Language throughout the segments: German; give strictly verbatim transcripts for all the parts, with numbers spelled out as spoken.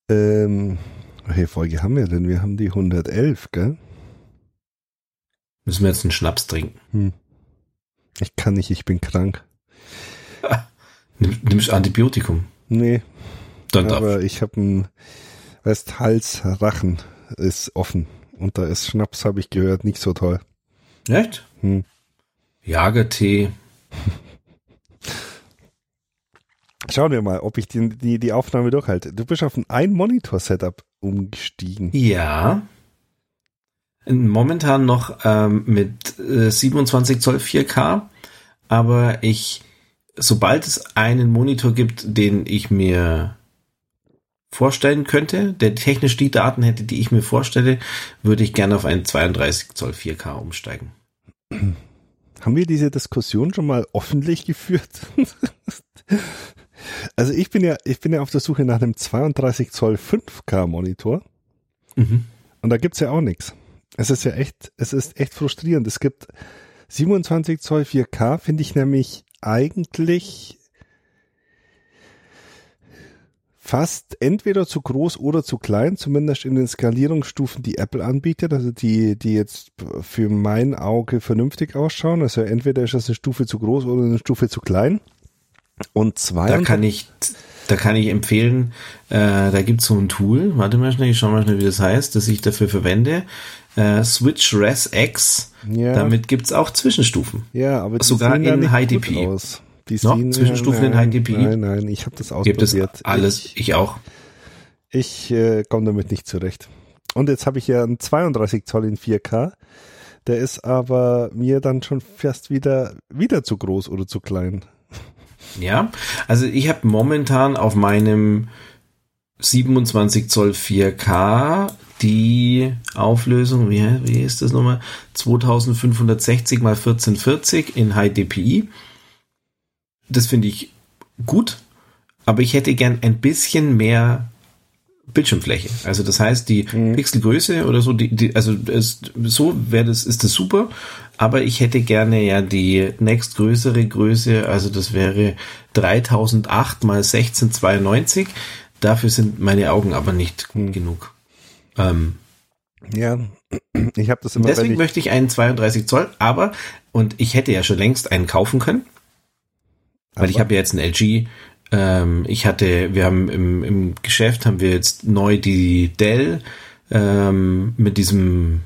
Ähm, welche Folge haben wir denn? Wir haben die hundertelf, gell? Müssen wir jetzt einen Schnaps trinken? Hm. Ich kann nicht, ich bin krank. Nimm, nimmst Antibiotikum? Nee. Dann aber darf. ich habe einen, weißt, Hals, Rachen ist offen. Und da ist Schnaps, habe ich gehört, nicht so toll. Echt? Hm. Jagertee. Schauen wir mal, ob ich die, die, die Aufnahme durchhalte. Du bist auf ein Ein-Monitor-Setup umgestiegen. Ja. Momentan noch ähm, mit äh, siebenundzwanzig Zoll vier K, aber ich, sobald es einen Monitor gibt, den ich mir vorstellen könnte, der technisch die Daten hätte, die ich mir vorstelle, würde ich gerne auf einen zweiunddreißig Zoll vier K umsteigen. Haben wir diese Diskussion schon mal öffentlich geführt? Also ich bin ja, ich bin ja auf der Suche nach einem zweiunddreißig Zoll fünf K Monitor. Mhm. Und da gibt's ja auch nichts. Es ist ja echt, es ist echt frustrierend. Es gibt siebenundzwanzig Zoll vier K, finde ich nämlich eigentlich fast entweder zu groß oder zu klein, zumindest in den Skalierungsstufen, die Apple anbietet, also die, die jetzt für mein Auge vernünftig ausschauen. Also entweder ist das eine Stufe zu groß oder eine Stufe zu klein. Und zwei. Da kann ich, da kann ich empfehlen, äh, da gibt's so ein Tool, warte mal schnell, ich schau mal schnell, wie das heißt, das ich dafür verwende. Äh, Switch Res X. Ja. Damit gibt's auch Zwischenstufen. Ja, aber die sogar sehen ja in nicht High gut D P I. aus. Die Noch sehen, Zwischenstufen nein, in High D P I? Nein, nein, ich habe das Gibt es ausprobiert. alles, Ich, ich auch. ich äh, komme damit nicht zurecht. Und jetzt habe ich ja einen zweiunddreißig Zoll in vier K. Der ist aber mir dann schon fast wieder wieder zu groß oder zu klein. Ja, also ich habe momentan auf meinem siebenundzwanzig Zoll vier K die Auflösung, wie, wie ist das nochmal? zweitausendfünfhundertsechzig mal vierzehnhundertvierzig in High D P I. Das finde ich gut, aber ich hätte gern ein bisschen mehr Bildschirmfläche. Also das heißt, die mhm. Pixelgröße oder so, die, die also es, so wäre das, ist das super, aber ich hätte gerne ja die nächstgrößere Größe, also das wäre dreitausendacht mal sechzehnhundertzweiundneunzig. Dafür sind meine Augen aber nicht gut mhm. genug. Ähm, ja, ich habe das immer. Deswegen ich möchte ich einen zweiunddreißig Zoll, aber, und ich hätte ja schon längst einen kaufen können, weil aber? ich habe ja jetzt einen L G. Ähm, ich hatte, wir haben im, im Geschäft haben wir jetzt neu die Dell ähm, mit diesem,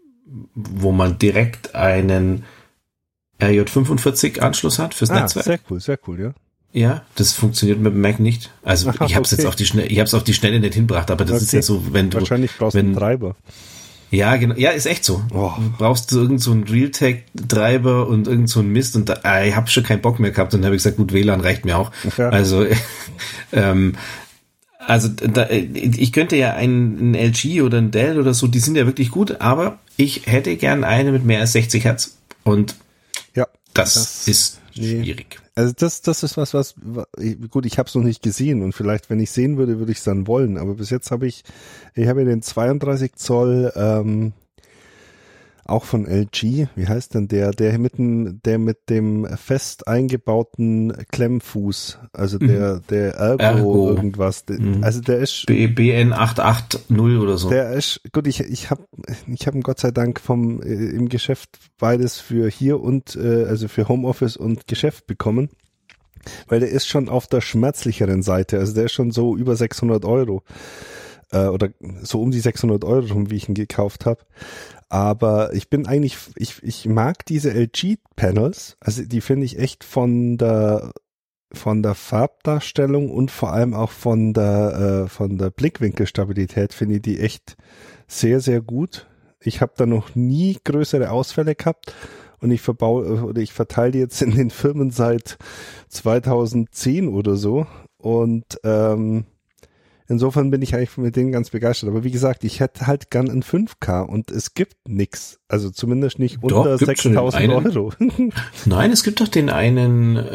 wo man direkt einen R J fünfundvierzig Anschluss hat fürs ah, Netzwerk. Sehr cool, sehr cool, ja. Ja, das funktioniert mit dem Mac nicht. Also Aha, ich habe es okay. jetzt auf die Schnelle, ich habe es auf die Schnelle nicht hinbracht, aber das okay. ist ja so, wenn du wahrscheinlich brauchst du wenn, einen Treiber. Ja, genau. Ja, ist echt so. Oh. Du brauchst du irgend so einen Realtek-Treiber und irgend so einen Mist und da, ah, ich habe schon keinen Bock mehr gehabt und dann habe ich gesagt, gut, W L A N reicht mir auch. Ja. Also, ähm, also da, ich könnte ja einen, einen L G oder einen Dell oder so, die sind ja wirklich gut, aber ich hätte gern eine mit mehr als sechzig Hertz und ja, das, das ist nee. schwierig. Also das, das ist was, was, gut, ich habe es noch nicht gesehen und vielleicht, wenn ich sehen würde, würde ich es dann wollen. Aber bis jetzt habe ich, ich habe ja den zweiunddreißig Zoll, ähm, auch von L G. Wie heißt denn der? Der mit dem, der mit dem fest eingebauten Klemmfuß, also der, mhm. der Ergo, Ergo irgendwas. Mhm. Also der ist B N acht acht null oder so. Der ist gut. Ich ich habe ich habe Gott sei Dank vom äh, im Geschäft beides für hier und äh, also für Homeoffice und Geschäft bekommen, weil der ist schon auf der schmerzlicheren Seite. Also der ist schon so über sechshundert Euro äh, oder so um die sechshundert Euro rum, wie ich ihn gekauft habe. Aber ich bin eigentlich, ich, ich mag diese L G-Panels, also die finde ich echt von der, von der Farbdarstellung und vor allem auch von der, äh, von der Blickwinkelstabilität finde ich die echt sehr, sehr gut. Ich habe da noch nie größere Ausfälle gehabt und ich verbaue, oder ich verteile die jetzt in den Firmen seit zweitausendzehn oder so und, ähm, insofern bin ich eigentlich mit denen ganz begeistert. Aber wie gesagt, ich hätte halt gern ein fünf K und es gibt nix. Also zumindest nicht unter sechstausend Euro. Nein, es gibt doch den einen, äh,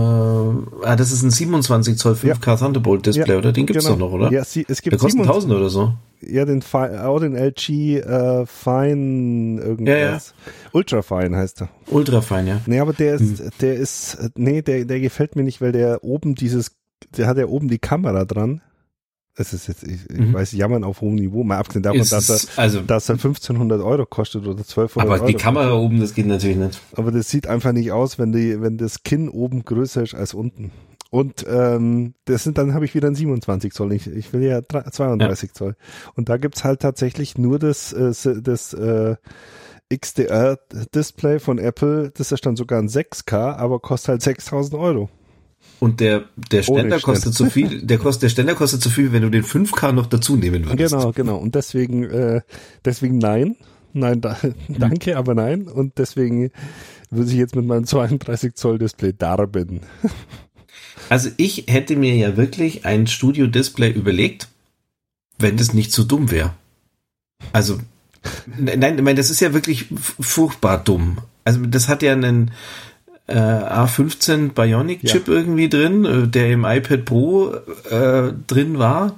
ah, das ist ein siebenundzwanzig Zoll fünf K ja. Thunderbolt Display, ja, oder? Den gibt's genau. doch noch, oder? Ja, sie, es gibt Der kostet tausend oder so. Ja, den, auch den L G äh, Fine irgendwas. Ja, ja. Ultra Fine heißt er. Ultra Fine, ja. Nee, aber der ist, hm. der ist, nee, der, der gefällt mir nicht, weil der oben dieses, der hat ja oben die Kamera dran. Es ist jetzt, ich, ich Mhm. weiß, jammern auf hohem Niveau, mal abgesehen davon, Ist dass er, es- also, dass er fünfzehnhundert Euro kostet oder zwölfhundert aber Euro. die Kamera oben, das geht natürlich nicht. Aber das sieht einfach nicht aus, wenn die, wenn das Kinn oben größer ist als unten. Und ähm, das sind, dann habe ich wieder ein siebenundzwanzig Zoll. Ich, ich will ja zweiunddreißig Zoll. Und da gibt's halt tatsächlich nur das, äh, das äh, X D R-Display von Apple. Das ist dann sogar ein sechs K, aber kostet halt sechstausend Euro. Und der, der Ständer Ohne kostet zu viel, der kostet, der Ständer kostet zu viel, wenn du den fünf K noch dazu nehmen würdest. Genau, genau. Und deswegen, äh, deswegen nein. Nein, da, danke, aber nein. Und deswegen würde ich jetzt mit meinem zweiunddreißig Zoll Display darben. Also ich hätte mir ja wirklich ein Studio-Display überlegt, wenn das nicht so dumm wäre. Also, nein, ich meine, das ist ja wirklich furchtbar dumm. Also das hat ja einen äh, A fünfzehn Bionic-Chip ja. irgendwie drin, der im iPad Pro äh, drin war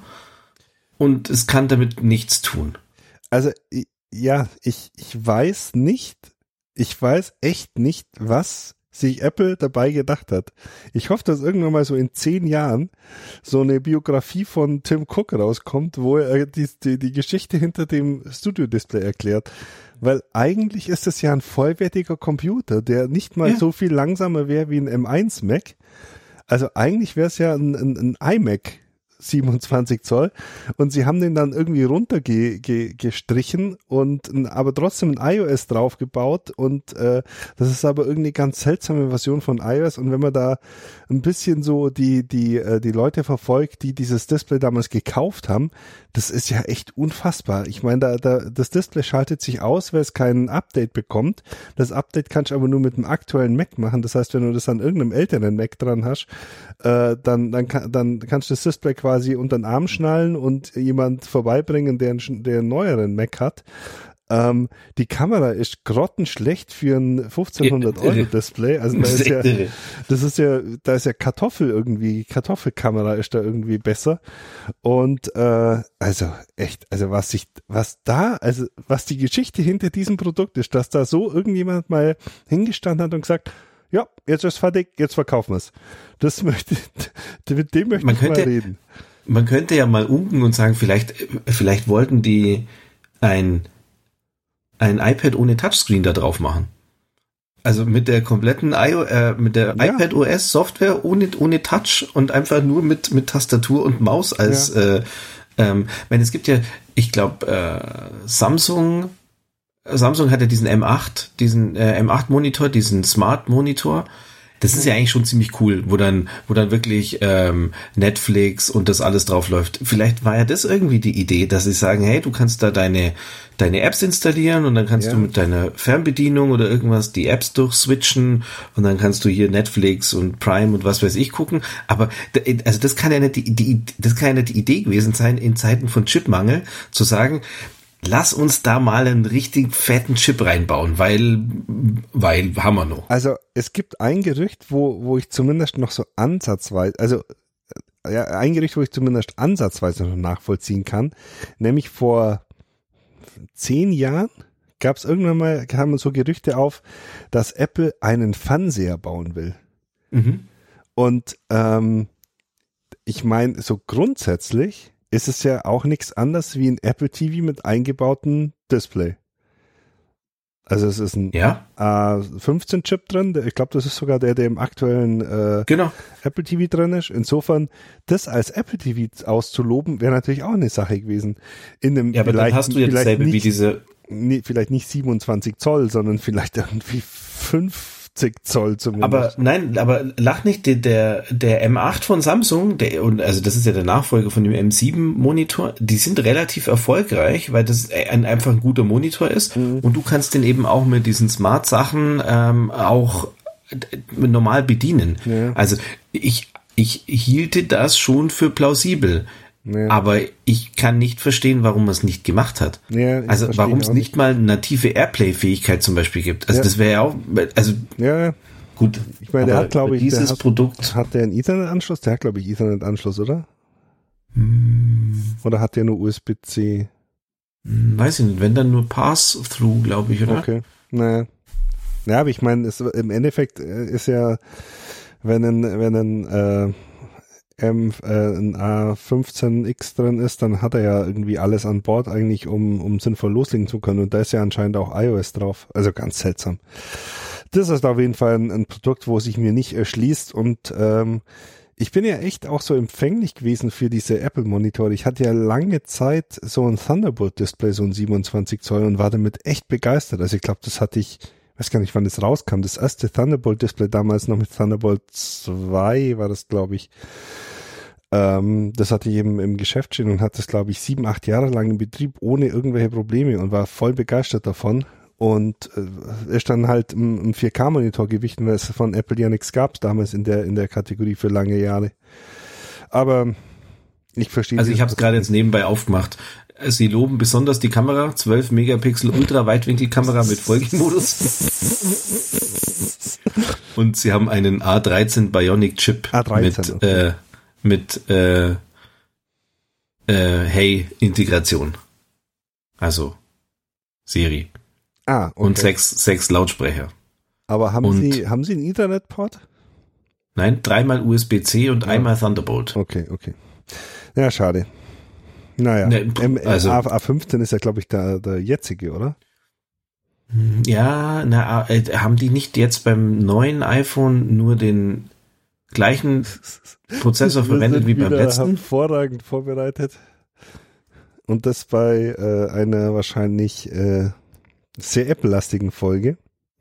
und es kann damit nichts tun. Also, ja, ich, ich weiß nicht, ich weiß echt nicht, was sich Apple dabei gedacht hat. Ich hoffe, dass irgendwann mal so in zehn Jahren so eine Biografie von Tim Cook rauskommt, wo er die, die, die Geschichte hinter dem Studio-Display erklärt. Weil eigentlich ist das ja ein vollwertiger Computer, der nicht mal ja. so viel langsamer wäre wie ein M eins Mac. Also eigentlich wäre es ja ein, ein, ein iMac siebenundzwanzig Zoll und sie haben den dann irgendwie runtergestrichen und aber trotzdem ein iOS draufgebaut und äh, das ist aber irgendwie eine ganz seltsame Version von iOS und wenn man da ein bisschen so die die äh, die Leute verfolgt, die dieses Display damals gekauft haben, das ist ja echt unfassbar. Ich meine, da, da das Display schaltet sich aus, weil es kein Update bekommt. Das Update kannst du aber nur mit dem aktuellen Mac machen. Das heißt, wenn du das an irgendeinem älteren Mac dran hast, äh, dann dann dann kannst du das Display quasi unter den Arm schnallen und jemand vorbeibringen, der einen, der einen neueren Mac hat. Ähm, die Kamera ist grottenschlecht für ein fünfzehnhundert Euro Display. Also da ist ja, das ist ja, da ist ja Kartoffel irgendwie, Kartoffelkamera ist da irgendwie besser. Und äh, also echt, also was sich, was da, also was die Geschichte hinter diesem Produkt ist, dass da so irgendjemand mal hingestanden hat und gesagt, ja, jetzt ist fertig, jetzt verkaufen wir es. Das möchte, mit dem möchte man ich könnte, mal reden. Man könnte ja mal unken und sagen, vielleicht, vielleicht wollten die ein ein iPad ohne Touchscreen da drauf machen. Also mit der kompletten I O, äh, mit der ja. iPadOS Software ohne ohne Touch und einfach nur mit mit Tastatur und Maus als ja. äh, ähm, wenn es gibt ja, ich glaube äh, Samsung Samsung hat ja diesen M acht, diesen äh, M acht Monitor, diesen Smart Monitor. Das ist ja eigentlich schon ziemlich cool, wo dann, wo dann wirklich ähm, Netflix und das alles drauf läuft. Vielleicht war ja das irgendwie die Idee, dass sie sagen, hey, du kannst da deine deine Apps installieren und dann kannst ja. du mit deiner Fernbedienung oder irgendwas die Apps durchswitchen und dann kannst du hier Netflix und Prime und was weiß ich gucken. Aber also das kann ja nicht die, die das kann ja nicht die Idee gewesen sein, in Zeiten von Chipmangel zu sagen, lass uns da mal einen richtig fetten Chip reinbauen, weil, weil haben wir noch. Also es gibt ein Gerücht, wo, wo ich zumindest noch so ansatzweise, also ja, ein Gerücht, wo ich zumindest ansatzweise noch nachvollziehen kann, nämlich vor zehn Jahren gab es irgendwann mal, kamen so Gerüchte auf, dass Apple einen Fernseher bauen will. Mhm. Und ähm, ich meine, so grundsätzlich ist es ja auch nichts anderes wie ein Apple T V mit eingebautem Display. Also es ist ein ja? A fünfzehn Chip drin, der, ich glaube, das ist sogar der, der im aktuellen äh, genau. Apple T V drin ist. Insofern, das als Apple T V auszuloben, wäre natürlich auch eine Sache gewesen. In einem ja, aber dann hast du ja dasselbe nicht, wie diese... Nee, vielleicht nicht siebenundzwanzig Zoll, sondern vielleicht irgendwie fünfzig Zoll zumindest. Aber nein, aber lach nicht, der, der, der M acht von Samsung, der, und also das ist ja der Nachfolger von dem M sieben Monitor, die sind relativ erfolgreich, weil das ein, einfach ein guter Monitor ist mhm. und du kannst den eben auch mit diesen Smart-Sachen ähm, auch normal bedienen. Ja. Also ich, ich hielte das schon für plausibel. Ja. Aber ich kann nicht verstehen, warum man es nicht gemacht hat. Ja, also warum es nicht mal native Airplay-Fähigkeit zum Beispiel gibt. Also ja. das wäre ja auch, also ja. gut. Ich meine, der hat, glaube ich, dieses hat, Produkt hat der einen Ethernet-Anschluss? Der hat, glaube ich, Ethernet-Anschluss, oder? Hm. Oder hat der nur U S B C? Hm, weiß ich nicht. Wenn dann nur Pass-Through, glaube ich, oder? Okay. Naja. Ja, aber ich meine, im Endeffekt ist ja, wenn ein, wenn ein äh, ähm, äh, ein A fünfzehn X drin ist, dann hat er ja irgendwie alles an Bord eigentlich, um, um sinnvoll loslegen zu können. Und da ist ja anscheinend auch iOS drauf. Also ganz seltsam. Das ist auf jeden Fall ein, ein Produkt, wo sich mir nicht erschließt. Und ähm, ich bin ja echt auch so empfänglich gewesen für diese Apple-Monitore. Ich hatte ja lange Zeit so ein Thunderbolt-Display, so ein siebenundzwanzig Zoll und war damit echt begeistert. Also ich glaube, das hatte ich, weiß gar nicht, wann das rauskam. Das erste Thunderbolt-Display damals noch mit Thunderbolt zwei war das, glaube ich. Ähm, das hatte ich eben im Geschäft stehen und hatte das, glaube ich, sieben, acht Jahre lang in Betrieb ohne irgendwelche Probleme und war voll begeistert davon. Und äh, ist dann halt ein, ein vier K-Monitor gewichen, weil es von Apple ja nichts gab damals in der in der Kategorie für lange Jahre. Aber ich verstehe. Also ich habe es gerade jetzt nebenbei aufgemacht. Sie loben besonders die Kamera, zwölf Megapixel Ultra-Weitwinkelkamera mit Vollmodus. Und sie haben einen A dreizehn Bionic Chip A dreizehn, mit okay. äh, mit äh, äh, Hey-Integration. Also Siri. Ah, okay. Und sechs, sechs Lautsprecher. Aber haben und Sie haben Sie einen Ethernet-Port? Nein, dreimal U S B C und ja. einmal Thunderbolt. Okay, okay. Ja, schade. Naja, Ne, M- also- A fünfzehn ist ja, glaube ich, der, der jetzige, oder? Ja, na, äh, haben die nicht jetzt beim neuen iPhone nur den gleichen Prozessor Wir verwendet sind wie beim wieder letzten? hervorragend vorbereitet. Und das bei äh, einer wahrscheinlich äh, sehr Apple-lastigen Folge.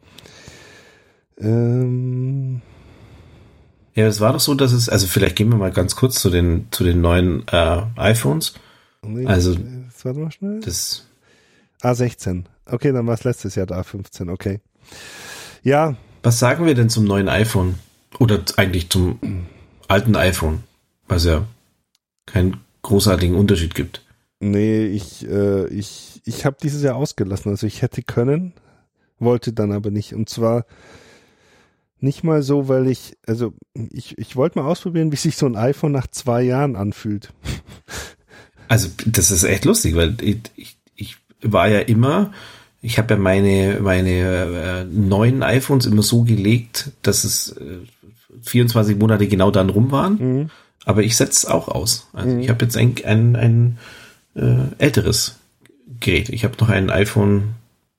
Ähm, Ja, es war doch so, dass es, also vielleicht gehen wir mal ganz kurz zu den zu den neuen äh, iPhones. nee, Also das war mal schnell. das A sechzehn. Okay, dann war es letztes Jahr der A fünfzehn. Okay. Ja, Was sagen wir denn zum neuen iPhone? Oder eigentlich zum alten iPhone? Was ja keinen großartigen Unterschied gibt. nee, ich äh, ich ich habe dieses Jahr ausgelassen. Also ich hätte können, wollte dann aber nicht. Und zwar nicht mal so, weil ich, also ich ich wollte mal ausprobieren, wie sich so ein iPhone nach zwei Jahren anfühlt. Also das ist echt lustig, weil ich, ich, ich war ja immer, ich habe ja meine meine äh, neuen iPhones immer so gelegt, dass es äh, vierundzwanzig Monate genau dann rum waren. Mhm. Aber ich setze es auch aus. Also Mhm. ich habe jetzt ein, ein, ein äh, älteres Gerät. Ich habe noch ein iPhone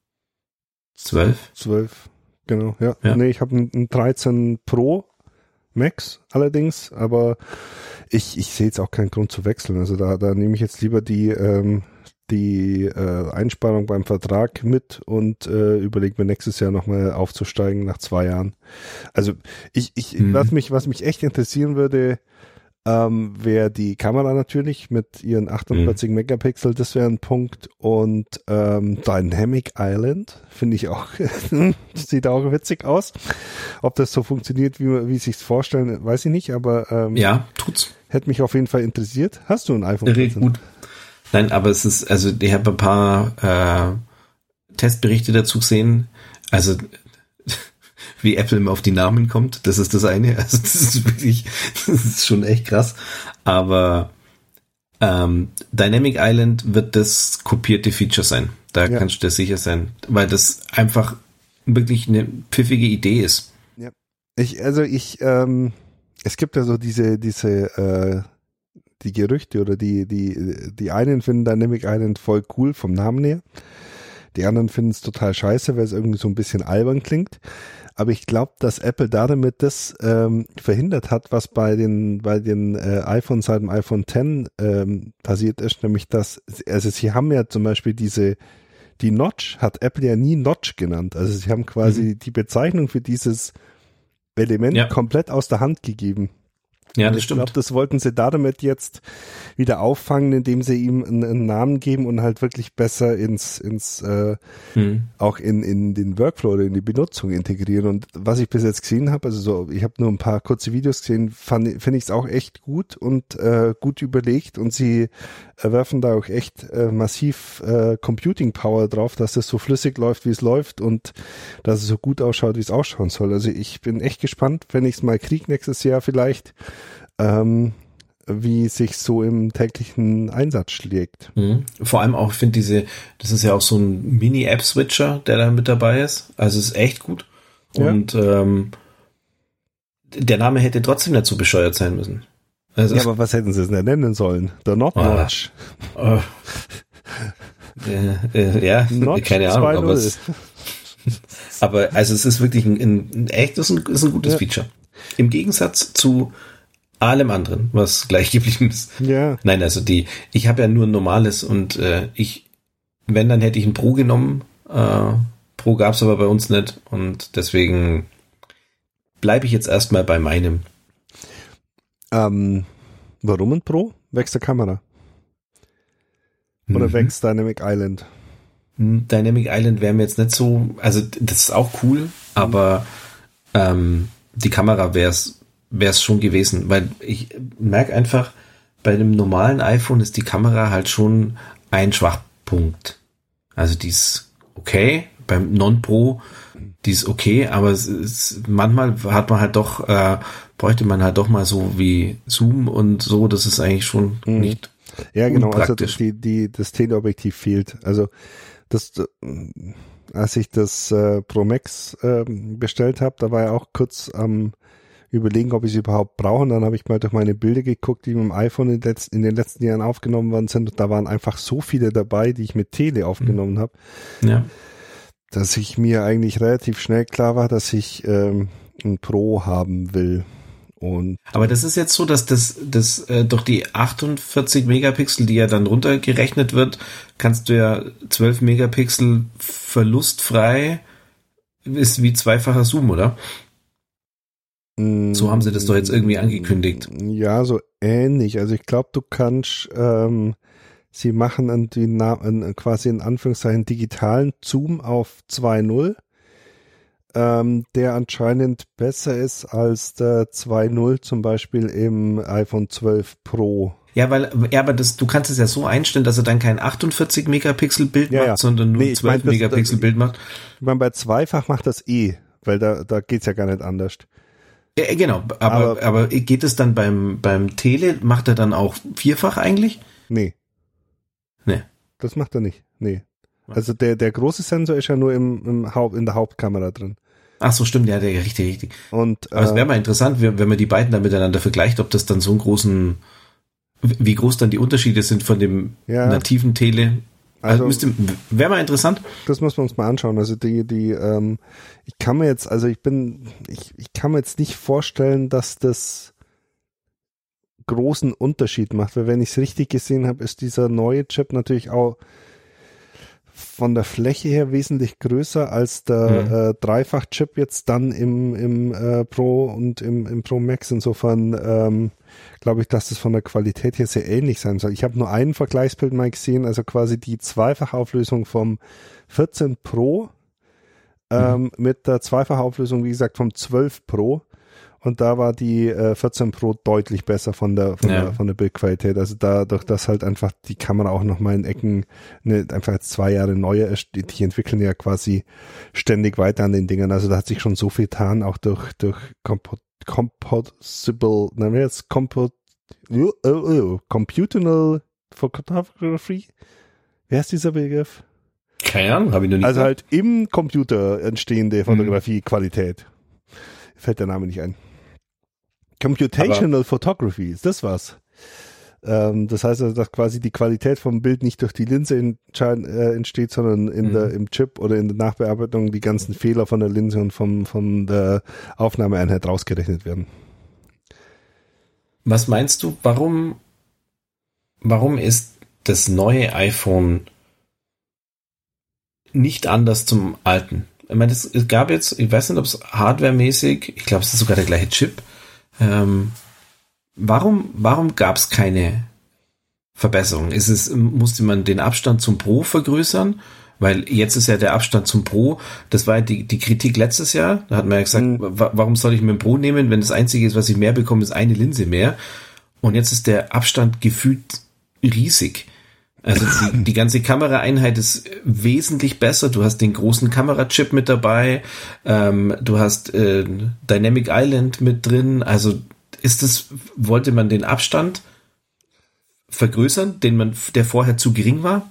zwölf. zwölf, genau, ja. Ja. Nee, ich habe ein, ein dreizehn Pro Max allerdings, aber ich, ich sehe jetzt auch keinen Grund zu wechseln. Also da, da nehme ich jetzt lieber die, ähm, die äh, Einsparung beim Vertrag mit und äh, überlege mir nächstes Jahr nochmal aufzusteigen nach zwei Jahren. Also ich, ich Mhm. was mich, was mich echt interessieren würde, ähm, wäre die Kamera natürlich mit ihren achtundvierzig Megapixel, das wäre ein Punkt. Und ähm, Dynamic Island finde ich auch, sieht auch witzig aus. Ob das so funktioniert, wie, wie sich's vorstellen, weiß ich nicht, aber ähm, Ja, tut's. hätte mich auf jeden Fall interessiert. Hast du ein iPhone? Recht gut. Nein, aber es ist, also ich habe ein paar äh, Testberichte dazu gesehen. Also wie Apple immer auf die Namen kommt, das ist das eine. Also das ist wirklich, das ist schon echt krass. Aber ähm, Dynamic Island wird das kopierte Feature sein. Da Ja. kannst du dir sicher sein, weil das einfach wirklich eine pfiffige Idee ist. Ja. Ich, also ich, ähm, es gibt ja so diese, diese, äh, die Gerüchte oder die, die, die einen finden Dynamic Island voll cool vom Namen her. Die anderen finden es total scheiße, weil es irgendwie so ein bisschen albern klingt. Aber ich glaube, dass Apple damit das ähm, verhindert hat, was bei den bei den äh, iPhones seit dem iPhone X ähm, passiert ist, nämlich dass, also sie haben ja zum Beispiel diese, die Notch hat Apple ja nie Notch genannt. Also sie haben quasi Mhm. die Bezeichnung für dieses Element Ja. komplett aus der Hand gegeben. Ja, Und das ich stimmt. glaube, das wollten sie damit jetzt wieder auffangen, indem sie ihm einen, einen Namen geben und halt wirklich besser ins, ins äh, Hm. auch in, in den Workflow oder in die Benutzung integrieren. Und was ich bis jetzt gesehen habe, also so, ich habe nur ein paar kurze Videos gesehen, fand- finde ich es auch echt gut und äh, gut überlegt und sie äh, werfen da auch echt äh, massiv äh, Computing Power drauf, dass es so flüssig läuft, wie es läuft und dass es so gut ausschaut, wie es ausschauen soll. Also ich bin echt gespannt, wenn ich es mal kriege nächstes Jahr vielleicht, ähm, wie sich so im täglichen Einsatz schlägt. Mhm. Vor allem auch, ich finde diese, das ist ja auch so ein Mini-App-Switcher, der da mit dabei ist. Also ist echt gut. Ja. Und ähm, der Name hätte trotzdem nicht so bescheuert sein müssen. Also, ja, aber was hätten sie es denn nennen sollen? The Not Notch. Oh. äh, äh, ja, Notch keine Ahnung. zwei null. Aber, es, aber also es ist wirklich ein, ein, ein echtes und ist ein gutes ja. Feature. Im Gegensatz zu allem anderen, was gleich geblieben ist. Ja. Nein, also die, ich habe ja nur ein normales und äh, ich, wenn, dann hätte ich ein Pro genommen. Äh, Pro gab's aber bei uns nicht und deswegen bleibe ich jetzt erstmal bei meinem. Ähm, warum ein Pro? Wächst der Kamera? Oder mhm. wächst Dynamic Island? Dynamic Island wäre mir jetzt nicht so, also das ist auch cool, aber ähm, die Kamera wäre es wäre es schon gewesen, weil ich merke einfach, bei einem normalen iPhone ist die Kamera halt schon ein Schwachpunkt. Also die ist okay, beim Non-Pro, die ist okay, aber es ist, manchmal hat man halt doch, äh, bräuchte man halt doch mal so wie Zoom und so, das ist eigentlich schon mhm. nicht ja, genau, also die, die, das Teleobjektiv fehlt. Also das, als ich das äh, Pro Max äh, bestellt habe, da war ja auch kurz am ähm, überlegen, ob ich sie überhaupt brauche. Und dann habe ich mal durch meine Bilder geguckt, die mit dem iPhone in den, letzten, in den letzten Jahren aufgenommen worden sind. Und da waren einfach so viele dabei, die ich mit Tele aufgenommen mhm. habe, ja. dass ich mir eigentlich relativ schnell klar war, dass ich ähm, ein Pro haben will. Und aber das ist jetzt so, dass das, das äh, durch die achtundvierzig Megapixel, die ja dann runtergerechnet wird, kannst du ja zwölf Megapixel verlustfrei, ist wie zweifacher Zoom, oder? So haben sie das doch jetzt irgendwie angekündigt. Ja, so ähnlich. Also ich glaube, du kannst, ähm, sie machen einen, einen, quasi in Anführungszeichen digitalen Zoom auf zwei Komma null, ähm, der anscheinend besser ist als der zwei Komma null zum Beispiel im iPhone zwölf Pro. Ja, weil, ja, aber das, du kannst es ja so einstellen, dass er dann kein achtundvierzig Megapixel Bild ja, macht, ja. sondern nur nee, zwölf mein, Megapixel das, Bild macht. Ich meine, bei Zweifach macht das eh, weil da, da geht's ja gar nicht anders. Ja, genau, aber, aber, aber geht es dann beim, beim Tele, macht er dann auch vierfach eigentlich? Nee. Nee. Das macht er nicht, nee. Also der, der große Sensor ist ja nur im, im Haupt, in der Hauptkamera drin. Ach so, stimmt, ja, der, richtig, richtig. Und, aber äh, es wäre mal interessant, wenn, wenn man die beiden dann miteinander vergleicht, ob das dann so einen großen, wie groß dann die Unterschiede sind von dem ja. nativen Tele. Also, also wäre mal interessant. Das muss man uns mal anschauen. Also die, die, ähm, ich kann mir jetzt, also ich bin, ich, ich kann mir jetzt nicht vorstellen, dass das großen Unterschied macht, weil wenn ich es richtig gesehen habe, ist dieser neue Chip natürlich auch von der Fläche her wesentlich größer als der mhm. äh, Dreifach-Chip jetzt dann im, im äh, Pro und im, im Pro Max. Insofern ähm, glaube ich, dass das von der Qualität her sehr ähnlich sein soll. Ich habe nur ein Vergleichsbild mal gesehen, also quasi die Zweifachauflösung vom vierzehn Pro ähm, mhm. mit der Zweifachauflösung, wie gesagt, vom zwölf Pro. Und da war die äh, vierzehn Pro deutlich besser von der von ja. der von der Bildqualität. Also dadurch, dass halt einfach die Kamera auch nochmal in Ecken ne, einfach jetzt zwei Jahre neuer ist, die, die entwickeln ja quasi ständig weiter an den Dingern. Also da hat sich schon so viel getan, auch durch durch Compo- Composable, nein, jetzt Compo, uh, uh, uh, Computational Photography. Wer ist dieser Begriff? Keine Ahnung, habe ich noch nicht. Also halt im Computer entstehende Fotografie-Qualität. Fällt der Name nicht ein. Computational Aber Photography, ist das was? Ähm, das heißt also, dass quasi die Qualität vom Bild nicht durch die Linse in, äh, entsteht, sondern in mhm. der, im Chip oder in der Nachbearbeitung die ganzen Fehler von der Linse und vom, von der Aufnahmeeinheit rausgerechnet werden. Was meinst du, warum, warum ist das neue iPhone nicht anders zum alten? Ich meine, es gab jetzt, ich weiß nicht, ob es hardwaremäßig, ich glaube, es ist sogar der gleiche Chip. Ähm, warum, warum gab es keine Verbesserung? Ist es, musste man den Abstand zum Pro vergrößern? Weil jetzt ist ja der Abstand zum Pro, das war ja die, die Kritik letztes Jahr, da hat man ja gesagt, mhm. wa- warum soll ich mir ein Pro nehmen, wenn das Einzige ist, was ich mehr bekomme, ist eine Linse mehr. Und jetzt ist der Abstand gefühlt riesig. Also die, die ganze Kameraeinheit ist wesentlich besser. Du hast den großen Kamerachip mit dabei. Ähm, du hast äh, Dynamic Island mit drin. Also ist das, wollte man den Abstand vergrößern, den man, der vorher zu gering war?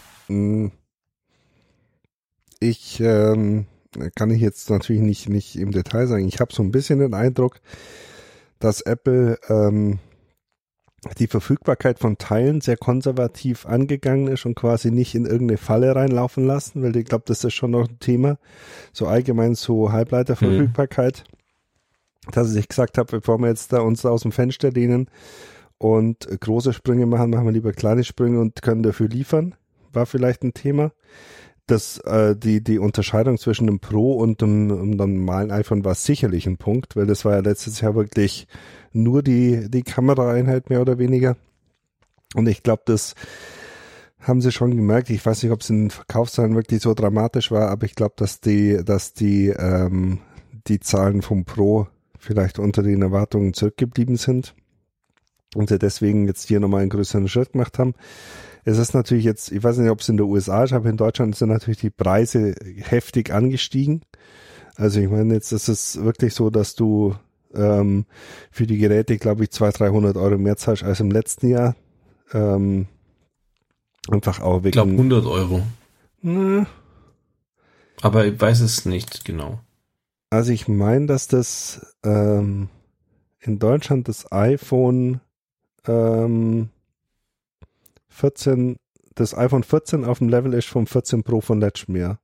Ich ähm, kann ich jetzt natürlich nicht, nicht im Detail sagen. Ich habe so ein bisschen den Eindruck, dass Apple ähm, die Verfügbarkeit von Teilen sehr konservativ angegangen ist und quasi nicht in irgendeine Falle reinlaufen lassen, weil ich glaube, das ist schon noch ein Thema, so allgemein so Halbleiterverfügbarkeit, mhm. dass ich gesagt habe, bevor wir jetzt da uns aus dem Fenster lehnen und große Sprünge machen, machen wir lieber kleine Sprünge und können dafür liefern, war vielleicht ein Thema. Das, äh, die, die Unterscheidung zwischen dem Pro und dem, dem normalen iPhone war sicherlich ein Punkt, weil das war ja letztes Jahr wirklich nur die, die Kameraeinheit mehr oder weniger. Und ich glaube, das haben sie schon gemerkt. Ich weiß nicht, ob es in den Verkaufszahlen wirklich so dramatisch war, aber ich glaube, dass die, dass die, ähm, die Zahlen vom Pro vielleicht unter den Erwartungen zurückgeblieben sind und sie deswegen jetzt hier nochmal einen größeren Schritt gemacht haben. Es ist natürlich jetzt, ich weiß nicht, ob es in der U S A ist, aber in Deutschland sind natürlich die Preise heftig angestiegen. Also ich meine, jetzt ist es wirklich so, dass du ähm, für die Geräte, glaube ich, zweihundert, dreihundert Euro mehr zahlst als im letzten Jahr. Ähm, einfach auch wegen... Ich glaube hundert Euro. Ne. Aber ich weiß es nicht genau. Also ich meine, dass das ähm, in Deutschland das iPhone ähm, vierzehn, das iPhone vierzehn auf dem Level ist vom vierzehn Pro von letztem Jahr.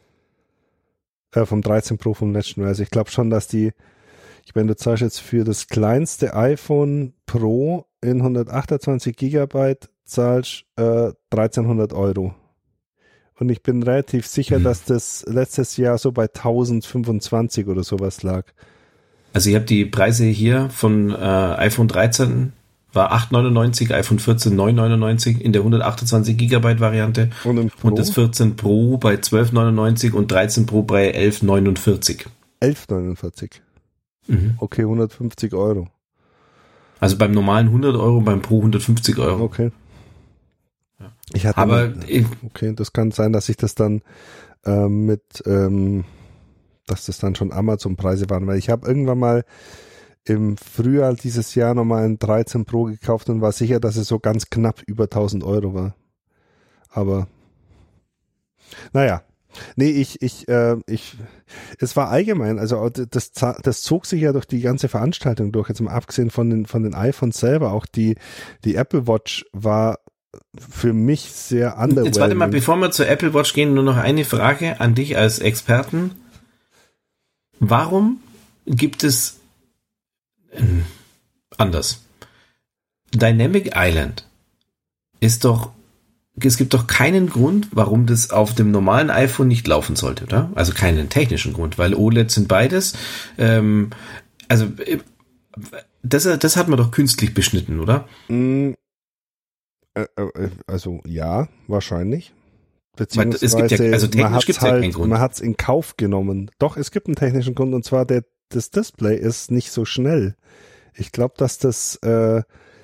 Äh, vom dreizehn Pro vom letzten Jahr. Also ich glaube schon, dass die, ich meine, du zahlst jetzt für das kleinste iPhone Pro in hundertachtundzwanzig Gigabyte zahlst äh, dreizehnhundert Euro. Und ich bin relativ sicher, hm. dass das letztes Jahr so bei tausendfünfundzwanzig oder sowas lag. Also ihr habt die Preise hier von äh, iPhone dreizehn war acht neunundneunzig, iPhone vierzehn neun neunundneunzig in der hundertachtundzwanzig Gigabyte Variante und, und das vierzehn Pro bei zwölf neunundneunzig und dreizehn Pro bei elf neunundvierzig. elf neunundvierzig? Mhm. Okay, hundertfünfzig Euro. Also beim normalen hundert Euro, beim Pro hundertfünfzig Euro. Okay. Ja. Ich hatte Aber mal, okay, das kann sein, dass ich das dann ähm, mit, ähm, dass das dann schon Amazon-Preise waren, weil ich habe irgendwann mal im Frühjahr dieses Jahr nochmal ein dreizehn Pro gekauft und war sicher, dass es so ganz knapp über tausend Euro war. Aber naja, nee, ich, ich, äh, ich, es war allgemein, also das, das zog sich ja durch die ganze Veranstaltung durch, jetzt mal abgesehen von den, von den iPhones selber, auch die, die Apple Watch war für mich sehr underwhelming. Jetzt warte mal, bevor wir zur Apple Watch gehen, nur noch eine Frage an dich als Experten. Warum gibt es anders. Dynamic Island ist doch, es gibt doch keinen Grund, warum das auf dem normalen iPhone nicht laufen sollte, oder? Also keinen technischen Grund, weil O L E D sind beides. Ähm, also das, das hat man doch künstlich beschnitten, oder? Mm, äh, also ja, wahrscheinlich. Beziehungsweise es gibt ja, also technisch gibt es halt, ja keinen Grund. Man hat es in Kauf genommen. Doch, es gibt einen technischen Grund, und zwar der das Display ist nicht so schnell. Ich glaube, dass das, äh,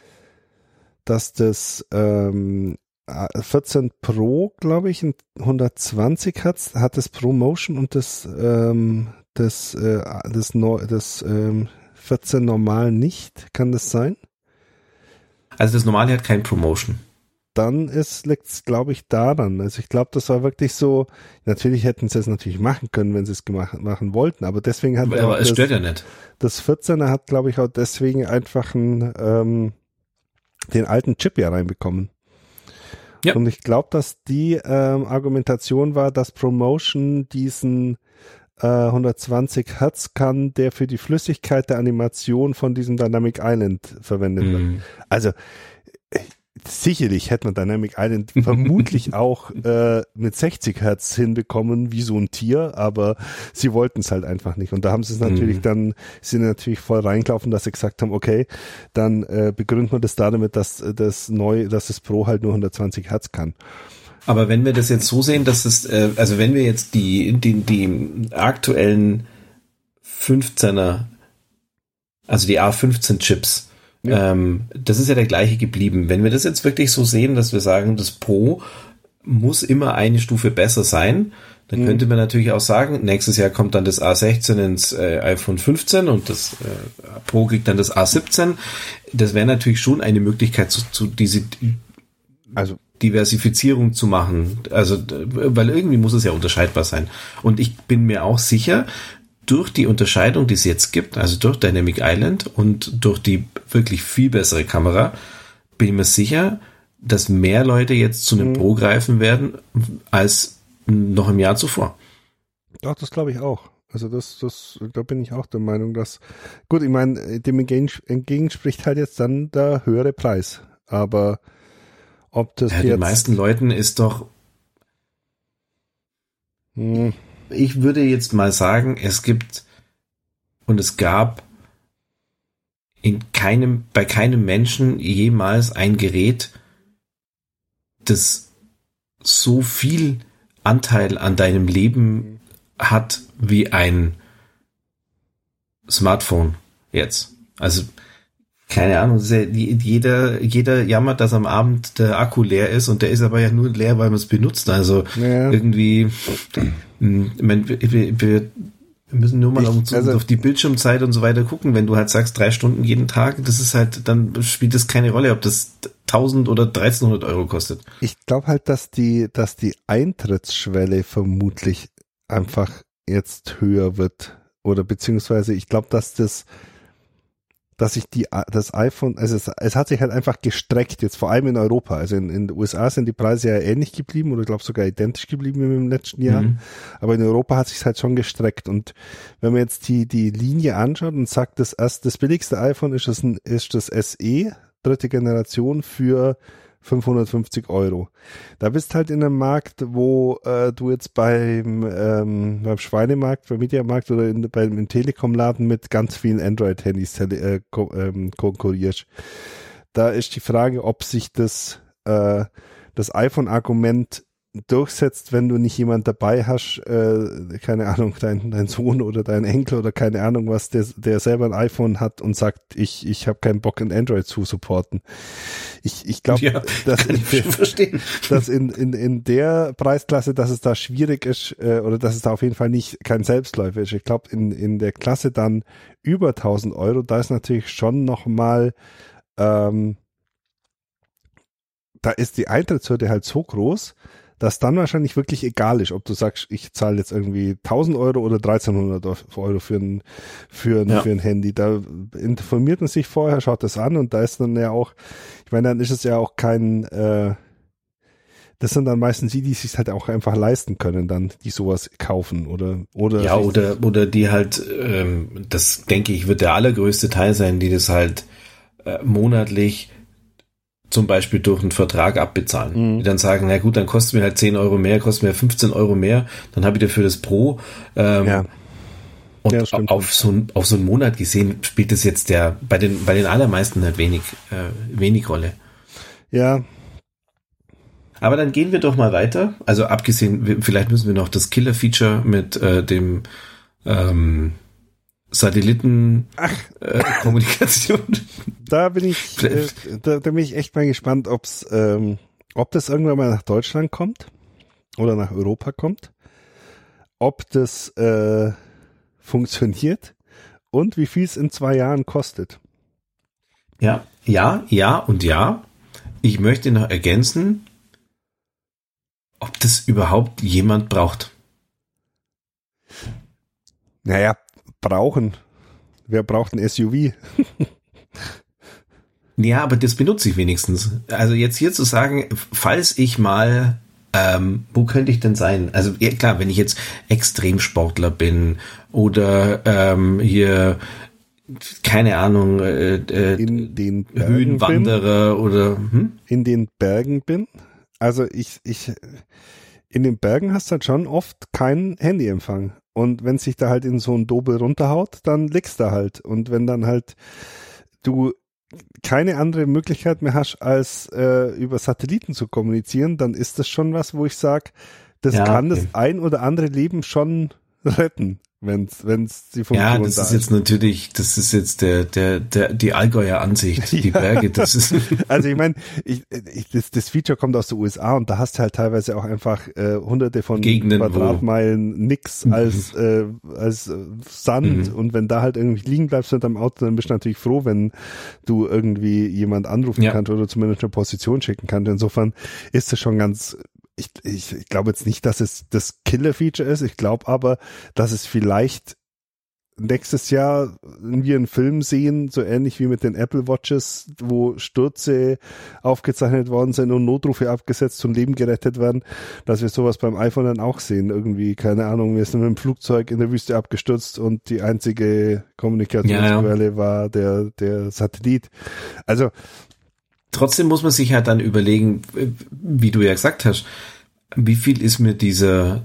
dass das ähm, vierzehn Pro, glaube ich, in hundertzwanzig hat, hat das ProMotion und das ähm, das äh, das, das, das ähm, vierzehn normal nicht. Kann das sein? Also das normale hat kein ProMotion. Dann liegt es, glaube ich, daran. Also ich glaube, das war wirklich so, natürlich hätten sie es natürlich machen können, wenn sie es gemacht, machen wollten, aber deswegen hat aber, aber es stört ja nicht. Das vierzehner hat, glaube ich, auch deswegen einfach einen, ähm, den alten Chip ja reinbekommen. Ja. Und ich glaube, dass die ähm, Argumentation war, dass ProMotion diesen äh, hundertzwanzig Hertz kann, der für die Flüssigkeit der Animation von diesem Dynamic Island verwendet wird. Mhm. Also sicherlich hätte man Dynamic Island vermutlich auch äh, mit sechzig Hertz hinbekommen, wie so ein Tier, aber sie wollten es halt einfach nicht. Und da haben sie es natürlich mhm. dann, sind natürlich voll reingelaufen, dass sie gesagt haben, okay, dann äh, begründen wir das damit, dass das neu, dass das Pro halt nur hundertzwanzig Hertz kann. Aber wenn wir das jetzt so sehen, dass es, äh, also wenn wir jetzt die, die, die aktuellen fünfzehner, also die A fünfzehn Chips, ja. Ähm, das ist ja der gleiche geblieben. Wenn wir das jetzt wirklich so sehen, dass wir sagen, das Pro muss immer eine Stufe besser sein, dann mhm. könnte man natürlich auch sagen, nächstes Jahr kommt dann das A sechzehn ins äh, iPhone fünfzehn und das äh, Pro kriegt dann das A siebzehn. Das wäre natürlich schon eine Möglichkeit, zu, zu diese also Diversifizierung zu machen. Also, weil irgendwie muss es ja unterscheidbar sein. Und ich bin mir auch sicher, durch die Unterscheidung, die es jetzt gibt, also durch Dynamic Island und durch die wirklich viel bessere Kamera, bin ich mir sicher, dass mehr Leute jetzt zu einem mhm. Pro greifen werden, als noch im Jahr zuvor. Doch, das glaube ich auch. Also das, das, da bin ich auch der Meinung, dass, gut, ich meine, dem entgegen, entgegenspricht halt jetzt dann der höhere Preis. Aber ob das ja, jetzt... Den meisten Leuten ist doch... Hm. Ich würde jetzt mal sagen, es gibt und es gab in keinem, bei keinem Menschen jemals ein Gerät, das so viel Anteil an deinem Leben hat wie ein Smartphone jetzt. Also keine Ahnung, jeder, jeder jammert, dass am Abend der Akku leer ist und der ist aber ja nur leer, weil man es benutzt. Also ja. irgendwie, ich meine, wir, wir, wir müssen nur mal ich, auf, also, auf die Bildschirmzeit und so weiter gucken. Wenn du halt sagst, drei Stunden jeden Tag, das ist halt, dann spielt das keine Rolle, ob das tausend oder dreizehnhundert Euro kostet. Ich glaube halt, dass die, dass die Eintrittsschwelle vermutlich einfach jetzt höher wird. Oder beziehungsweise ich glaube, dass das dass sich die, das iPhone, also es, es hat sich halt einfach gestreckt, jetzt vor allem in Europa. Also in, in den U S A sind die Preise ja ähnlich geblieben oder ich glaube sogar identisch geblieben wie im letzten Jahr. Mhm. Aber in Europa hat sich halt schon gestreckt. Und wenn man jetzt die, die Linie anschaut und sagt, das, das billigste iPhone ist das, ist das S E, dritte Generation für fünfhundertfünfzig Euro. Da bist halt in einem Markt, wo äh, du jetzt beim, ähm, beim Schweinemarkt, beim Mediamarkt oder in, beim im Telekom-Laden mit ganz vielen Android-Handys äh, ko- ähm, konkurrierst. Da ist die Frage, ob sich das, äh, das iPhone-Argument durchsetzt, wenn du nicht jemand dabei hast, äh, keine Ahnung, dein, dein Sohn oder dein Enkel oder keine Ahnung was, der, der selber ein iPhone hat und sagt, ich, ich habe keinen Bock in Android zu supporten. Ich, ich glaube, ja, dass, in, verstehen. dass in, in, in der Preisklasse, dass es da schwierig ist, äh, oder dass es da auf jeden Fall nicht kein Selbstläufer ist. Ich glaube, in, in der Klasse dann über tausend Euro, da ist natürlich schon nochmal, ähm, da ist die Eintrittshürde halt so groß, dass dann wahrscheinlich wirklich egal ist, ob du sagst, ich zahle jetzt irgendwie tausend Euro oder dreizehnhundert Euro für ein, für ein, ja. für ein Handy. Da informiert man sich vorher, schaut das an und da ist dann ja auch, ich meine, dann ist es ja auch kein, äh, das sind dann meistens die, die es sich halt auch einfach leisten können, dann, die sowas kaufen oder, oder. Ja, oder, oder die halt, ähm, das denke ich, wird der allergrößte Teil sein, die das halt äh, monatlich zum Beispiel durch einen Vertrag abbezahlen. Mhm. Die dann sagen, na gut, dann kostet mir halt zehn Euro mehr, kostet mir fünfzehn Euro mehr, dann habe ich dafür das Pro. Ähm, ja. Und ja, auf, so, auf so einen Monat gesehen spielt das jetzt der bei den bei den allermeisten halt wenig, äh, wenig Rolle. Ja. Aber dann gehen wir doch mal weiter. Also abgesehen, vielleicht müssen wir noch das Killer-Feature mit äh, dem ähm, Satellitenkommunikation. Äh, da bin ich, äh, da, da bin ich echt mal gespannt, ob's, ähm, ob das irgendwann mal nach Deutschland kommt oder nach Europa kommt, ob das äh, funktioniert und wie viel es in zwei Jahren kostet. Ja, ja, ja und ja. Ich möchte noch ergänzen, ob das überhaupt jemand braucht. Naja, brauchen. Wer braucht ein S U V? Ja, aber das benutze ich wenigstens. Also jetzt hier zu sagen, falls ich mal, ähm, wo könnte ich denn sein? Also ja, klar, wenn ich jetzt Extremsportler bin oder ähm, hier, keine Ahnung, äh, äh, in den Höhenwanderer bin, oder hm? in den Bergen bin. Also ich, ich, in den Bergen hast du halt schon oft keinen Handyempfang. Und wenn sich da halt in so ein Dobel runterhaut, dann liegst du halt. Und wenn dann halt du keine andere Möglichkeit mehr hast, als äh, über Satelliten zu kommunizieren, dann ist das schon was, wo ich sage, das ja, kann okay. das ein oder andere Leben schon retten, wenn es die Funktion Ja, das da ist jetzt natürlich, das ist jetzt der der der die Allgäuer Ansicht, die ja. Berge, das ist also ich meine, ich, ich, das, das Feature kommt aus den U S A und da hast du halt teilweise auch einfach äh, hunderte von Gegenden, Quadratmeilen wo. nix als äh, als äh, Sand mhm. und wenn da halt irgendwie liegen bleibst mit deinem Auto, dann bist du natürlich froh, wenn du irgendwie jemand anrufen ja. kannst oder zumindest eine Position schicken kannst. Insofern ist es schon ganz Ich, ich, ich glaube jetzt nicht, dass es das Killer-Feature ist. Ich glaube aber, dass es vielleicht nächstes Jahr wir einen Film sehen, so ähnlich wie mit den Apple Watches, wo Stürze aufgezeichnet worden sind und Notrufe abgesetzt und Leben gerettet werden, dass wir sowas beim iPhone dann auch sehen. Irgendwie, keine Ahnung, wir sind mit dem Flugzeug in der Wüste abgestürzt und die einzige Kommunikationsquelle ja, ja. war der, der Satellit. Also trotzdem muss man sich halt dann überlegen, wie du ja gesagt hast, wie viel ist mir dieser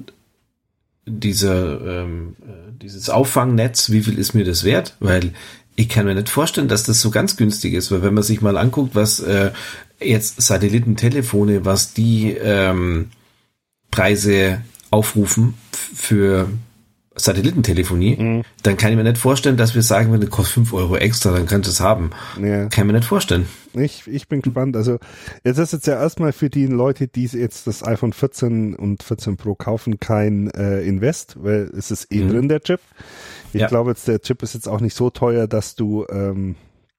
dieser ähm, dieses Auffangnetz, wie viel ist mir das wert? Weil ich kann mir nicht vorstellen, dass das so ganz günstig ist, weil wenn man sich mal anguckt, was äh, jetzt Satellitentelefone, was die ähm, Preise aufrufen f- für Satellitentelefonie, mhm. dann kann ich mir nicht vorstellen, dass wir sagen, wenn das kostet fünf Euro extra, dann kannst du es haben. Ja. Kann ich mir nicht vorstellen. Ich, ich bin gespannt. Also jetzt ist jetzt ja erstmal für die Leute, die jetzt das iPhone vierzehn und vierzehn Pro kaufen, kein äh, Invest, weil es ist eh mhm. drin, der Chip. Ich ja. glaube jetzt, der Chip ist jetzt auch nicht so teuer, dass du ähm,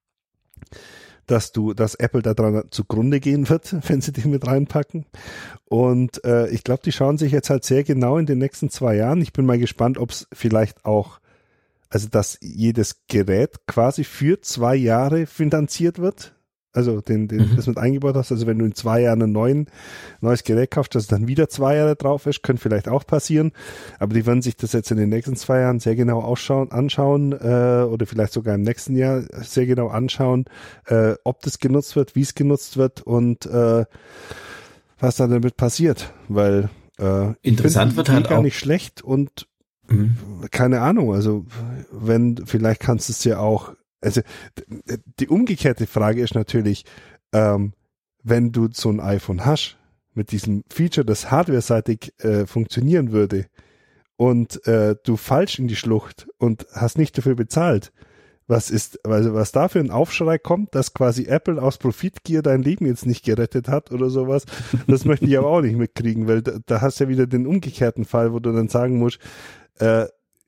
dass du, dass Apple da dran zugrunde gehen wird, wenn sie die mit reinpacken. Und äh, ich glaube, die schauen sich jetzt halt sehr genau in den nächsten zwei Jahren. Ich bin mal gespannt, ob es vielleicht auch, also dass jedes Gerät quasi für zwei Jahre finanziert wird. Also den, den mhm. das mit eingebaut hast. Also wenn du in zwei Jahren ein neuen, neues Gerät kaufst, dass es dann wieder zwei Jahre drauf ist, könnte vielleicht auch passieren. Aber die werden sich das jetzt in den nächsten zwei Jahren sehr genau ausschauen, anschauen äh, oder vielleicht sogar im nächsten Jahr sehr genau anschauen, äh, ob das genutzt wird, wie es genutzt wird und äh, was dann damit passiert. Weil äh, interessant wird halt gar auch nicht schlecht und mhm. keine Ahnung. Also wenn vielleicht kannst du es ja auch. Also die umgekehrte Frage ist natürlich, ähm, wenn du so ein iPhone hast, mit diesem Feature, das hardware-seitig äh, funktionieren würde und äh, du falsch in die Schlucht und hast nicht dafür bezahlt, was ist, also was da für ein Aufschrei kommt, dass quasi Apple aus Profitgier dein Leben jetzt nicht gerettet hat oder sowas, das möchte ich aber auch nicht mitkriegen, weil da, da hast du ja wieder den umgekehrten Fall, wo du dann sagen musst, äh,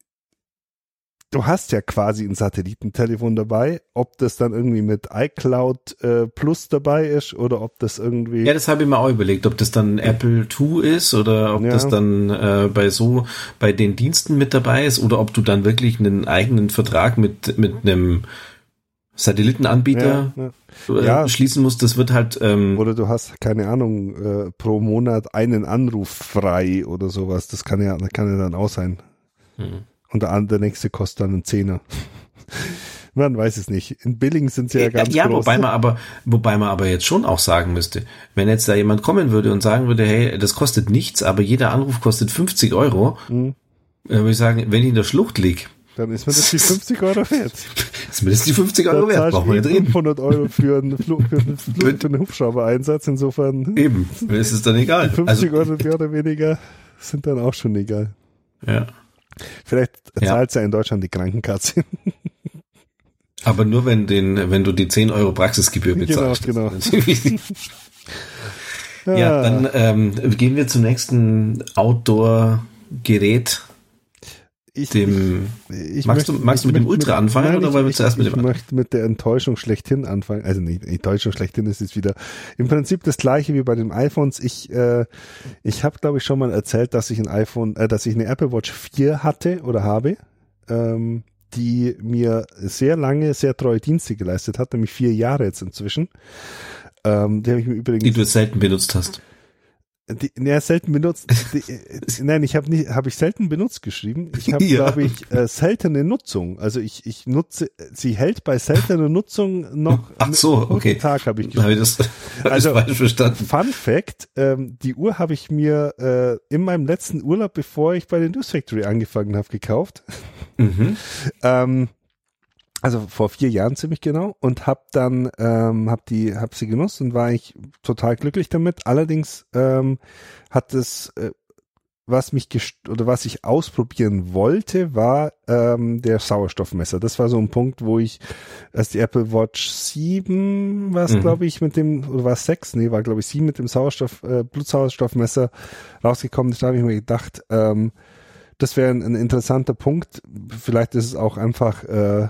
du hast ja quasi ein Satellitentelefon dabei, ob das dann irgendwie mit iCloud äh, Plus dabei ist oder ob das irgendwie... Ja, das habe ich mir auch überlegt, ob das dann Apple zwei ist oder ob ja. das dann äh, bei so bei den Diensten mit dabei ist oder ob du dann wirklich einen eigenen Vertrag mit mit einem Satellitenanbieter ja, ja. Äh, ja. schließen musst. Das wird halt... Ähm, oder du hast, keine Ahnung, äh, pro Monat einen Anruf frei oder sowas. Das kann ja, das kann ja dann auch sein. Hm. Und der, der nächste kostet dann einen Zehner. Man weiß es nicht. In Billing sind sie ja ganz ja, groß. wobei man aber, wobei man aber jetzt schon auch sagen müsste, wenn jetzt da jemand kommen würde und sagen würde, hey, das kostet nichts, aber jeder Anruf kostet fünfzig Euro, mhm. dann würde ich sagen, wenn ich in der Schlucht liege, dann ist mir das die fünfzig Euro wert. Ist mir das die fünfzig Euro wert, brauchen wir nicht reden. fünfhundert Euro für einen, Flug, für einen, Flug, für einen Hubschrauber-Einsatz, insofern. Eben, ist es dann egal. fünfzig also, Euro mehr oder weniger sind dann auch schon egal. Ja. Vielleicht zahlt ja. ja in Deutschland die Krankenkasse. Aber nur wenn den, wenn du die zehn Euro Praxisgebühr bezahlst. Genau, genau. ja, ja, dann ähm, gehen wir zum nächsten Outdoor-Gerät. Ich, dem, ich, ich magst möchte, du, magst du mit dem Ultra mit, anfangen nein, oder wollen wir ich, zuerst mit dem Ich anderen? möchte mit der Enttäuschung schlechthin anfangen. Also nicht, Enttäuschung schlechthin ist es wieder im Prinzip das gleiche wie bei den iPhones. Ich, äh, ich habe glaube ich schon mal erzählt, dass ich ein iPhone, äh, dass ich eine Apple Watch vier hatte oder habe, ähm, die mir sehr lange, sehr treue Dienste geleistet hat, nämlich vier Jahre jetzt inzwischen. Ähm, die habe ich mir übrigens. Die du selten benutzt hast. Die, ne, selten benutzt. Die, nein, ich habe nicht, habe ich selten benutzt geschrieben. Ich habe, ja. glaube ich, äh, seltene Nutzung. Also ich, ich nutze, sie hält bei seltener Nutzung noch. Ach so, okay. Tag habe ich geschrieben. Habe ich das, hab also falsch verstanden. Fun Fact: ähm, Die Uhr habe ich mir äh, in meinem letzten Urlaub, bevor ich bei der News Factory angefangen habe, gekauft. Mhm. ähm, Also vor vier Jahren ziemlich genau und hab dann ähm, hab die hab sie genutzt und war ich total glücklich damit. Allerdings ähm, hat es äh, was mich gest- oder was ich ausprobieren wollte, war ähm, der Sauerstoffmesser. Das war so ein Punkt, wo ich, als die Apple Watch sieben war es, mhm. glaube ich, mit dem, oder war es sechs? Nee, war glaube ich sieben mit dem Sauerstoff, äh, Blutsauerstoffmesser rausgekommen ist. Da habe ich mir gedacht, ähm, das wäre ein, ein interessanter Punkt. Vielleicht ist es auch einfach äh,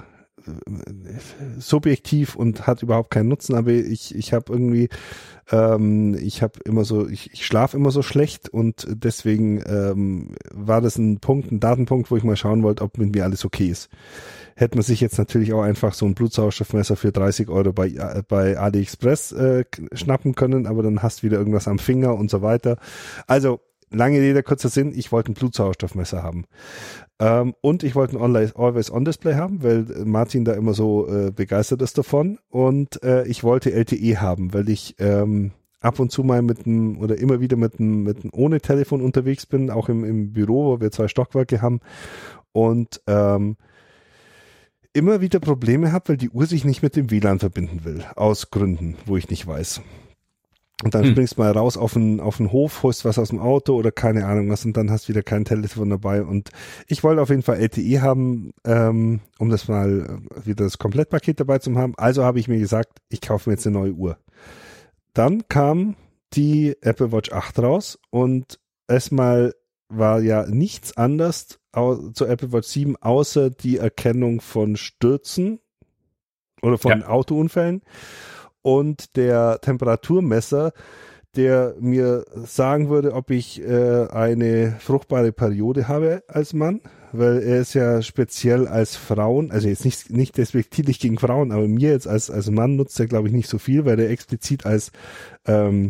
subjektiv und hat überhaupt keinen Nutzen, aber ich, ich habe irgendwie, ähm, ich habe immer so, ich, ich schlafe immer so schlecht und deswegen ähm, war das ein Punkt, ein Datenpunkt, wo ich mal schauen wollte, ob mit mir alles okay ist. Hätte man sich jetzt natürlich auch einfach so ein Blutsauerstoffmesser für dreißig Euro bei, äh, bei AliExpress äh, schnappen können, aber dann hast du wieder irgendwas am Finger und so weiter. Also, lange Rede, kurzer Sinn, ich wollte ein Blutsauerstoffmesser haben. Ähm, und ich wollte ein Always-On-Display haben, weil Martin da immer so äh, begeistert ist davon. Und äh, ich wollte L T E haben, weil ich ähm, ab und zu mal mit einem oder immer wieder mit einem mit einem ohne Telefon unterwegs bin, auch im, im Büro, wo wir zwei Stockwerke haben. Und ähm, immer wieder Probleme habe, weil die Uhr sich nicht mit dem W L A N verbinden will. Aus Gründen, wo ich nicht weiß. Und dann hm. springst du mal raus auf den, auf den Hof, holst was aus dem Auto oder keine Ahnung was und dann hast du wieder kein Telefon dabei. Und ich wollte auf jeden Fall L T E haben, ähm, um das mal wieder das Komplettpaket dabei zu haben. Also habe ich mir gesagt, ich kaufe mir jetzt eine neue Uhr. Dann kam die Apple Watch acht raus und erstmal war ja nichts anders zur Apple Watch sieben, außer die Erkennung von Stürzen oder von ja. Autounfällen und der Temperaturmesser, der mir sagen würde, ob ich äh, eine fruchtbare Periode habe als Mann, weil er ist ja speziell als Frauen, also jetzt nicht, nicht despektierlich gegen Frauen, aber mir jetzt als, als Mann nutzt er, glaube ich, nicht so viel, weil er explizit als ähm,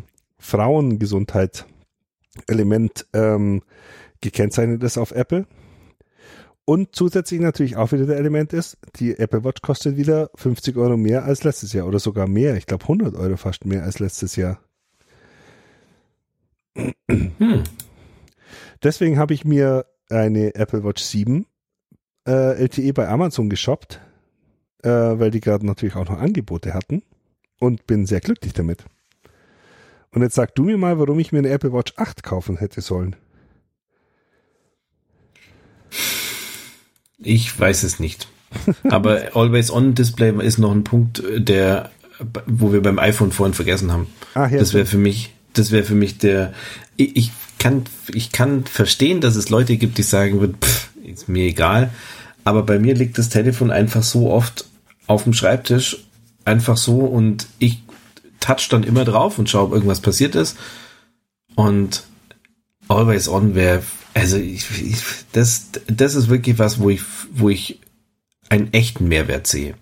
Frauengesundheit-Element ähm, gekennzeichnet ist auf Apple. Und zusätzlich natürlich auch wieder der Element ist, die Apple Watch kostet wieder fünfzig Euro mehr als letztes Jahr oder sogar mehr. Ich glaube hundert Euro fast mehr als letztes Jahr. Hm. Deswegen habe ich mir eine Apple Watch sieben äh, L T E bei Amazon geshoppt, äh, weil die gerade natürlich auch noch Angebote hatten und bin sehr glücklich damit. Und jetzt sag du mir mal, warum ich mir eine Apple Watch acht kaufen hätte sollen. Ich weiß es nicht. Aber Always-On-Display ist noch ein Punkt, der, wo wir beim iPhone vorhin vergessen haben. Ach, ja, das wäre für mich, das wäre für mich der, ich, ich kann, ich kann verstehen, dass es Leute gibt, die sagen würden, pff, ist mir egal. Aber bei mir liegt das Telefon einfach so oft auf dem Schreibtisch, einfach so und ich touch dann immer drauf und schaue, ob irgendwas passiert ist. Und Always-On wäre, also ich, ich, das, das ist wirklich was, wo ich, wo ich einen echten Mehrwert sehe.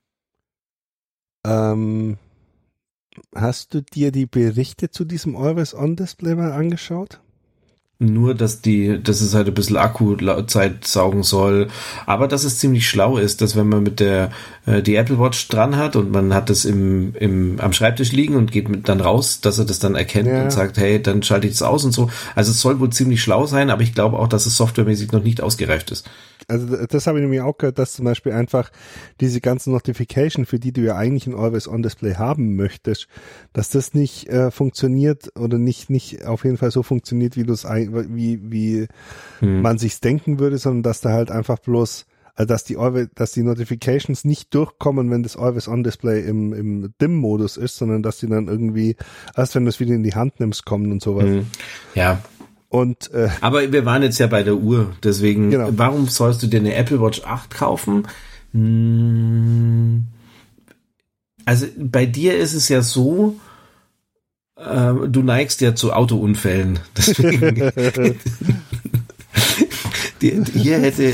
Ähm, hast du dir die Berichte zu diesem Always-On-Display mal angeschaut? Nur, dass die, dass es halt ein bisschen Akkuzeit saugen soll, aber dass es ziemlich schlau ist, dass wenn man mit der äh, die Apple Watch dran hat und man hat das im im am Schreibtisch liegen und geht mit dann raus, dass er das dann erkennt ja. und sagt, hey, dann schalte ich das aus und so. Also es soll wohl ziemlich schlau sein, aber ich glaube auch, dass es softwaremäßig noch nicht ausgereift ist. Also das habe ich nämlich auch gehört, dass zum Beispiel einfach diese ganzen Notification, für die du ja eigentlich ein Always-On-Display haben möchtest, dass das nicht äh, funktioniert oder nicht nicht auf jeden Fall so funktioniert, wie du es wie wie hm. man sich's denken würde, sondern dass da halt einfach bloß, also dass die Always, dass die Notifications nicht durchkommen, wenn das Always-On-Display im im Dim-Modus ist, sondern dass die dann irgendwie erst wenn du es wieder in die Hand nimmst kommen und sowas. Hm. Ja. Und, äh, aber wir waren jetzt ja bei der Uhr, deswegen, genau. Warum sollst du dir eine Apple Watch acht kaufen? Hm, also bei dir ist es ja so, äh, du neigst ja zu Autounfällen. Deswegen die, hier hätte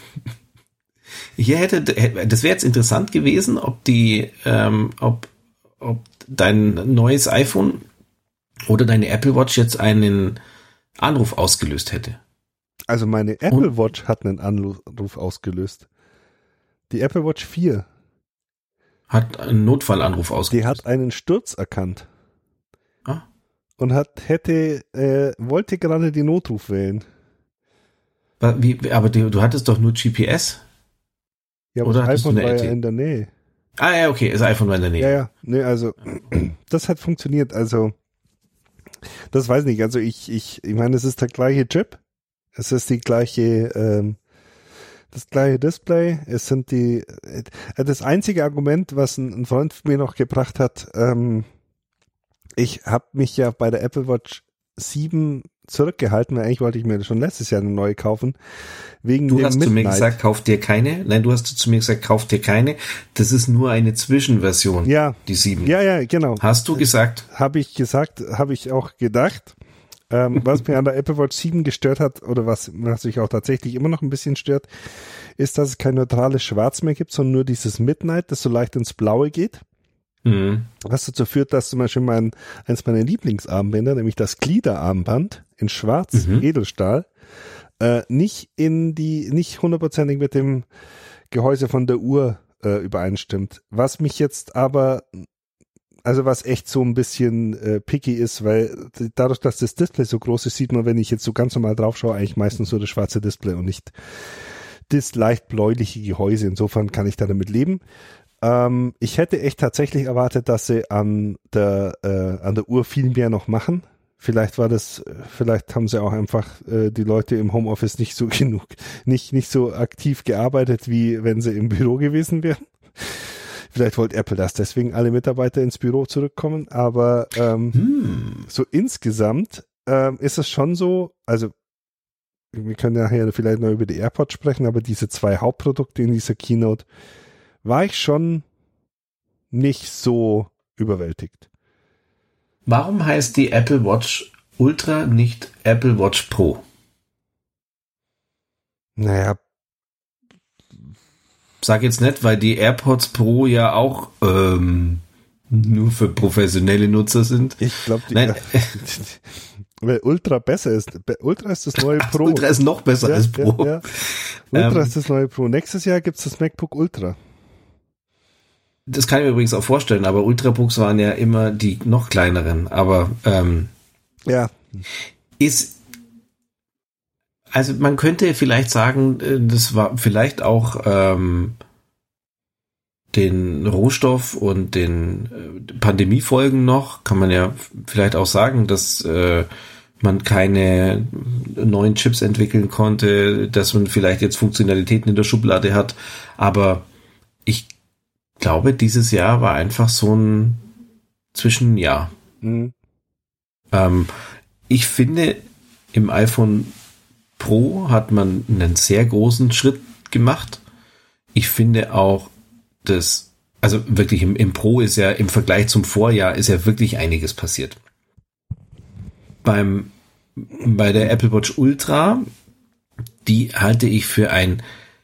hier hätte, das wäre jetzt interessant gewesen, ob die, ähm, ob, ob dein neues iPhone oder deine Apple Watch jetzt einen Anruf ausgelöst hätte. Also meine Apple Und? Watch hat einen Anruf ausgelöst. Die Apple Watch vier hat einen Notfallanruf ausgelöst. Die hat einen Sturz erkannt. Ah. Und hat hätte äh, wollte gerade den Notruf wählen. Wie, aber du, du hattest doch nur G P S? Ja, aber Oder das iPhone war ja in der Nähe. Ah ja, okay, das iPhone war in der Nähe. Ja, ja, nee, also das hat funktioniert, also das weiß ich nicht, also ich, ich, ich meine, es ist der gleiche Chip, es ist die gleiche, ähm, das gleiche Display, es sind die, äh, das einzige Argument, was ein, ein Freund mir noch gebracht hat, ähm, ich habe mich ja bei der Apple Watch sieben zurückgehalten, weil eigentlich wollte ich mir schon letztes Jahr eine neue kaufen. Wegen du dem hast Midnight. zu mir gesagt, kauf dir keine. Nein, du hast zu mir gesagt, kauf dir keine. Das ist nur eine Zwischenversion, ja, die sieben. Ja, ja, genau. Hast du gesagt? Habe ich gesagt, habe ich auch gedacht. Ähm, was mir an der Apple Watch sieben gestört hat, oder was, was mich auch tatsächlich immer noch ein bisschen stört, ist, dass es kein neutrales Schwarz mehr gibt, sondern nur dieses Midnight, das so leicht ins Blaue geht. Mhm. Was dazu führt, dass zum Beispiel mein, eins meiner Lieblingsarmbänder, nämlich das Gliederarmband in Schwarz, Mhm. Edelstahl, äh, nicht in die, nicht hundertprozentig mit dem Gehäuse von der Uhr äh, übereinstimmt. Was mich jetzt aber, also was echt so ein bisschen äh, picky ist, weil dadurch, dass das Display so groß ist, sieht man, wenn ich jetzt so ganz normal drauf schaue, eigentlich meistens so das schwarze Display und nicht das leicht bläuliche Gehäuse. Insofern kann ich da damit leben. Ähm, ich hätte echt tatsächlich erwartet, dass sie an der äh, an der Uhr viel mehr noch machen. Vielleicht war das, vielleicht haben sie auch einfach äh, die Leute im Homeoffice nicht so genug, nicht nicht so aktiv gearbeitet, wie wenn sie im Büro gewesen wären. Vielleicht wollte Apple, dass deswegen alle Mitarbeiter ins Büro zurückkommen. Aber ähm, hm. so insgesamt ähm, ist es schon so. Also wir können nachher vielleicht noch über die AirPods sprechen, aber diese zwei Hauptprodukte in dieser Keynote war ich schon nicht so überwältigt. Warum heißt die Apple Watch Ultra nicht Apple Watch Pro? Naja. Sag jetzt nicht, weil die AirPods Pro ja auch ähm, nur für professionelle Nutzer sind. Ich glaube, die Nein. weil Ultra besser ist. Ultra ist das neue Ach, Pro. Ultra ist noch besser ja, als Pro. Ja, ja. Ultra ähm, ist das neue Pro. Nächstes Jahr gibt es das MacBook Ultra. Das kann ich mir übrigens auch vorstellen, aber Ultrabooks waren ja immer die noch kleineren. Aber ähm, ja. ist, also man könnte vielleicht sagen, das war vielleicht auch ähm, den Rohstoff und den äh, Pandemiefolgen noch, kann man ja vielleicht auch sagen, dass äh, man keine neuen Chips entwickeln konnte, dass man vielleicht jetzt Funktionalitäten in der Schublade hat, aber ich glaube, dieses Jahr war einfach so ein Zwischenjahr. Mhm. Ähm, ich finde, im iPhone Pro hat man einen sehr großen Schritt gemacht. Ich finde auch, dass, also wirklich im, im Pro ist ja im Vergleich zum Vorjahr ist ja wirklich einiges passiert. Beim, bei der Apple Watch Ultra, die halte ich für ein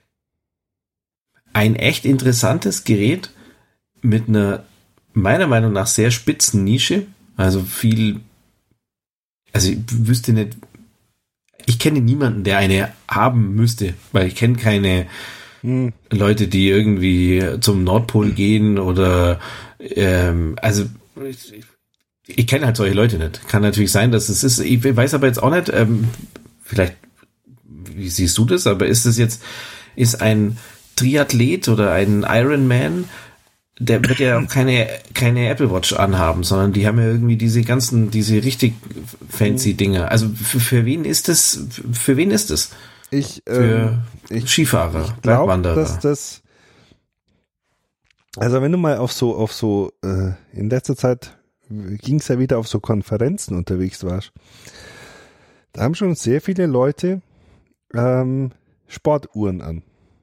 ein echt interessantes Gerät mit einer meiner Meinung nach sehr spitzen Nische, also viel, also ich wüsste nicht, ich kenne niemanden, der eine haben müsste, weil ich kenne keine hm. Leute, die irgendwie zum Nordpol gehen oder ähm, also ich, ich kenne halt solche Leute nicht. Kann natürlich sein, dass es ist, ich weiß aber jetzt auch nicht, ähm, vielleicht, wie siehst du das, aber ist es jetzt, ist ein Triathlet oder ein Ironman, der wird ja auch keine, keine Apple Watch anhaben, sondern die haben ja irgendwie diese ganzen, diese richtig fancy Dinge. Also für, für wen ist das, für wen ist das? Ich, für ähm, ich, Skifahrer, ich glaub, Bergwanderer. Dass das, also wenn du mal auf so, auf so, äh, in letzter Zeit ging es ja wieder auf so Konferenzen unterwegs warst, da haben schon sehr viele Leute ähm, Sportuhren an.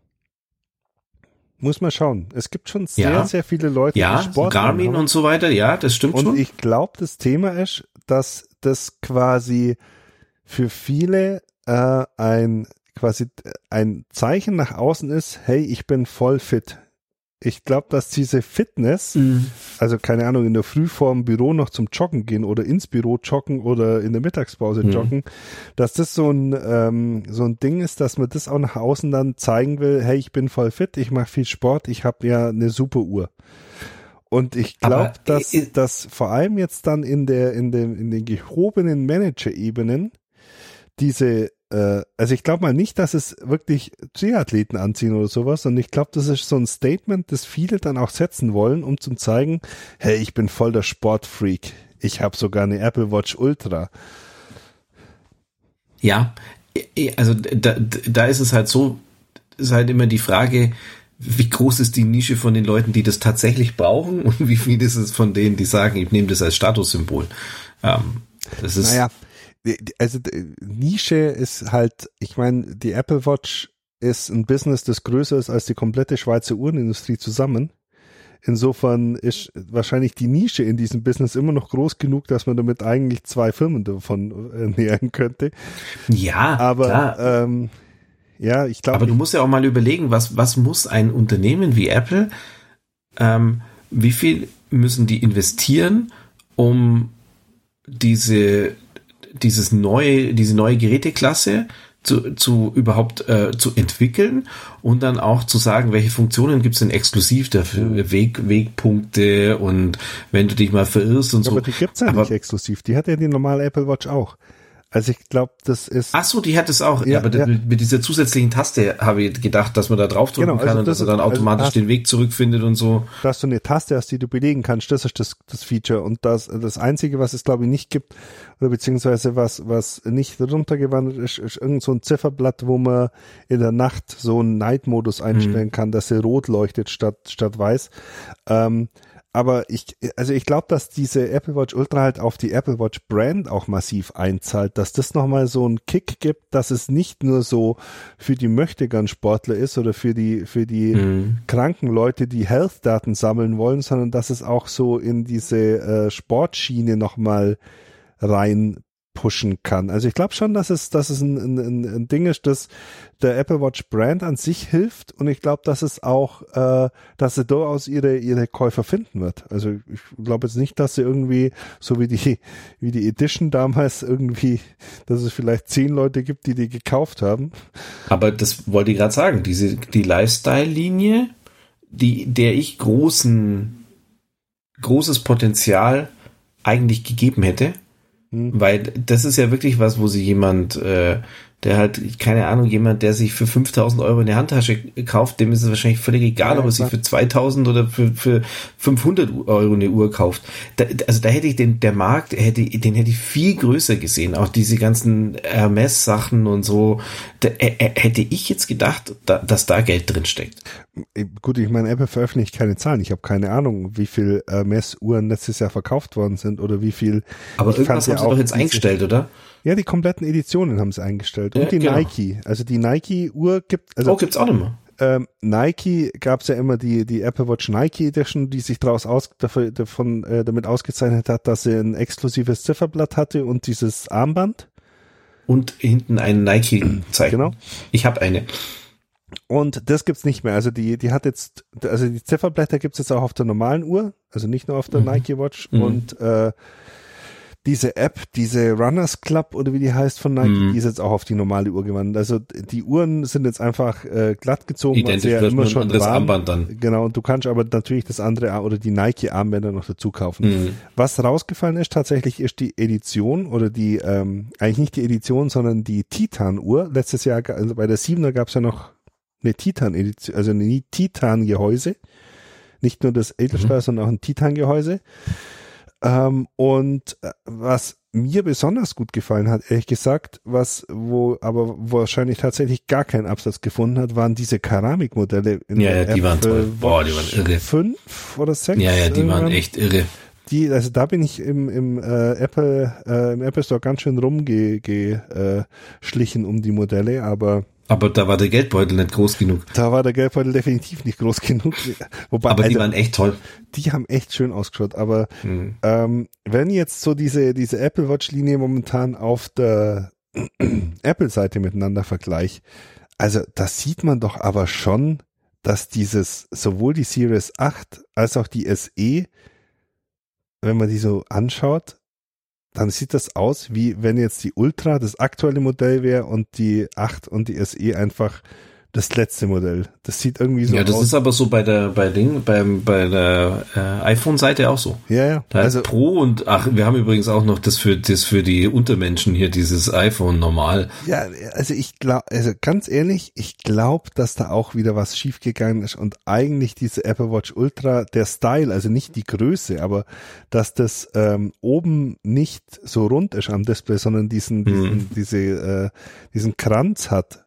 Muss man schauen. Es gibt schon sehr, ja. sehr viele Leute, ja, die Sport Garmin und so weiter, ja, das stimmt und schon. Und ich glaube, das Thema ist, dass das quasi für viele äh, ein quasi ein Zeichen nach außen ist, hey, ich bin voll fit. Ich glaube, dass diese Fitness, mhm. also keine Ahnung, in der Früh vorm Büro noch zum Joggen gehen oder ins Büro joggen oder in der Mittagspause mhm. joggen, dass das so ein ähm, so ein Ding ist, dass man das auch nach außen dann zeigen will, hey, ich bin voll fit, ich mache viel Sport, ich habe ja eine super Uhr. Und ich glaube, dass äh, dass vor allem jetzt dann in der in dem in den gehobenen Manager-Ebenen diese also ich glaube mal nicht, dass es wirklich Triathleten anziehen oder sowas, sondern ich glaube, das ist so ein Statement, das viele dann auch setzen wollen, um zu zeigen, hey, ich bin voll der Sportfreak. Ich habe sogar eine Apple Watch Ultra. Ja, also da, da ist es halt so, ist halt immer die Frage, wie groß ist die Nische von den Leuten, die das tatsächlich brauchen und wie viel ist es von denen, die sagen, ich nehme das als Statussymbol. Ähm, das ist naja, also die Nische ist halt, ich meine, die Apple Watch ist ein Business, das größer ist als die komplette Schweizer Uhrenindustrie zusammen. Insofern ist wahrscheinlich die Nische in diesem Business immer noch groß genug, dass man damit eigentlich zwei Firmen davon ernähren könnte. Ja, aber klar. Ähm, ja, ich glaube. Aber du musst ja auch mal überlegen, was was muss ein Unternehmen wie Apple, ähm, wie viel müssen die investieren, um diese dieses neue diese neue Geräteklasse zu, zu überhaupt äh, zu entwickeln und dann auch zu sagen, welche Funktionen gibt es denn exklusiv dafür, Weg, Wegpunkte und wenn du dich mal verirrst und ja, so. Aber die gibt's ja aber nicht exklusiv, die hat ja die normale Apple Watch auch. Also ich glaube, das ist... Ach so, die hat es auch. Ja, ja, aber ja. Mit, mit dieser zusätzlichen Taste habe ich gedacht, dass man da draufdrücken Genau, also kann und das dass er dann ist- automatisch also den Weg zurückfindet und so. dass du eine Taste hast, die du belegen kannst, das ist das, das Feature. Und das, das Einzige, was es glaube ich nicht gibt, oder beziehungsweise was, was nicht runtergewandert ist, ist irgend so ein Zifferblatt, wo man in der Nacht so einen Night-Modus einstellen Mhm. kann, dass sie rot leuchtet statt, statt weiß. Ähm, aber ich, also ich glaube, dass diese Apple Watch Ultra halt auf die Apple Watch Brand auch massiv einzahlt, dass das nochmal so einen Kick gibt, dass es nicht nur so für die Möchtegern-Sportler ist oder für die, für die Mhm. kranken Leute, die Health-Daten sammeln wollen, sondern dass es auch so in diese äh, Sportschiene nochmal rein pushen kann. Also ich glaube schon, dass es, dass es ein, ein, ein Ding ist, das der Apple Watch Brand an sich hilft und ich glaube, dass es auch, äh, dass sie durchaus ihre ihre Käufer finden wird. Also ich glaube jetzt nicht, dass sie irgendwie, so wie die wie die Edition damals irgendwie, dass es vielleicht zehn Leute gibt, die die gekauft haben. Aber das wollte ich gerade sagen, diese die Lifestyle-Linie, die der ich großen großes Potenzial eigentlich gegeben hätte, Hm. weil das ist ja wirklich was, wo sie jemand, äh, der halt, keine Ahnung, jemand, der sich für fünftausend Euro eine Handtasche kauft, dem ist es wahrscheinlich völlig egal, Ja, ob er sich klar. für zweitausend oder für, für fünfhundert Euro eine Uhr kauft. Da, also da hätte ich den, der Markt, hätte, den hätte ich viel größer gesehen. Auch diese ganzen Hermes-Sachen und so. Da, äh, äh, hätte ich jetzt gedacht, da, dass da Geld drin steckt. Gut, ich meine, Apple veröffentlicht keine Zahlen. Ich habe keine Ahnung, wie viel äh, Messuhren letztes Jahr verkauft worden sind oder wie viel. Aber ich irgendwas fand haben ja sie doch auch jetzt diese- eingestellt, oder? Ja, die kompletten Editionen haben sie eingestellt. Und Ja, die genau. Nike. Also die Nike-Uhr gibt, also Oh, gibt's auch nicht mehr. ähm, Nike gab's ja immer die die Apple Watch Nike Edition, die sich daraus aus, dafür, davon äh, damit ausgezeichnet hat, dass sie ein exklusives Zifferblatt hatte und dieses Armband. Und hinten ein Nike-Zeichen. Genau. Ich habe eine. Und das gibt's nicht mehr. Also die die hat jetzt, also die Zifferblätter gibt's jetzt auch auf der normalen Uhr, also nicht nur auf der Mhm. Nike Watch. Mhm. Und äh, diese App, diese Runners Club oder wie die heißt von Nike, Mhm. die ist jetzt auch auf die normale Uhr gewandert. Also die Uhren sind jetzt einfach äh, glatt gezogen, weil Identisch, sie ja bloß immer nur ein schon anderes waren. Armband dann. Genau, und du kannst aber natürlich das andere Ar- oder die Nike-Armbänder noch dazu kaufen. Mhm. Was rausgefallen ist tatsächlich, ist die Edition oder die, ähm, eigentlich nicht die Edition, sondern die Titan-Uhr. Letztes Jahr, ga- also bei der siebener gab es ja noch eine Titan-Edition, also ein Titan-Gehäuse. Nicht nur das Edelstahl, Mhm. sondern auch ein Titan-Gehäuse. Ähm, und äh, was mir besonders gut gefallen hat, ehrlich gesagt, was, wo, aber wahrscheinlich tatsächlich gar keinen Absatz gefunden hat, waren diese Keramikmodelle in Ja, der ja, die waren Apple toll. Boah, die waren Watch irre. fünf oder sechs. Ja, ja, die waren irgendwann. echt irre. Die, also da bin ich im, im äh, Apple, äh, im Apple Store ganz schön rumgeschlichen ge, äh, schlichen um die Modelle, aber Aber da war der Geldbeutel nicht groß genug. da war der Geldbeutel definitiv nicht groß genug. Wobei, Aber die also, waren echt toll. die haben echt schön ausgeschaut, aber Mhm. ähm, wenn jetzt so diese, diese Apple Watch Linie momentan auf der Apple-Seite miteinander vergleicht, also das sieht man doch aber schon, dass dieses, sowohl die Series acht als auch die S E, wenn man die so anschaut, dann sieht das aus, wie wenn jetzt die Ultra das aktuelle Modell wäre und die acht und die S E einfach das letzte Modell. Das sieht irgendwie so Ja, das aus. ist aber so bei der, bei Ding, beim, bei der äh, iPhone-Seite auch so. Ja, ja. Da Also ist Pro und, ach, wir haben übrigens auch noch das für, das für die Untermenschen hier, dieses iPhone normal. Ja, also ich glaube, also ganz ehrlich, ich glaube, dass da auch wieder was schiefgegangen ist und eigentlich diese Apple Watch Ultra, der Style, also nicht die Größe, aber dass das ähm, oben nicht so rund ist am Display, sondern diesen, diesen Mhm. diese, äh, diesen Kranz hat,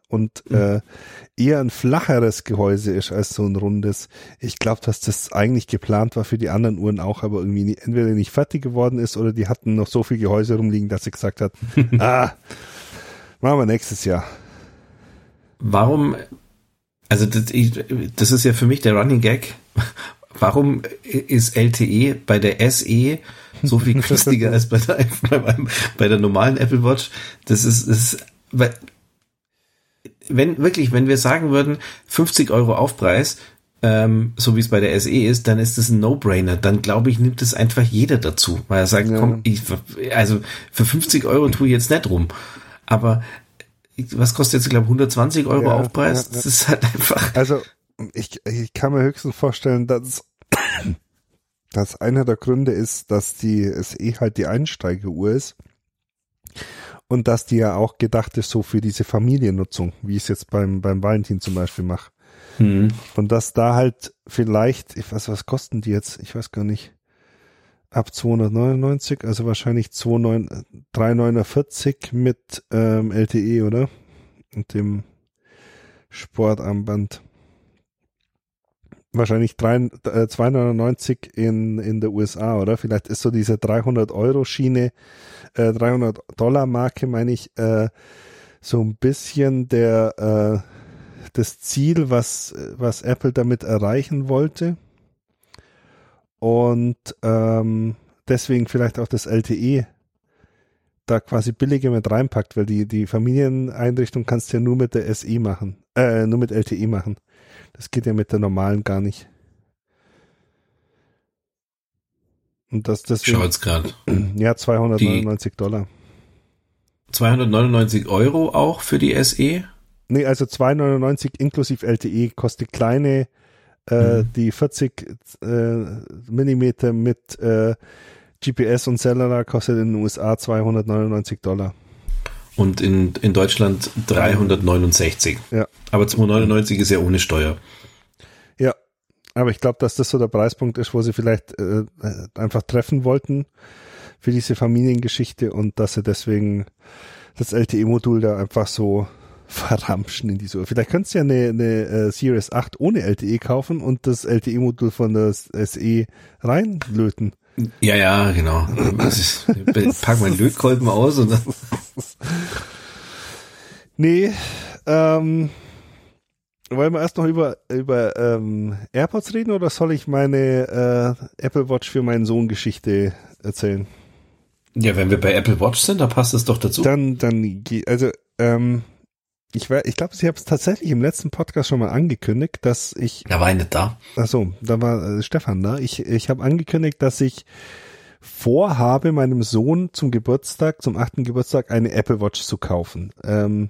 und mhm. äh, eher ein flacheres Gehäuse ist als so ein rundes. Ich glaube, dass das eigentlich geplant war für die anderen Uhren auch, aber irgendwie nie, entweder nicht fertig geworden ist oder die hatten noch so viel Gehäuse rumliegen, dass sie gesagt hat, ah, machen wir nächstes Jahr. Warum, also das, ich, das ist ja für mich der Running Gag, warum ist L T E bei der S E so viel günstiger als bei der, bei, bei der normalen Apple Watch? Das ist, das ist, weil, wenn, wirklich, wenn wir sagen würden, fünfzig Euro Aufpreis, ähm, so wie es bei der S E ist, dann ist das ein No-Brainer. Dann glaube ich, nimmt es einfach jeder dazu, weil er sagt, ja. komm, ich, also für fünfzig Euro tue ich jetzt nicht rum. Aber was kostet jetzt, ich glaube, hundertzwanzig Euro ja, Aufpreis? Ja, ja. Das ist halt einfach. Also, ich, ich kann mir höchstens vorstellen, dass, dass einer der Gründe ist, dass die S E halt die Einsteigeruhr ist und dass die ja auch gedacht ist so für diese Familiennutzung, wie ich es jetzt beim, beim Valentin zum Beispiel mache. Mhm. Und dass da halt vielleicht, ich weiß, was kosten die jetzt? Ich weiß gar nicht. Ab zweihundertneunundneunzig, also wahrscheinlich dreihundertneunundvierzig mit ähm, L T E, oder? Und dem Sportarmband. Wahrscheinlich zweihundertneunundneunzig in, in der U S A, oder? Vielleicht ist so diese dreihundert Euro Schiene, äh, dreihundert Dollar Marke, meine ich, äh, so ein bisschen der, äh, das Ziel, was, was Apple damit erreichen wollte. Und ähm, deswegen vielleicht auch das L T E da quasi billiger mit reinpackt, weil die, die Familieneinrichtung kannst du ja nur mit der S E machen, äh, nur mit L T E machen. Das geht ja mit der normalen gar nicht. Und das deswegen. Schau jetzt gerade. Ja, zweihundertneunundneunzig die Dollar. zweihundertneunundneunzig Euro auch für die S E? Nee, also zweihundertneunundneunzig inklusive L T E kostet kleine, äh, mhm. die vierzig äh, Millimeter mit äh, G P S und Cellular kostet in den U S A zweihundertneunundneunzig Dollar. Und in, in Deutschland dreihundertneunundsechzig. Ja. Aber zweihundertneunundneunzig ist ja ohne Steuer. Ja, aber ich glaube, dass das so der Preispunkt ist, wo sie vielleicht äh, einfach treffen wollten für diese Familiengeschichte und dass sie deswegen das L T E-Modul da einfach so verramschen in diese Uhr. Vielleicht könntest du ja eine, eine äh, Series acht ohne L T E kaufen und das L T E-Modul von der S E reinlöten. Ja, ja, genau. Ist, pack meinen Lötkolben aus und dann. Nee, ähm, wollen wir erst noch über, über ähm, AirPods reden oder soll ich meine äh, Apple Watch für meinen Sohn Geschichte erzählen? Ja, wenn wir bei Apple Watch sind, da passt es doch dazu. Dann, dann, also, ähm, ich, ich glaube, ich habe es tatsächlich im letzten Podcast schon mal angekündigt, dass ich... Da war ich nicht da. Ach so, da war äh, Stefan da. Ich, ich habe angekündigt, dass ich vorhabe, meinem Sohn zum Geburtstag, zum achten Geburtstag, eine Apple Watch zu kaufen. Ähm,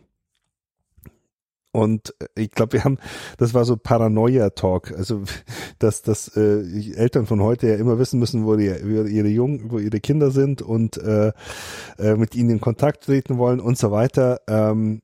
und ich glaube, wir haben, das war so Paranoia-Talk, also dass, dass äh, Eltern von heute ja immer wissen müssen, wo, die, wo ihre Jungen, wo ihre Kinder sind und äh, äh, mit ihnen in Kontakt treten wollen und so weiter. Ähm,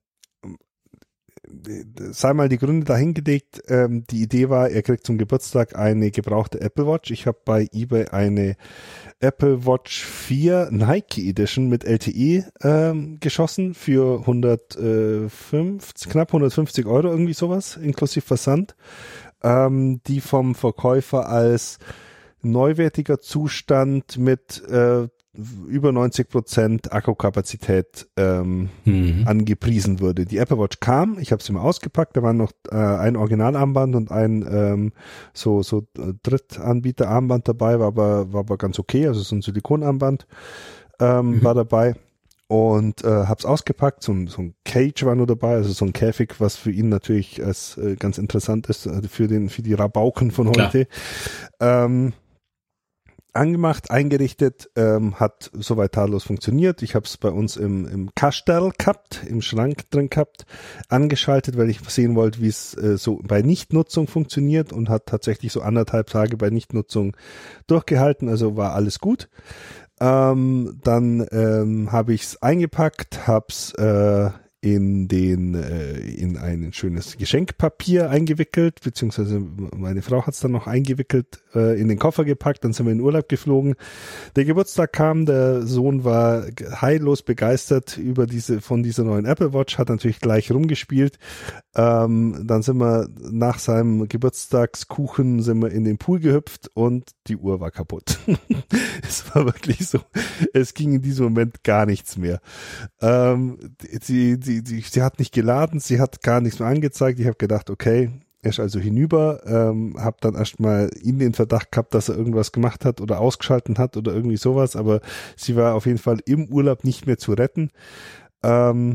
sei mal die Gründe dahingelegt. Ähm, die Idee war, er kriegt zum Geburtstag eine gebrauchte Apple Watch. Ich habe bei eBay eine Apple Watch vier Nike Edition mit L T E ähm, geschossen für hundertfünfzig, knapp hundertfünfzig Euro, irgendwie sowas, inklusive Versand. Ähm, die vom Verkäufer als neuwertiger Zustand mit äh, über neunzig Prozent Akkukapazität ähm, mhm. angepriesen wurde. Die Apple Watch kam, ich habe sie mal ausgepackt, da waren noch äh, ein Originalarmband und ein ähm, so so Drittanbieterarmband dabei, war aber war aber ganz okay, also so ein Silikonarmband ähm, mhm. war dabei und äh, hab's ausgepackt, so ein, so ein Cage war nur dabei, also so ein Käfig, was für ihn natürlich als äh, ganz interessant ist, also für den für die Rabauken von heute. Ähm, angemacht, eingerichtet, ähm, hat soweit tadellos funktioniert. Ich habe es bei uns im, im Kastel gehabt, im Schrank drin gehabt, angeschaltet, weil ich sehen wollte, wie es äh, so bei Nichtnutzung funktioniert und hat tatsächlich so anderthalb Tage bei Nichtnutzung durchgehalten, also war alles gut. Ähm, dann ähm, habe ich es eingepackt, habe es äh, in den äh, in ein schönes Geschenkpapier eingewickelt, beziehungsweise meine Frau hat es dann noch eingewickelt, äh, in den Koffer gepackt, dann sind wir in Urlaub geflogen. Der Geburtstag kam, der Sohn war heillos begeistert über diese von dieser neuen Apple Watch, hat natürlich gleich rumgespielt. Ähm, dann sind wir nach seinem Geburtstagskuchen sind wir in den Pool gehüpft und die Uhr war kaputt. Es war wirklich so, es ging in diesem Moment gar nichts mehr. Ähm, sie, sie, sie, sie hat nicht geladen, sie hat gar nichts mehr angezeigt. Ich habe gedacht, okay, er ist also hinüber, ähm, habe dann erstmal ihn den Verdacht gehabt, dass er irgendwas gemacht hat oder ausgeschalten hat oder irgendwie sowas, aber sie war auf jeden Fall im Urlaub nicht mehr zu retten. Ähm,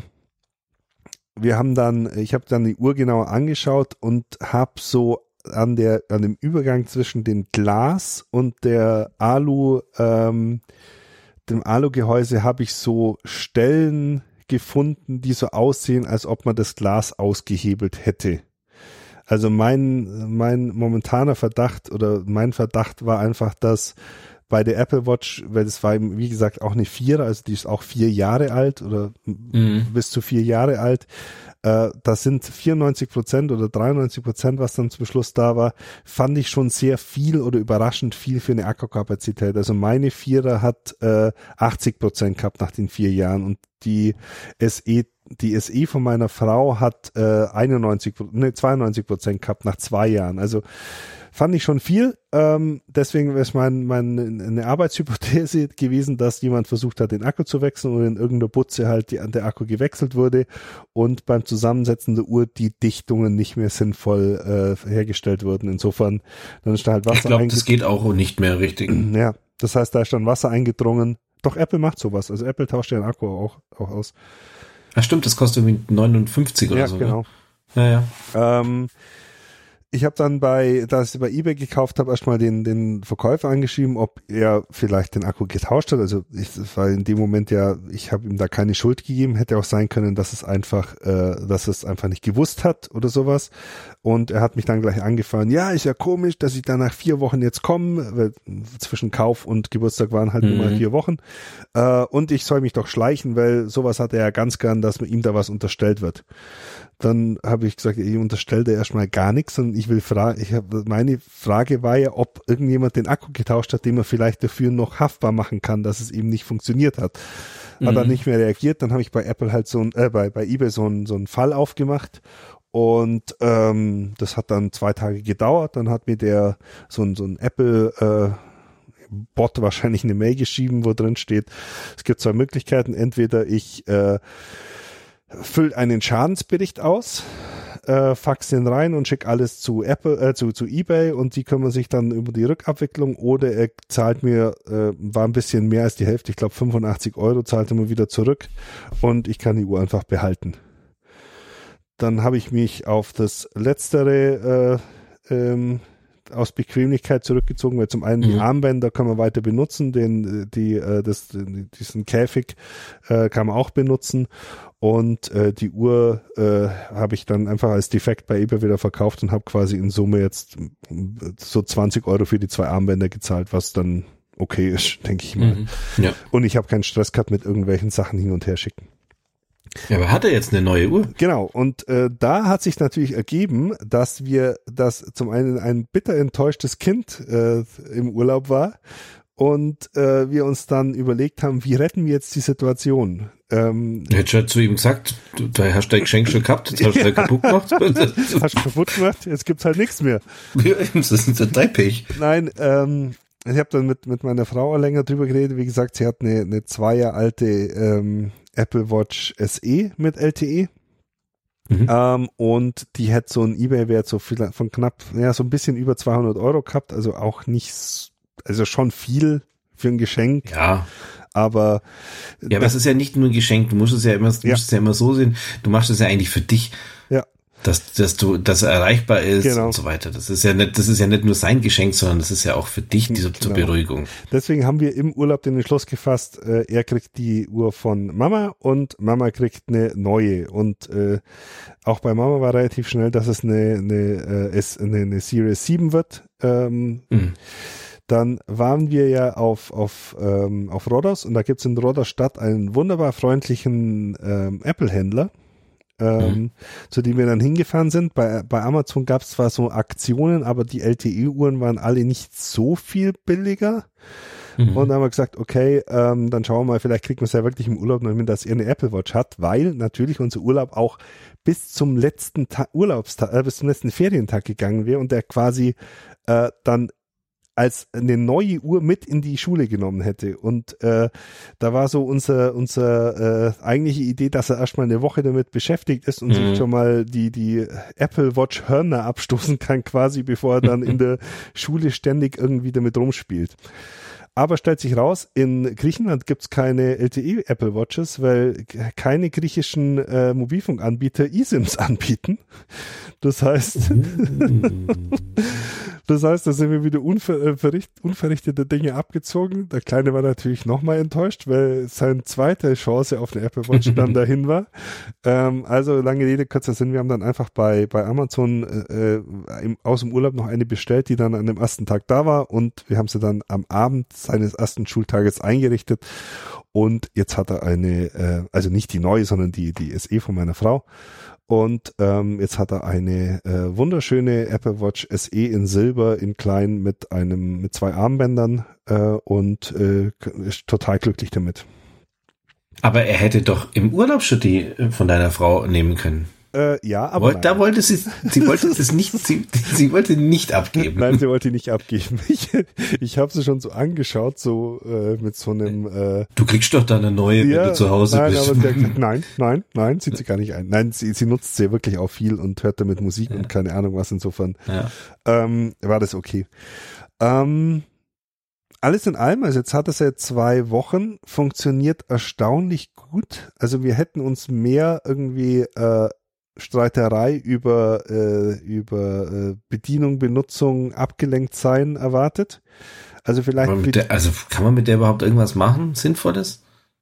wir haben dann, ich habe dann die Uhr genauer angeschaut und habe so an der, an dem Übergang zwischen dem Glas und der Alu, ähm, dem Alugehäuse habe ich so Stellen gefunden, die so aussehen, als ob man das Glas ausgehebelt hätte. Also mein, mein momentaner Verdacht oder mein Verdacht war einfach, dass bei der Apple Watch, weil das war eben, wie gesagt, auch eine Vierer, also die ist auch vier Jahre alt oder mhm. bis zu vier Jahre alt. Äh, das sind vierundneunzig Prozent oder dreiundneunzig Prozent, was dann zum Schluss da war, fand ich schon sehr viel oder überraschend viel für eine Akkukapazität. Also meine Vierer hat äh, achtzig Prozent gehabt nach den vier Jahren und die S E Die S E von meiner Frau hat äh, einundneunzig, ne, zweiundneunzig Prozent gehabt nach zwei Jahren. Also fand ich schon viel. Ähm, deswegen wäre es mein, mein, eine Arbeitshypothese gewesen, dass jemand versucht hat, den Akku zu wechseln und in irgendeiner Butze halt die, der Akku gewechselt wurde und beim Zusammensetzen der Uhr die Dichtungen nicht mehr sinnvoll äh, hergestellt wurden. Insofern, dann ist da halt Wasser. Ich glaube, das geht auch nicht mehr richtig. Ja, das heißt, da ist dann Wasser eingedrungen. Doch Apple macht sowas. Also Apple tauscht ja den Akku auch, auch aus. Ach stimmt, das kostet irgendwie neunundfünfzig oder ja, so. Genau. Ja, ja. Ähm, ich habe dann bei, da ich bei eBay gekauft habe, erstmal den, den Verkäufer angeschrieben, ob er vielleicht den Akku getauscht hat. Also ich, das war in dem Moment ja, ich habe ihm da keine Schuld gegeben. Hätte auch sein können, dass es einfach, äh, dass es einfach nicht gewusst hat oder sowas. Und er hat mich dann gleich angefahren, ja, ist ja komisch, dass ich da nach vier Wochen jetzt komme, weil zwischen Kauf und Geburtstag waren halt mhm. nur mal vier Wochen. Äh, und ich soll mich doch schleichen, weil sowas hat er ja ganz gern, dass ihm da was unterstellt wird. Dann habe ich gesagt, ich unterstelle dir erstmal gar nichts und ich will fragen, ich habe, meine Frage war ja, ob irgendjemand den Akku getauscht hat, den man vielleicht dafür noch haftbar machen kann, dass es eben nicht funktioniert hat. Hat mhm. dann nicht mehr reagiert, dann habe ich bei Apple halt so ein, äh, bei, bei eBay so ein, so einen Fall aufgemacht und ähm, das hat dann zwei Tage gedauert, dann hat mir der so ein, so ein Apple äh, Bot wahrscheinlich eine Mail geschrieben, wo drin steht, es gibt zwei Möglichkeiten, entweder ich äh, füllt einen Schadensbericht aus, äh, fax den rein und schickt alles zu Apple, äh, zu, zu eBay und die kümmern sich dann über die Rückabwicklung oder er zahlt mir, äh, war ein bisschen mehr als die Hälfte, ich glaube fünfundachtzig Euro, zahlt er mir wieder zurück und ich kann die Uhr einfach behalten. Dann habe ich mich auf das Letztere äh, ähm, aus Bequemlichkeit zurückgezogen, weil zum einen mhm. die Armbänder kann man weiter benutzen, den, die, äh, das, diesen Käfig äh, kann man auch benutzen und äh, die Uhr äh, habe ich dann einfach als defekt bei eBay wieder verkauft und habe quasi in Summe jetzt so zwanzig Euro für die zwei Armbänder gezahlt, was dann okay ist, denke ich mal. Mhm. Ja. Und ich habe keinen Stress gehabt mit irgendwelchen Sachen hin und her schicken. Ja, aber hat er jetzt eine neue Uhr? Genau, und äh, da hat sich natürlich ergeben, dass wir, dass zum einen ein bitter enttäuschtes Kind äh, im Urlaub war und äh, wir uns dann überlegt haben, wie retten wir jetzt die Situation? Ähm, Hättest du halt zu ihm gesagt, du, da hast du dein Geschenk schon gehabt, jetzt hast du ja. kaputt gemacht. Hast du kaputt gemacht, jetzt gibt's halt nichts mehr. Ja, das ist ein Teppich. Nein, ähm, ich habe dann mit mit meiner Frau länger drüber geredet, wie gesagt, sie hat eine, eine zwei Jahre alte ähm, Apple Watch S E mit L T E mhm. ähm, und die hat so einen eBay-Wert so viel, von knapp, ja so ein bisschen über zweihundert Euro gehabt, also auch nicht, also schon viel für ein Geschenk. Ja. Aber ja, aber es ist ja nicht nur ein Geschenk, du musst es ja immer, du ja. musst es ja immer so sehen, du machst es ja eigentlich für dich. Ja. Dass, dass du, dass er erreichbar ist genau. und so weiter. Das ist ja nicht, das ist ja nicht nur sein Geschenk, sondern das ist ja auch für dich diese genau. zur Beruhigung. Deswegen haben wir im Urlaub den Entschluss gefasst, äh, er kriegt die Uhr von Mama und Mama kriegt eine neue. Und äh, auch bei Mama war relativ schnell, dass es eine, eine, äh, es, eine, eine Series sieben wird. Ähm, mhm. Dann waren wir ja auf, auf, ähm, auf Rhodos und da gibt's in Rhodos Stadt einen wunderbar freundlichen ähm, Apple-Händler. ähm, Mhm. zu dem wir dann hingefahren sind. Bei, bei Amazon gab es zwar so Aktionen, aber die L T E-Uhren waren alle nicht so viel billiger. Mhm. Und dann haben wir gesagt, okay, ähm, dann schauen wir mal, vielleicht kriegt man es ja wirklich im Urlaub noch hin, dass ihr eine Apple Watch hat, weil natürlich unser Urlaub auch bis zum letzten Tag, Urlaubstag, äh, bis zum letzten Ferientag gegangen wäre und der quasi äh, dann als eine neue Uhr mit in die Schule genommen hätte. Und äh, da war so unser, unser äh, eigentliche Idee, dass er erstmal eine Woche damit beschäftigt ist und Mhm. sich schon mal die, die Apple Watch Hörner abstoßen kann, quasi, bevor er dann in der Schule ständig irgendwie damit rumspielt. Aber stellt sich raus, in Griechenland gibt's keine L T E Apple Watches, weil keine griechischen äh, Mobilfunkanbieter eSIMs anbieten. Das heißt, das heißt, da sind wir wieder unver, äh, verricht, unverrichtete Dinge abgezogen. Der Kleine war natürlich nochmal enttäuscht, weil seine zweite Chance auf eine Apple Watch dann dahin war. Ähm, also lange Rede, kurzer Sinn, wir haben dann einfach bei, bei Amazon äh, im, aus dem Urlaub noch eine bestellt, die dann an dem ersten Tag da war und wir haben sie dann am Abend seines ersten Schultages eingerichtet und jetzt hat er eine, äh, also nicht die neue, sondern die, die S E von meiner Frau. Und ähm, jetzt hat er eine äh, wunderschöne Apple Watch S E in Silber, in klein mit einem mit zwei Armbändern äh, und äh, ist total glücklich damit. Aber er hätte doch im Urlaub schon die von deiner Frau nehmen können. Äh, ja, aber Wollt, da wollte sie, sie wollte das nicht, sie, sie wollte nicht abgeben. Nein, sie wollte nicht abgeben. Ich, ich habe sie schon so angeschaut, so äh, mit so einem. Äh, du kriegst doch da eine neue, ja, wenn du zu Hause nein, bist. Aber der, nein, nein, nein, zieht sie gar nicht ein. Nein, sie, sie nutzt sie wirklich auch viel und hört damit Musik Ja. und keine Ahnung was. Insofern Ja. ähm, war das okay. Ähm, alles in allem, also jetzt hat es seit zwei Wochen, funktioniert erstaunlich gut. Also wir hätten uns mehr irgendwie äh, Streiterei über, äh, über äh, Bedienung, Benutzung, abgelenkt sein erwartet. Also vielleicht Aber mit der, also kann man mit der überhaupt irgendwas machen? Sinnvolles?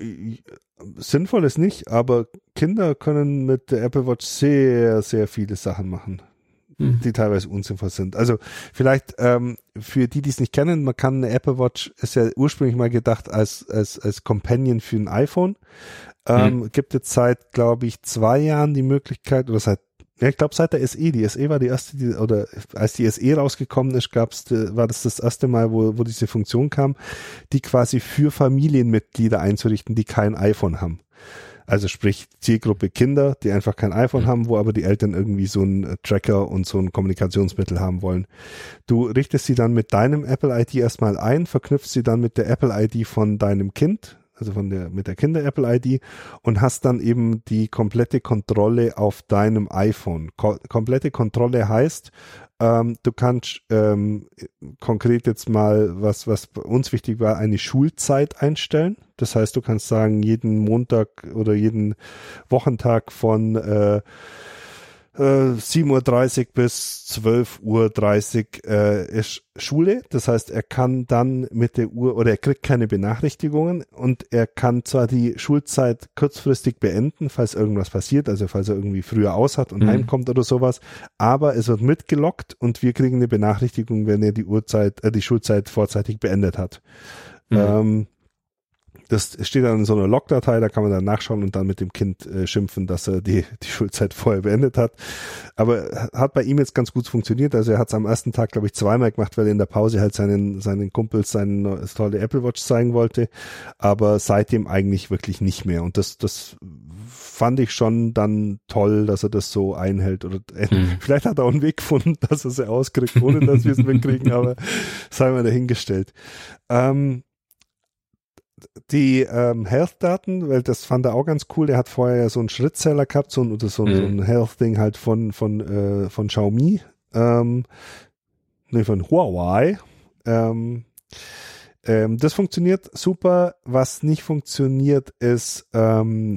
Sinnvolles nicht, aber Kinder können mit der Apple Watch sehr, sehr viele Sachen machen, hm. die teilweise unsinnvoll sind. Also vielleicht ähm, für die, die es nicht kennen, man kann eine Apple Watch, ist ja ursprünglich mal gedacht als, als, als Companion für ein iPhone. Ähm, hm. Gibt jetzt seit, glaube ich, zwei Jahren die Möglichkeit, oder seit, ja, ich glaube seit der S E, die S E war die erste, die, oder als die S E rausgekommen ist, gab's, war das das erste Mal, wo, wo diese Funktion kam, die quasi für Familienmitglieder einzurichten, die kein iPhone haben. Also sprich Zielgruppe Kinder, die einfach kein iPhone haben, wo aber die Eltern irgendwie so einen Tracker und so ein Kommunikationsmittel haben wollen. Du richtest sie dann mit deinem Apple I D erstmal ein, verknüpfst sie dann mit der Apple I D von deinem Kind, also von der, mit der Kinder-Apple I D und hast dann eben die komplette Kontrolle auf deinem iPhone. Ko- komplette Kontrolle heißt, ähm, du kannst ähm, konkret jetzt mal, was, was bei uns wichtig war, eine Schulzeit einstellen. Das heißt, du kannst sagen, jeden Montag oder jeden Wochentag von äh, äh, sieben Uhr dreißig bis zwölf Uhr dreißig äh, ist Schule. Das heißt, er kann dann mit der Uhr oder er kriegt keine Benachrichtigungen und er kann zwar die Schulzeit kurzfristig beenden, falls irgendwas passiert, also falls er irgendwie früher aus hat und mhm. heimkommt oder sowas, aber es wird mitgelockt und wir kriegen eine Benachrichtigung, wenn er die Uhrzeit, äh, die Schulzeit vorzeitig beendet hat. Mhm. Ähm, Das steht dann in so einer Logdatei, da kann man dann nachschauen und dann mit dem Kind äh, schimpfen, dass er die, die Schulzeit vorher beendet hat. Aber hat bei ihm jetzt ganz gut funktioniert. Also er hat es am ersten Tag, glaube ich, zweimal gemacht, weil er in der Pause halt seinen, seinen Kumpels seine tolle Apple Watch zeigen wollte. Aber seitdem eigentlich wirklich nicht mehr. Und das, das fand ich schon dann toll, dass er das so einhält. Oder äh, mhm. vielleicht hat er auch einen Weg gefunden, dass er sie auskriegt, ohne dass wir es mitkriegen, aber sei mal dahingestellt. Ähm, Die ähm, Health-Daten, weil das fand er auch ganz cool, der hat vorher ja so einen Schrittzähler gehabt, so ein, oder so, mhm. so ein Health-Ding halt von von äh, von Xiaomi, ähm, ne, von Huawei. Ähm, ähm, das funktioniert super. Was nicht funktioniert, ist ähm,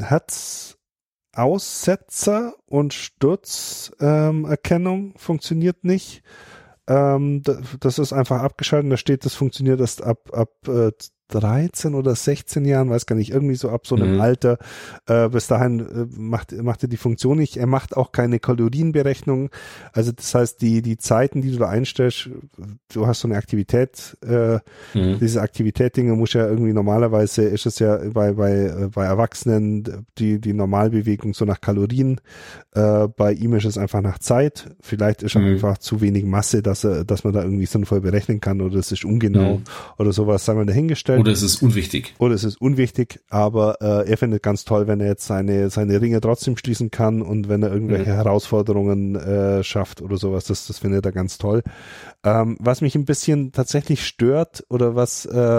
Herzaussetzer und Sturzerkennung ähm, funktioniert nicht. Ähm, das ist einfach abgeschaltet, da steht, das funktioniert erst ab, ab äh, dreizehn oder sechzehn Jahren, weiß gar nicht, irgendwie so ab so einem mhm. Alter. Äh, bis dahin äh, macht, macht er die Funktion nicht. Er macht auch keine Kalorienberechnung. Also das heißt, die, die Zeiten, die du da einstellst, du hast so eine Aktivität, äh, mhm. diese Aktivität-Dinge muss ja irgendwie normalerweise, ist es ja bei, bei, bei Erwachsenen die, die Normalbewegung so nach Kalorien. Äh, bei ihm ist es einfach nach Zeit. Vielleicht ist mhm. einfach zu wenig Masse, dass er, dass man da irgendwie sinnvoll berechnen kann oder es ist ungenau mhm. oder sowas, sagen wir dahingestellt. Oder es ist unwichtig. Oder es ist unwichtig, aber äh, er findet ganz toll, wenn er jetzt seine seine Ringe trotzdem schließen kann und wenn er irgendwelche mhm. Herausforderungen äh, schafft oder sowas, das das findet er ganz toll. Ähm, was mich ein bisschen tatsächlich stört oder was äh,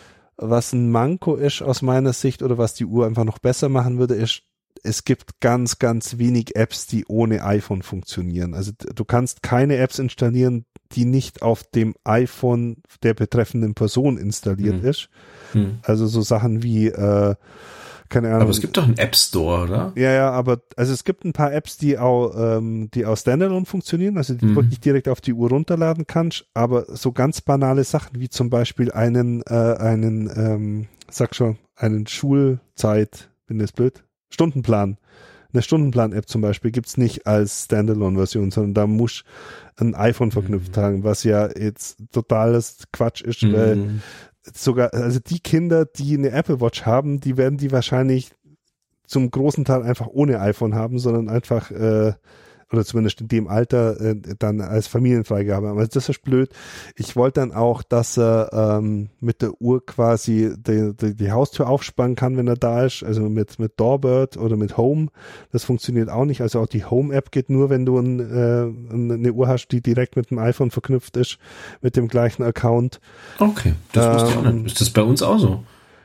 was ein Manko ist aus meiner Sicht oder was die Uhr einfach noch besser machen würde, ist, es gibt ganz, ganz wenig Apps, die ohne iPhone funktionieren. Also du kannst keine Apps installieren, die nicht auf dem iPhone der betreffenden Person installiert mhm. ist. Mhm. Also so Sachen wie, äh, keine Ahnung. Aber es gibt doch einen App Store, oder? Ja, ja, aber also es gibt ein paar Apps, die auch, ähm, die auch Standalone funktionieren, also die mhm. du wirklich direkt auf die Uhr runterladen kannst, aber so ganz banale Sachen wie zum Beispiel einen, äh, einen, ähm, sag schon, einen Schulzeit, bin jetzt blöd, Stundenplan. Eine Stundenplan-App zum Beispiel gibt's nicht als Standalone-Version, sondern da muss ein iPhone verknüpft mhm. haben, was ja jetzt totales Quatsch ist, mhm. weil sogar, also die Kinder, die eine Apple Watch haben, die werden die wahrscheinlich zum großen Teil einfach ohne iPhone haben, sondern einfach, äh, oder zumindest in dem Alter, äh, dann als Familienfreigabe haben. Also das ist blöd. Ich wollte dann auch, dass er ähm, mit der Uhr quasi die, die, die Haustür aufspannen kann, wenn er da ist, also mit mit Doorbird oder mit Home. Das funktioniert auch nicht. Also auch die Home-App geht nur, wenn du ein, äh, eine Uhr hast, die direkt mit dem iPhone verknüpft ist, mit dem gleichen Account. Okay, das ähm, wusste ich auch nicht. Ist das bei uns auch so?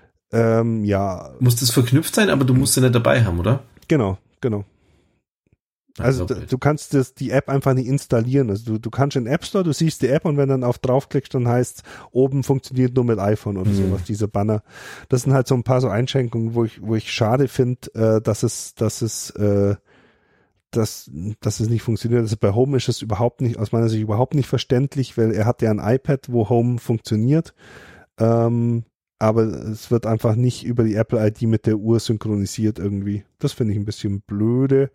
Ähm, ja. Muss das verknüpft sein, aber du musst sie nicht dabei haben, oder? Genau, genau. Also du, du kannst das, die App einfach nicht installieren. Also du, du kannst in den App Store, du siehst die App und wenn dann auf draufklickst, dann heißt oben funktioniert nur mit iPhone oder mhm. sowas, diese Banner. Das sind halt so ein paar so Einschränkungen, wo ich, wo ich schade finde, äh, dass es, dass es, äh, dass, dass es nicht funktioniert. Also bei Home ist es überhaupt nicht, aus meiner Sicht überhaupt nicht verständlich, weil er hat ja ein iPad, wo Home funktioniert. Ähm, aber es wird einfach nicht über die Apple I D mit der Uhr synchronisiert irgendwie. Das finde ich ein bisschen blöde.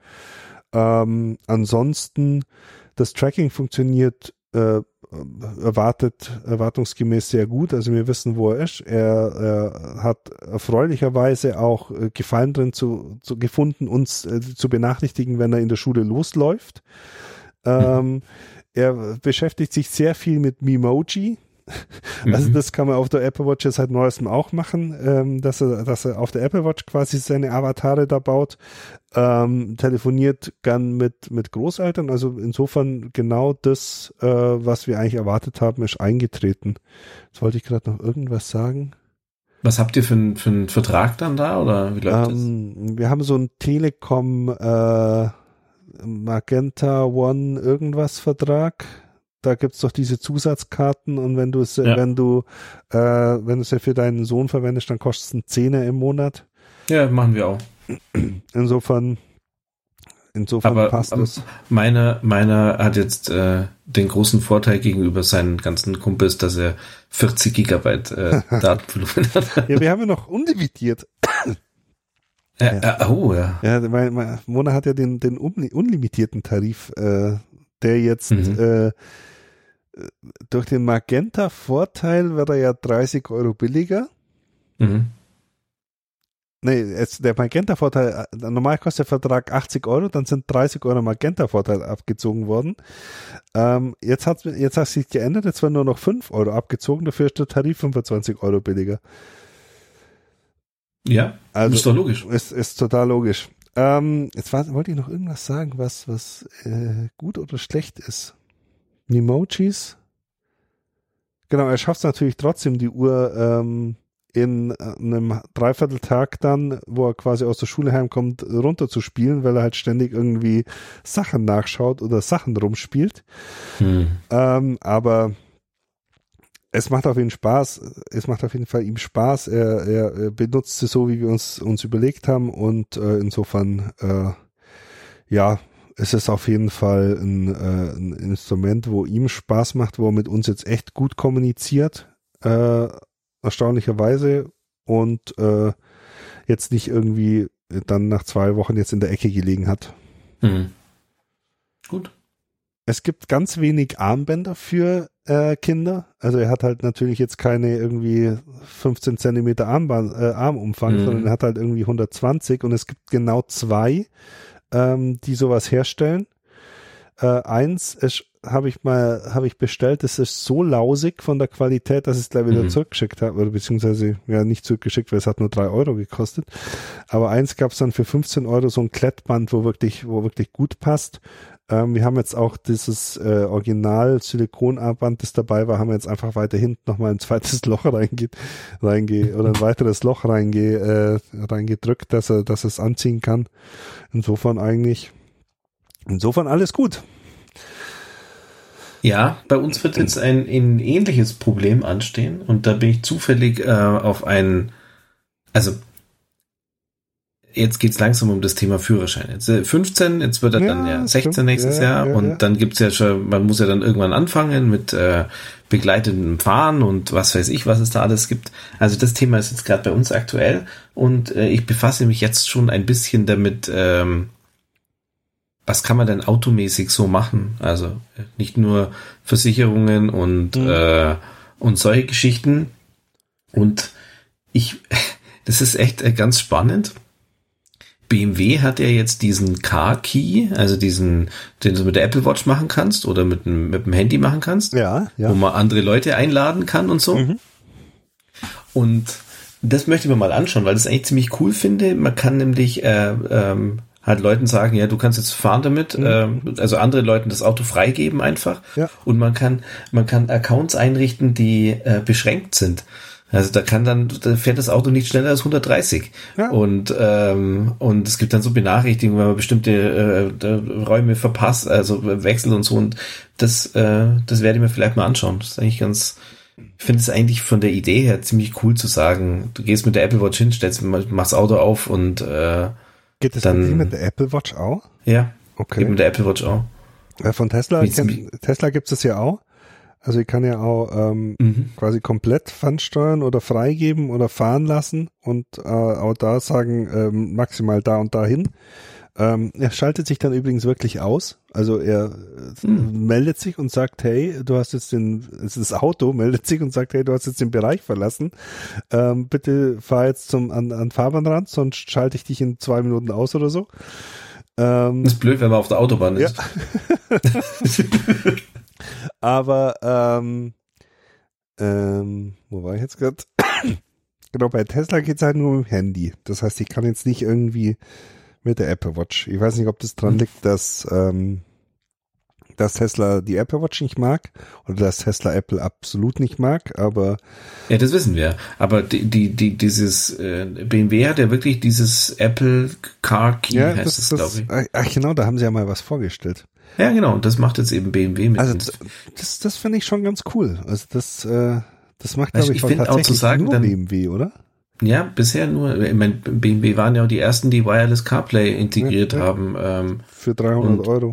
Ähm, ansonsten, das Tracking funktioniert äh, erwartet, erwartungsgemäß sehr gut. Also wir wissen, wo er ist. Er, er hat erfreulicherweise auch äh, Gefallen drin zu, zu gefunden, uns äh, zu benachrichtigen, wenn er in der Schule losläuft. Ähm, mhm. Er beschäftigt sich sehr viel mit Memoji. Also mhm. das kann man auf der Apple Watch jetzt seit neuestem auch machen, ähm, dass er, dass er auf der Apple Watch quasi seine Avatare da baut, ähm, telefoniert gern mit mit Großeltern, also insofern genau das, äh, was wir eigentlich erwartet haben, ist eingetreten. Jetzt wollte ich gerade noch irgendwas sagen. Was habt ihr für einen für einen Vertrag dann da oder wie läuft ähm, das? Wir haben so einen Telekom äh, Magenta One irgendwas Vertrag. Da gibt's doch diese Zusatzkarten und wenn du es, ja. wenn du, äh, wenn du es ja für deinen Sohn verwendest, dann kostet es einen Zehner im Monat. Ja, machen wir auch. Insofern, insofern aber, passt aber es. Meiner, meiner hat jetzt äh, den großen Vorteil gegenüber seinen ganzen Kumpels, dass er vierzig Gigabyte äh, Datenvolumen hat. Ja, wir haben ja noch unlimitiert. Ja, ja. Oh ja. Ja, mein, mein Mona hat ja den, den unlimitierten Tarif, äh, der jetzt mhm. äh, durch den Magenta-Vorteil wird er ja dreißig Euro billiger. Mhm. Nee, jetzt der Magenta-Vorteil, normal kostet der Vertrag achtzig Euro, dann sind dreißig Euro Magenta-Vorteil abgezogen worden. Ähm, jetzt hat jetzt hat sich geändert, jetzt werden nur noch fünf Euro abgezogen, dafür ist der Tarif fünfundzwanzig Euro billiger. Ja, also, ist doch logisch. Ist, ist total logisch. Ähm, jetzt war, wollte ich noch irgendwas sagen, was, was äh, gut oder schlecht ist. Emojis. Genau, er schafft es natürlich trotzdem, die Uhr ähm, in einem Dreivierteltag dann, wo er quasi aus der Schule heimkommt, runterzuspielen, weil er halt ständig irgendwie Sachen nachschaut oder Sachen rumspielt. Hm. Ähm, aber es macht auf jeden Spaß. Es macht auf jeden Fall ihm Spaß. Er, er, er benutzt sie so, wie wir uns uns überlegt haben und äh, insofern äh, ja, es ist auf jeden Fall ein, äh, ein Instrument, wo ihm Spaß macht, wo er mit uns jetzt echt gut kommuniziert. Äh, erstaunlicherweise, und äh, jetzt nicht irgendwie dann nach zwei Wochen jetzt in der Ecke gelegen hat. Mhm. Gut. Es gibt ganz wenig Armbänder für äh, Kinder. Also er hat halt natürlich jetzt keine irgendwie fünfzehn Zentimeter Armband, äh, Armumfang, mhm. sondern er hat halt irgendwie hundertzwanzig, und es gibt genau zwei, ähm, die sowas herstellen. Äh, eins habe ich mal, habe ich bestellt, das ist so lausig von der Qualität, dass ich es gleich wieder mhm. zurückgeschickt habe, oder beziehungsweise ja nicht zurückgeschickt, weil es hat nur drei Euro gekostet. Aber eins gab es dann für fünfzehn Euro, so ein Klettband, wo wirklich, wo wirklich gut passt. Ähm, wir haben jetzt auch dieses äh, Original-Silikonarmband, das dabei war, haben wir jetzt einfach weiter hinten nochmal ein zweites Loch reinge, reinge oder ein weiteres Loch reinge, äh, reingedrückt, dass er, dass er es anziehen kann. Insofern eigentlich, insofern alles gut. Ja, bei uns wird jetzt ein, ein ähnliches Problem anstehen, und da bin ich zufällig äh, auf ein, also jetzt geht's langsam um das Thema Führerschein. Jetzt fünfzehn, jetzt wird er ja, dann ja sechzehn stimmt. nächstes ja, Jahr ja, und ja. dann gibt's ja schon, man muss ja dann irgendwann anfangen mit äh, begleitendem Fahren und was weiß ich, was es da alles gibt. Also das Thema ist jetzt gerade bei uns aktuell, und äh, ich befasse mich jetzt schon ein bisschen damit, ähm, was kann man denn automäßig so machen? Also nicht nur Versicherungen und mhm. äh, und solche Geschichten. Und ich, das ist echt äh, ganz spannend. B M W hat ja jetzt diesen Car Key, also diesen, den du mit der Apple Watch machen kannst oder mit dem, mit dem Handy machen kannst, ja, ja. wo man andere Leute einladen kann und so. Mhm. Und das möchte ich mir mal anschauen, weil ich das eigentlich ziemlich cool finde. Man kann nämlich äh, ähm, halt Leuten sagen, ja, du kannst jetzt fahren damit, mhm. ähm, also andere Leuten das Auto freigeben einfach. Ja. Und man kann, man kann Accounts einrichten, die äh, beschränkt sind. Also da kann dann, da fährt das Auto nicht schneller als hundertdreißig. Ja. Und ähm, und es gibt dann so Benachrichtigungen, wenn man bestimmte äh, Räume verpasst, also wechselt und so. Und das äh, das werde ich mir vielleicht mal anschauen. Das ist eigentlich ganz, ich finde es eigentlich von der Idee her ziemlich cool zu sagen, du gehst mit der Apple Watch hin, stellst, machst das Auto auf und äh, geht das dann mit der Apple Watch auch? Ja, okay. Geht mit der Apple Watch auch. Ja, von Tesla, kenn, Tesla gibt es ja auch. Also ich kann ja auch ähm, mhm. quasi komplett fernsteuern oder freigeben oder fahren lassen und äh, auch da sagen, ähm, maximal da und dahin. Ähm, er schaltet sich dann übrigens wirklich aus. Also er mhm. meldet sich und sagt, hey, du hast jetzt den, das Auto meldet sich und sagt, hey, du hast jetzt den Bereich verlassen. Ähm, bitte fahr jetzt zum an, an Fahrbahnrand, sonst schalte ich dich in zwei Minuten aus oder so. Ähm, das ist blöd, wenn man auf der Autobahn ist. Ja. Aber, ähm, ähm, wo war ich jetzt gerade? Genau, bei Tesla geht's halt nur mit dem Handy. Das heißt, ich kann jetzt nicht irgendwie mit der Apple Watch. Ich weiß nicht, ob das dran liegt, dass, ähm, dass Tesla die Apple Watch nicht mag oder dass Tesla Apple absolut nicht mag, aber... Ja, das wissen wir. Aber die, die, die, dieses, äh, B M W hat ja wirklich dieses Apple Car Key, ja, heißt es, glaube ich. Ach genau, da haben sie ja mal was vorgestellt. Ja, genau, das macht jetzt eben B M W mit. Also das, das, das finde ich schon ganz cool. Also das, äh, das macht, glaube also ich, ich tatsächlich auch zu sagen, nur dann, B M W, oder? Ja, bisher nur. Ich meine, B M W waren ja auch die ersten, die Wireless CarPlay integriert ja, ja. haben. Ähm, Für dreihundert Euro.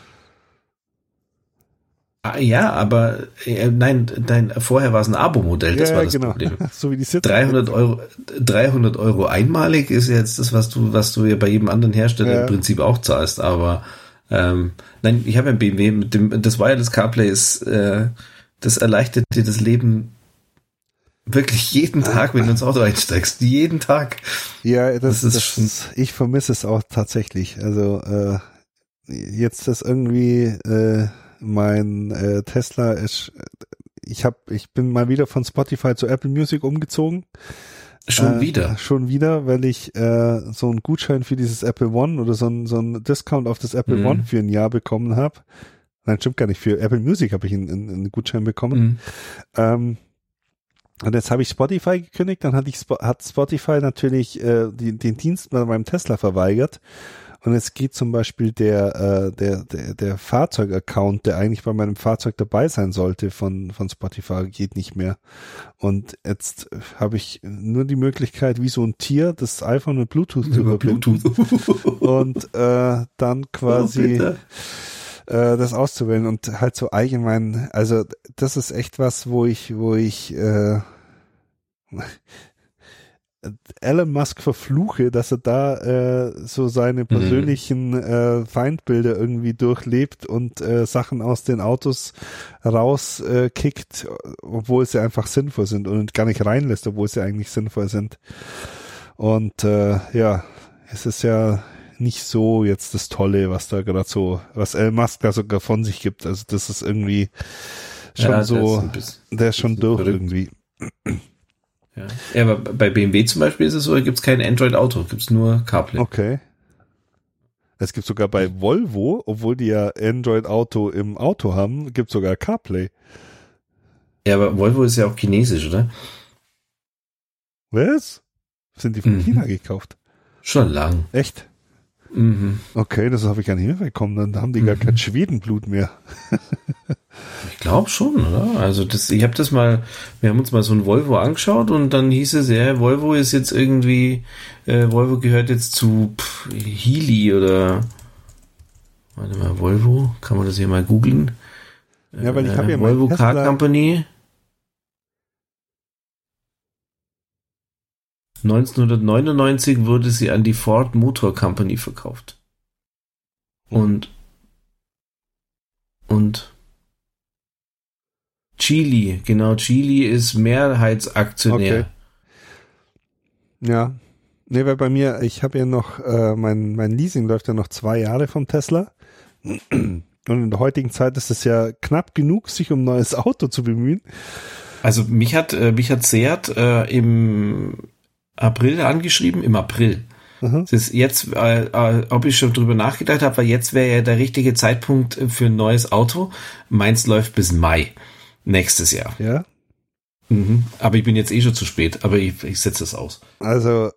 Ah, ja, aber äh, nein, nein, vorher war es ein Abo-Modell, das ja, war das genau. Problem. So wie die Sitze. dreihundert Euro, dreihundert Euro einmalig ist jetzt das, was du, was du ja bei jedem anderen Hersteller ja. im Prinzip auch zahlst, aber ähm, nein, ich habe ja ein B M W mit dem, das Wireless CarPlay ist, äh, das erleichtert dir das Leben wirklich jeden Tag, wenn du ins Auto einsteigst, jeden Tag. Ja, das, das ist das, schon, ich vermisse es auch tatsächlich. Also äh, jetzt das irgendwie äh, mein äh, Tesla ist, ich habe, ich bin mal wieder von Spotify zu Apple Music umgezogen. Schon äh, wieder? Schon wieder, weil ich äh, so einen Gutschein für dieses Apple One oder so ein so ein Discount auf das Apple mhm. One für ein Jahr bekommen habe. Nein, stimmt gar nicht. Für Apple Music habe ich einen, einen, einen Gutschein bekommen. Mhm. Ähm, und jetzt habe ich Spotify gekündigt, dann hatte ich hat Spotify natürlich äh, die, den Dienst bei meinem Tesla verweigert. Und es geht zum Beispiel der, äh, der, der, der Fahrzeug-Account, der eigentlich bei meinem Fahrzeug dabei sein sollte von, von Spotify, geht nicht mehr. Und jetzt habe ich nur die Möglichkeit, wie so ein Tier, das iPhone mit Bluetooth zu überbinden. Und äh, dann quasi oh, äh, das auszuwählen und halt so allgemein, also das ist echt was, wo ich, wo ich, äh, Elon Musk verfluche, dass er da äh, so seine persönlichen mhm. äh, Feindbilder irgendwie durchlebt und äh, Sachen aus den Autos rauskickt, äh, obwohl sie einfach sinnvoll sind und gar nicht reinlässt, obwohl sie eigentlich sinnvoll sind. Und äh, ja, es ist ja nicht so jetzt das Tolle, was da gerade so, was Elon Musk da sogar von sich gibt. Also das ist irgendwie schon ja, so, ist bisschen, der ist schon durch verrückt. Irgendwie. Ja. ja, aber bei B M W zum Beispiel ist es so, da gibt es kein Android-Auto, gibt es nur CarPlay. Okay. Es gibt sogar bei Volvo, obwohl die ja Android-Auto im Auto haben, gibt es sogar CarPlay. Ja, aber Volvo ist ja auch chinesisch, oder? Was? Sind die von mhm. China gekauft? Schon lang. Echt? Mhm. Okay, das habe ich gar nicht mitbekommen. Dann haben die mhm. gar kein Schwedenblut mehr. Ich glaube schon, oder? Also das, ich habe das mal, wir haben uns mal so ein Volvo angeschaut und dann hieß es, ja, Volvo ist jetzt irgendwie, äh, Volvo gehört jetzt zu pff, Healy oder warte mal, Volvo, kann man das hier mal googeln? Ja, weil ich habe ja äh, Volvo Car Company. neunzehnhundertneunundneunzig wurde sie an die Ford Motor Company verkauft. Und und Geely, genau, Geely ist Mehrheitsaktionär. Okay. Ja, nee, weil bei mir, ich habe ja noch, äh, mein, mein Leasing läuft ja noch zwei Jahre vom Tesla. Und in der heutigen Zeit ist es ja knapp genug, sich um ein neues Auto zu bemühen. Also mich hat, äh, mich hat Seat äh, im April angeschrieben, im April. Mhm. Das ist jetzt, äh, äh, ob ich schon drüber nachgedacht habe, weil jetzt wäre ja der richtige Zeitpunkt für ein neues Auto. Meins läuft bis Mai nächstes Jahr. Ja. Mhm. Aber ich bin jetzt eh schon zu spät, aber ich, ich setze es aus. Also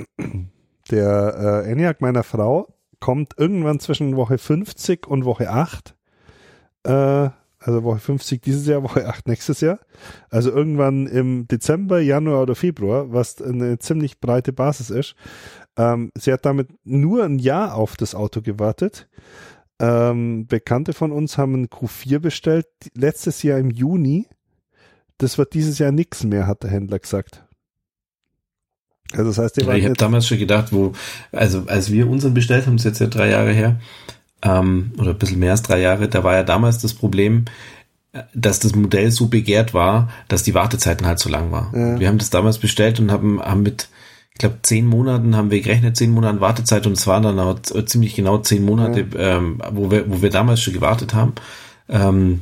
der äh, ENIAC meiner Frau kommt irgendwann zwischen Woche fünfzig und Woche acht. Äh, also Woche fünfzig dieses Jahr, Woche acht nächstes Jahr. Also irgendwann im Dezember, Januar oder Februar, was eine ziemlich breite Basis ist. Ähm, sie hat damit nur ein Jahr auf das Auto gewartet. Ähm, Bekannte von uns haben ein Q vier bestellt, letztes Jahr im Juni. Das wird dieses Jahr nichts mehr, hat der Händler gesagt. Also das heißt, ja, ich habe damals schon gedacht, wo, also als wir unseren bestellt haben, ist jetzt ja drei Jahre her, ähm, oder ein bisschen mehr als drei Jahre, da war ja damals das Problem, dass das Modell so begehrt war, dass die Wartezeiten halt so lang waren. Ja. Wir haben das damals bestellt und haben, haben mit, ich glaube, zehn Monaten haben wir gerechnet, zehn Monaten Wartezeit, und es waren dann auch ziemlich genau zehn Monate, ja. ähm, wo wir, wo wir damals schon gewartet haben. Ähm,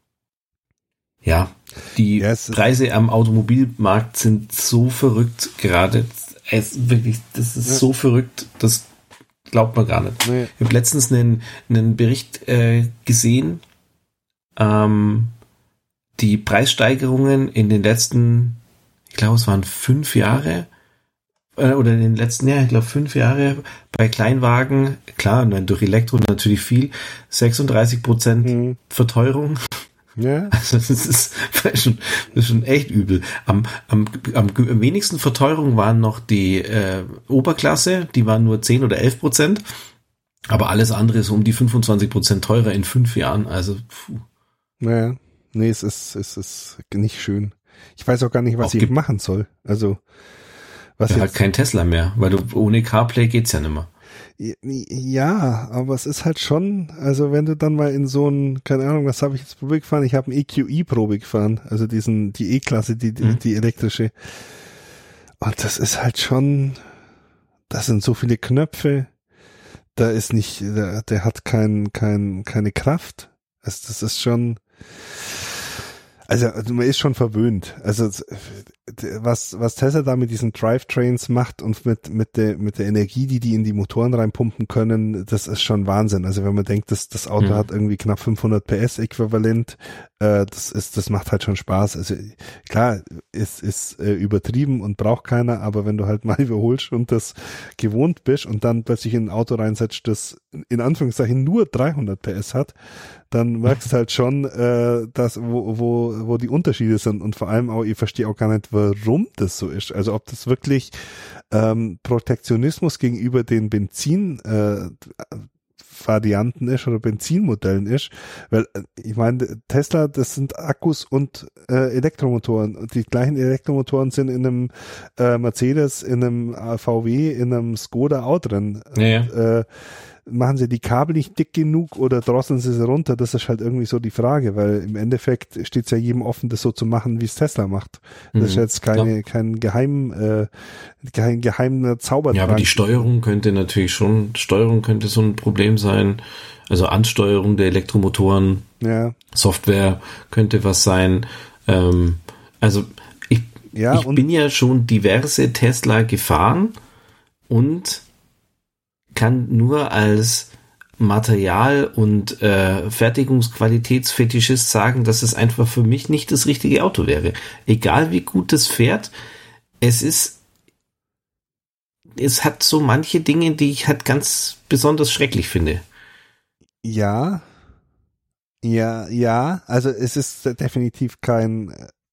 ja, die yes. Preise am Automobilmarkt sind so verrückt gerade. Es wirklich, das ist ja. so verrückt, das glaubt man gar nicht. Nee. Ich habe letztens einen, einen Bericht äh, gesehen, ähm, die Preissteigerungen in den letzten, ich glaube, es waren fünf Jahre, äh, oder in den letzten, ja, ich glaube, fünf Jahre bei Kleinwagen, klar, durch Elektro natürlich viel, sechsunddreißig Prozent mhm. Verteuerung. Ja. Also das ist schon, das ist schon echt übel. Am, am, am wenigsten Verteuerung waren noch die äh, Oberklasse, die waren nur zehn oder elf Prozent, aber alles andere ist um die fünfundzwanzig Prozent teurer in fünf Jahren. Also puh. Naja, nee, es ist, es ist nicht schön. Ich weiß auch gar nicht, was auch ich gibt, machen soll. Also was ja, jetzt? Halt kein Tesla mehr, weil du ohne CarPlay geht's ja nicht mehr. Ja, aber es ist halt schon, also wenn du dann mal in so ein, keine Ahnung, was habe ich jetzt Probe gefahren? Ich habe ein E Q I-Probe gefahren, also diesen, die E-Klasse, die, die, mhm. die elektrische. Und das ist halt schon, das sind so viele Knöpfe, da ist nicht, der, der hat kein, kein, keine Kraft. Also das ist schon, also man ist schon verwöhnt. Also was was Tesla da mit diesen Drivetrains macht und mit mit der mit der Energie, die die in die Motoren reinpumpen können, das ist schon Wahnsinn. Also wenn man denkt, dass das Auto mhm. hat irgendwie knapp fünfhundert P S äquivalent, äh, das ist das macht halt schon Spaß. Also klar, ist ist äh, übertrieben und braucht keiner, aber wenn du halt mal überholst und das gewohnt bist und dann plötzlich in ein Auto reinsetzt, das in Anführungszeichen nur dreihundert P S hat, dann merkst du halt schon, äh, dass wo wo wo die Unterschiede sind, und vor allem auch, ich verstehe auch gar nicht, warum das so ist. Also ob das wirklich ähm, Protektionismus gegenüber den Benzin äh, Varianten ist oder Benzinmodellen ist, weil ich meine, Tesla, das sind Akkus und äh, Elektromotoren und die gleichen Elektromotoren sind in einem äh, Mercedes, in einem V W, in einem Skoda auch drin. Ja, ja. Und, äh, machen sie die Kabel nicht dick genug oder drosseln sie sie runter? Das ist halt irgendwie so die Frage, weil im Endeffekt steht es ja jedem offen, das so zu machen, wie es Tesla macht. Das mhm, ist jetzt keine, kein Geheim, äh, kein geheimer Zaubertrank. Ja, aber die Steuerung könnte natürlich schon, Steuerung könnte so ein Problem sein. Also Ansteuerung der Elektromotoren, ja. Software könnte was sein. Ähm, also ich, ja, ich bin ja schon diverse Tesla gefahren und kann nur als Material- und äh, Fertigungsqualitätsfetischist sagen, dass es einfach für mich nicht das richtige Auto wäre. Egal wie gut es fährt, es ist, es hat so manche Dinge, die ich halt ganz besonders schrecklich finde. Ja, ja, ja, also es ist definitiv kein...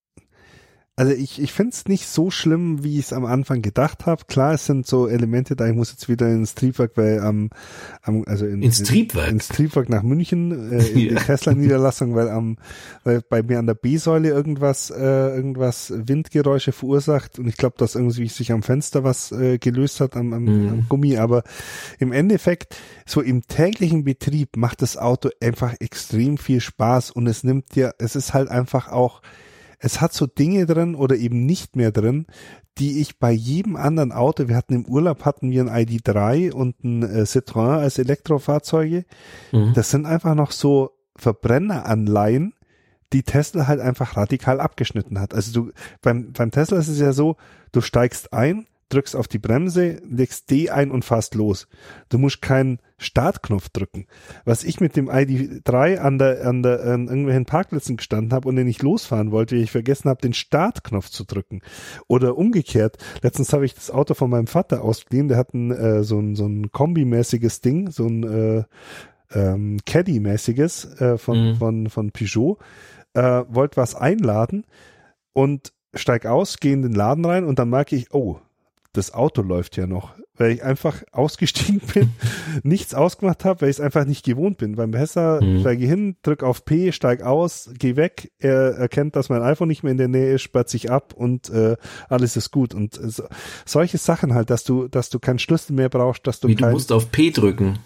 Also ich, ich finde es nicht so schlimm, wie ich es am Anfang gedacht habe. Klar, es sind so Elemente da, ich muss jetzt wieder ins Triebwerk, weil am, am also in, ins Triebwerk? In, ins Triebwerk nach München, äh, in ja. die Tesla-Niederlassung, weil am weil bei mir an der B-Säule irgendwas äh, irgendwas Windgeräusche verursacht und ich glaube, dass irgendwie sich am Fenster was äh, gelöst hat am, am, mhm. am Gummi, aber im Endeffekt, so im täglichen Betrieb macht das Auto einfach extrem viel Spaß und es nimmt dir, es ist halt einfach auch es hat so Dinge drin oder eben nicht mehr drin, die ich bei jedem anderen Auto, wir hatten im Urlaub, hatten wir ein I D drei und ein äh, Citroën als Elektrofahrzeuge. Mhm. Das sind einfach noch so Verbrenneranleihen, die Tesla halt einfach radikal abgeschnitten hat. Also du, beim, beim Tesla ist es ja so, du steigst ein, drückst auf die Bremse, legst D ein und fährst los. Du musst keinen Startknopf drücken. Was ich mit dem I D drei an der, an der, an irgendwelchen Parkplätzen gestanden habe und den ich losfahren wollte, weil ich vergessen habe, den Startknopf zu drücken. Oder umgekehrt. Letztens habe ich das Auto von meinem Vater ausgeliehen, der hat ein, äh, so ein, so ein Kombi-mäßiges Ding, so ein, äh, ähm, Caddy-mäßiges, äh, von, mhm. von, von Peugeot, äh, wollte was einladen und steig aus, gehe in den Laden rein und dann merke ich, oh, das Auto läuft ja noch, weil ich einfach ausgestiegen bin, nichts ausgemacht habe, weil ich es einfach nicht gewohnt bin. Beim Tesla mhm. steige ich hin, drück auf P, steig aus, geh weg, er erkennt, dass mein iPhone nicht mehr in der Nähe ist, sperrt sich ab und äh, alles ist gut. Und äh, so, solche Sachen halt, dass du, dass du keinen Schlüssel mehr brauchst, dass du Wie, kein, du musst auf P drücken.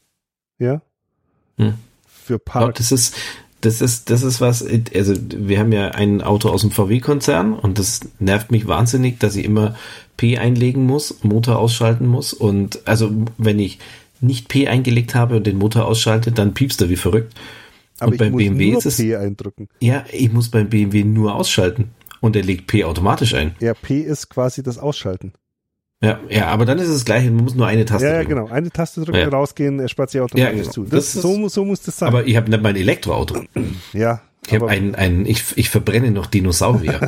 Ja? Hm. Für Park. Ja, das ist Das ist, das ist was, also wir haben ja ein Auto aus dem V W-Konzern und das nervt mich wahnsinnig, dass ich immer P einlegen muss, Motor ausschalten muss und also wenn ich nicht P eingelegt habe und den Motor ausschalte, dann piepst er wie verrückt. Aber und ich beim muss B M W nur ist es, P eindrücken. Ja, ich muss beim B M W nur ausschalten und er legt P automatisch ein. Ja, P ist quasi das Ausschalten. Ja, ja, aber dann ist es gleich, man muss nur eine Taste ja, drücken. Ja, genau, eine Taste drücken, ja. rausgehen, er spart sich automatisch ja, genau. zu. Das, das ist, so, so muss das sein. Aber ich habe nicht mein Elektroauto. Ja. Ich habe ein, ein, ich, ich verbrenne noch Dinosaurier.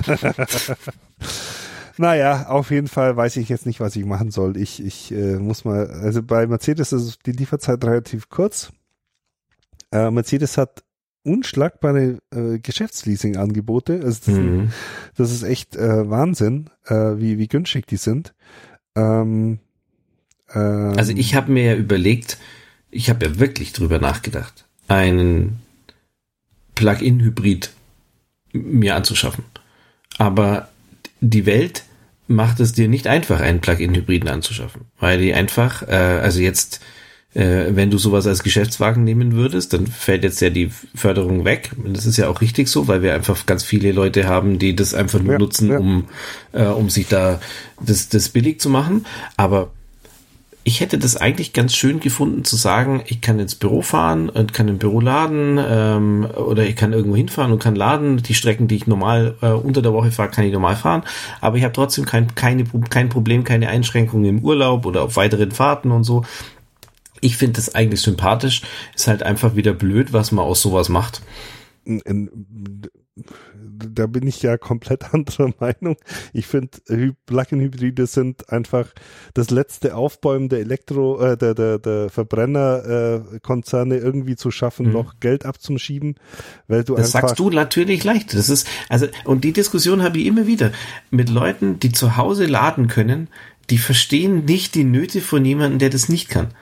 Naja, auf jeden Fall weiß ich jetzt nicht, was ich machen soll. Ich, ich äh, muss mal, also bei Mercedes ist die Lieferzeit relativ kurz. Äh, Mercedes hat unschlagbare äh, Geschäftsleasing-Angebote. Also das, mhm. das ist echt äh, Wahnsinn, äh, wie, wie günstig die sind. Ähm, ähm, also ich habe mir ja überlegt, ich habe ja wirklich drüber nachgedacht, einen Plug-in-Hybrid mir anzuschaffen. Aber die Welt macht es dir nicht einfach, einen Plug-in-Hybriden anzuschaffen, weil die einfach, äh, also jetzt, äh, wenn du sowas als Geschäftswagen nehmen würdest, dann fällt jetzt ja die Förderung weg. Und das ist ja auch richtig so, weil wir einfach ganz viele Leute haben, die das einfach nur ja, nutzen, ja. um äh, um sich da das, das billig zu machen. Aber ich hätte das eigentlich ganz schön gefunden, zu sagen, ich kann ins Büro fahren und kann im Büro laden ähm, oder ich kann irgendwo hinfahren und kann laden. Die Strecken, die ich normal äh, unter der Woche fahre, kann ich normal fahren. Aber ich habe trotzdem kein, keine, kein Problem, keine Einschränkungen im Urlaub oder auf weiteren Fahrten und so. Ich finde das eigentlich sympathisch. Ist halt einfach wieder blöd, was man aus sowas macht. Da bin ich ja komplett anderer Meinung. Ich finde, Plug-in-Hybride sind einfach das letzte Aufbäumen der Elektro, äh, der, der, der Verbrennerkonzerne äh, irgendwie zu schaffen, mhm. noch Geld abzuschieben, weil du das einfach. Das sagst du natürlich leicht. Das ist, also, und die Diskussion habe ich immer wieder mit Leuten, die zu Hause laden können, die verstehen nicht die Nöte von jemandem, der das nicht kann.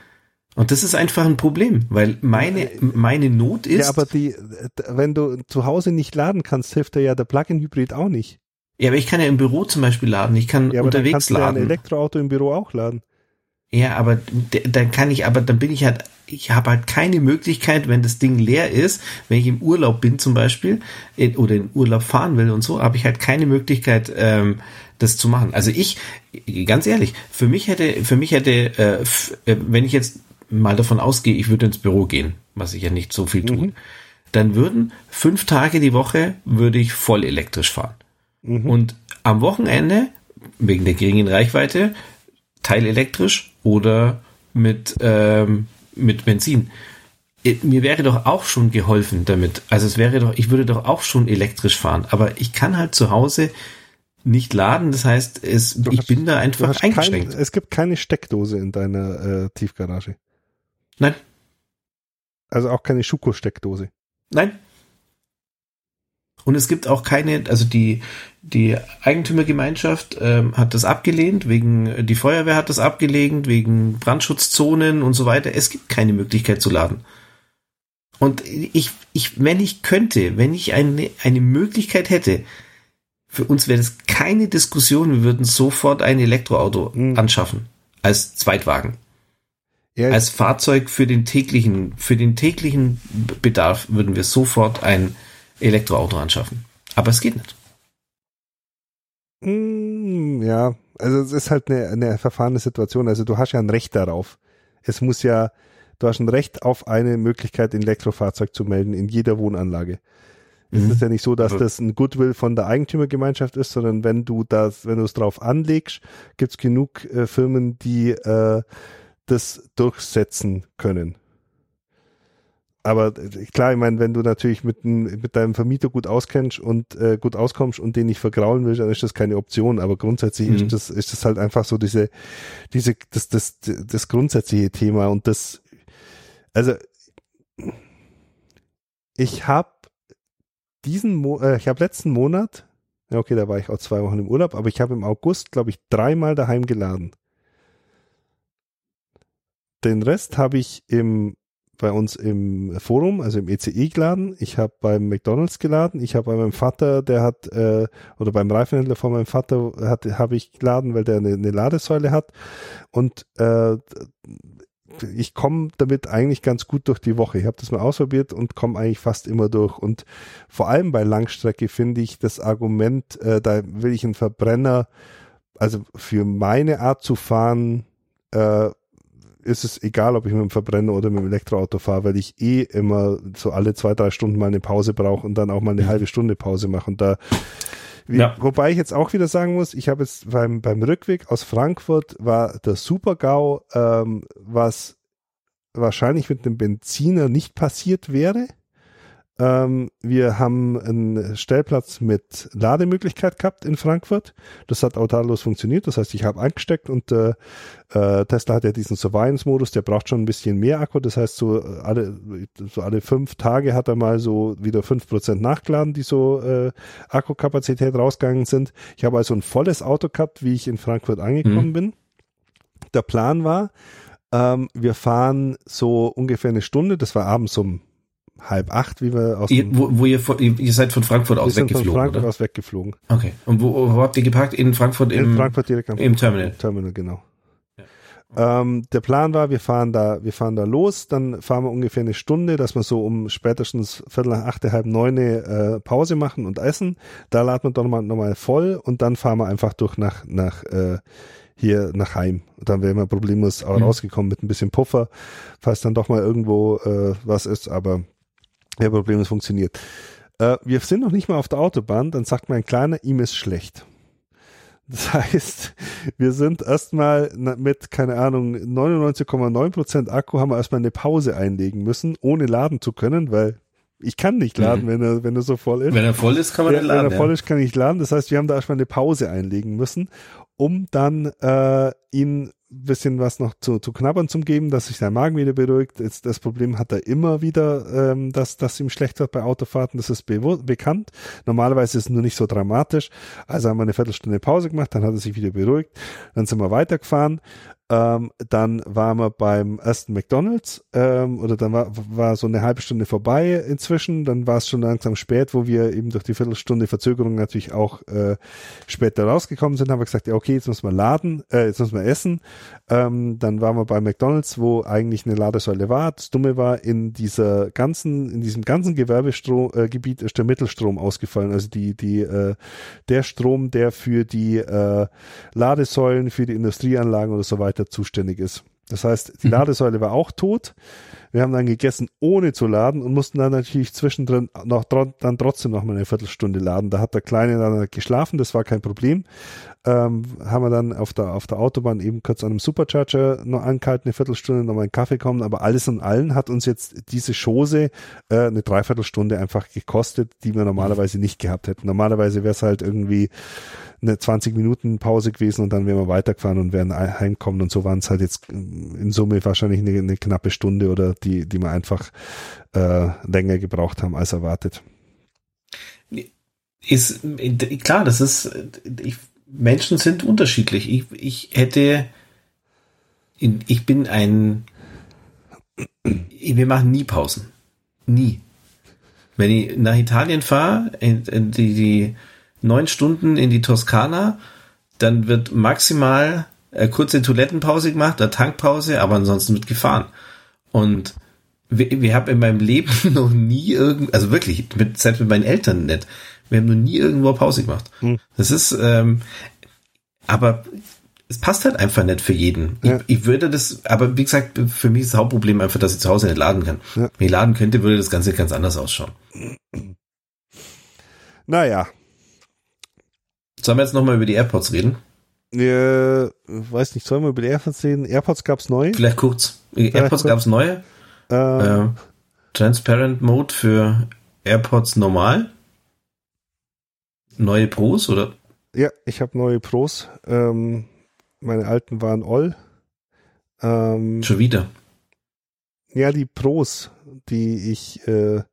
Und das ist einfach ein Problem, weil meine, meine Not ist... Ja, aber die, wenn du zu Hause nicht laden kannst, hilft dir ja der Plug-in-Hybrid auch nicht. Ja, aber ich kann ja im Büro zum Beispiel laden, ich kann ja, aber unterwegs dann kannst laden. Du ja ein Elektroauto im Büro auch laden. Ja, aber dann kann ich, aber dann bin ich halt, ich habe halt keine Möglichkeit, wenn das Ding leer ist, wenn ich im Urlaub bin zum Beispiel oder in Urlaub fahren will und so, habe ich halt keine Möglichkeit, ähm, das zu machen. Also ich, ganz ehrlich, für mich hätte, für mich hätte, äh, f- äh, wenn ich jetzt mal davon ausgehe, ich würde ins Büro gehen, was ich ja nicht so viel tue, mhm. dann würden fünf Tage die Woche würde ich voll elektrisch fahren. Mhm. Und am Wochenende, wegen der geringen Reichweite, teilelektrisch oder mit, ähm, mit Benzin. Mir wäre doch auch schon geholfen damit. Also es wäre doch, ich würde doch auch schon elektrisch fahren, aber ich kann halt zu Hause nicht laden. Das heißt, es, ich hast, bin da einfach eingeschränkt. Kein, es gibt keine Steckdose in deiner äh, Tiefgarage. Nein. Also auch keine Schuko-Steckdose. Nein. Und es gibt auch keine, also die, die Eigentümergemeinschaft ähm, hat das abgelehnt, wegen, die Feuerwehr hat das abgelehnt, wegen Brandschutzzonen und so weiter. Es gibt keine Möglichkeit zu laden. Und ich, ich, wenn ich könnte, wenn ich eine, eine Möglichkeit hätte, für uns wäre das keine Diskussion, wir würden sofort ein Elektroauto mhm. anschaffen, als Zweitwagen. Ja, als Fahrzeug für den täglichen, für den täglichen Bedarf würden wir sofort ein Elektroauto anschaffen. Aber es geht nicht. Ja, also es ist halt eine, eine verfahrene Situation. Also du hast ja ein Recht darauf. Es muss ja, du hast ein Recht auf eine Möglichkeit, ein Elektrofahrzeug zu melden in jeder Wohnanlage. Mhm. Es ist ja nicht so, dass das ein Goodwill von der Eigentümergemeinschaft ist, sondern wenn du das, wenn du es drauf anlegst, gibt es genug äh, Firmen, die äh, das durchsetzen können. Aber klar, ich meine, wenn du natürlich mit, mit deinem Vermieter gut auskennst und äh, gut auskommst und den nicht vergraulen willst, dann ist das keine Option. Aber grundsätzlich mhm. ist das ist das halt einfach so diese diese das das das grundsätzliche Thema und das also ich habe diesen Mo- äh, ich habe letzten Monat, ja okay, da war ich auch zwei Wochen im Urlaub, aber ich habe im August, glaube ich, dreimal daheim geladen. Den Rest habe ich im bei uns im Forum, also im E C E geladen. Ich habe beim McDonald's geladen. Ich habe bei meinem Vater, der hat, äh, oder beim Reifenhändler von meinem Vater hat, habe ich geladen, weil der eine, eine Ladesäule hat. Und äh, ich komme damit eigentlich ganz gut durch die Woche. Ich habe das mal ausprobiert und komme eigentlich fast immer durch. Und vor allem bei Langstrecke finde ich das Argument, äh, da will ich einen Verbrenner, also für meine Art zu fahren, äh, ist es egal, ob ich mit dem Verbrenner oder mit dem Elektroauto fahre, weil ich eh immer so alle zwei, drei Stunden mal eine Pause brauche und dann auch mal eine halbe Stunde Pause mache. Und da, wie, ja. Wobei ich jetzt auch wieder sagen muss, ich habe jetzt beim, beim Rückweg aus Frankfurt war der Super-GAU, ähm, was wahrscheinlich mit dem Benziner nicht passiert wäre. Ähm, wir haben einen Stellplatz mit Lademöglichkeit gehabt in Frankfurt. Das hat auch tadellos funktioniert. Das heißt, ich habe angesteckt und äh, äh, Tesla hat ja diesen Surveillance-Modus, der braucht schon ein bisschen mehr Akku. Das heißt, so alle, so alle fünf Tage hat er mal so wieder fünf Prozent nachgeladen, die so äh, Akkukapazität rausgegangen sind. Ich habe also ein volles Auto gehabt, wie ich in Frankfurt angekommen mhm. bin. Der Plan war, ähm, wir fahren so ungefähr eine Stunde, das war abends um halb acht, wie wir aus ihr, wo, wo ihr, von, ihr seid von Frankfurt aus weggeflogen, Wir sind von Frankfurt oder? aus weggeflogen. Okay. Und wo, wo habt ihr geparkt? In Frankfurt im, in Frankfurt direkt am im Terminal? Im Terminal, genau. Ja. Ähm, der Plan war, wir fahren da, wir fahren da los, dann fahren wir ungefähr eine Stunde, dass wir so um spätestens Viertel nach acht, halb neun äh, Pause machen und essen. Da laden wir doch nochmal noch mal voll und dann fahren wir einfach durch nach, nach äh, hier nach Heim. Und dann wären wir problemlos auch mhm. rausgekommen mit ein bisschen Puffer, falls dann doch mal irgendwo äh, was ist, aber ja, Problem, es funktioniert. Äh, wir sind noch nicht mal auf der Autobahn, dann sagt mein Kleiner, ihm ist schlecht. Das heißt, wir sind erstmal mit, keine Ahnung, neunundneunzig Komma neun Prozent Akku haben wir erstmal eine Pause einlegen müssen, ohne laden zu können, weil ich kann nicht laden, mhm. wenn er, wenn er so voll ist. Wenn er voll ist, kann man ja, nicht laden. Wenn er voll ja. ist, kann ich laden. Das heißt, wir haben da erstmal eine Pause einlegen müssen, um dann äh, ihn bisschen was noch zu, zu knabbern zum geben, dass sich der Magen wieder beruhigt. Jetzt, das Problem hat er immer wieder, ähm, dass, dass ihm schlecht wird bei Autofahrten. Das ist be- bekannt. Normalerweise ist es nur nicht so dramatisch. Also haben wir eine Viertelstunde Pause gemacht, dann hat er sich wieder beruhigt. Dann sind wir weitergefahren. Ähm, dann waren wir beim ersten McDonald's ähm, oder dann war, war so eine halbe Stunde vorbei inzwischen, dann war es schon langsam spät, wo wir eben durch die Viertelstunde Verzögerung natürlich auch äh, später rausgekommen sind, haben wir gesagt, ja okay, jetzt müssen wir laden, äh, jetzt müssen wir essen. Ähm, dann waren wir bei McDonald's, wo eigentlich eine Ladesäule war. Das Dumme war, in dieser ganzen, in diesem ganzen Gewerbegebiet äh, ist der Mittelstrom ausgefallen, also die, die, äh, der Strom, der für die äh, Ladesäulen, für die Industrieanlagen oder so weiter zuständig ist. Das heißt, die mhm. Ladesäule war auch tot. Wir haben dann gegessen, ohne zu laden und mussten dann natürlich zwischendrin noch dann trotzdem noch mal eine Viertelstunde laden. Da hat der Kleine dann geschlafen, das war kein Problem. Ähm, haben wir dann auf der auf der Autobahn eben kurz an einem Supercharger noch angehalten, eine Viertelstunde noch mal einen Kaffee kommen, aber alles in allem hat uns jetzt diese Chose äh, eine Dreiviertelstunde einfach gekostet, die wir normalerweise nicht gehabt hätten. Normalerweise wäre es halt irgendwie eine zwanzig Minuten Pause gewesen und dann wären wir weitergefahren und wären heimkommen und so waren es halt jetzt in Summe wahrscheinlich eine, eine knappe Stunde oder die, die wir einfach äh, länger gebraucht haben als erwartet. Ist klar, das ist ich, Menschen sind unterschiedlich. Ich, ich hätte ich bin ein wir machen nie Pausen. Nie. Wenn ich nach Italien fahre, die, die neun Stunden in die Toskana, dann wird maximal eine kurze Toilettenpause gemacht, eine Tankpause, aber ansonsten wird gefahren. Und wir, wir haben in meinem Leben noch nie irgend, also wirklich, mit, selbst mit meinen Eltern nicht, wir haben noch nie irgendwo Pause gemacht. Hm. Das ist, ähm, aber es passt halt einfach nicht für jeden. Ja. Ich, ich würde das, aber wie gesagt, für mich ist das Hauptproblem einfach, dass ich zu Hause nicht laden kann. Ja. Wenn ich laden könnte, würde das Ganze ganz anders ausschauen. Naja. Sollen wir jetzt nochmal über die AirPods reden? Äh, weiß nicht, sollen wir über die AirPods reden? AirPods gab's neu? Vielleicht kurz. AirPods gab's neue. Ähm. Äh, Transparent Mode für AirPods normal. Neue Pros, oder? Ja, ich habe neue Pros. Ähm, meine alten waren all. Ähm, Schon wieder? Ja, die Pros, die ich äh,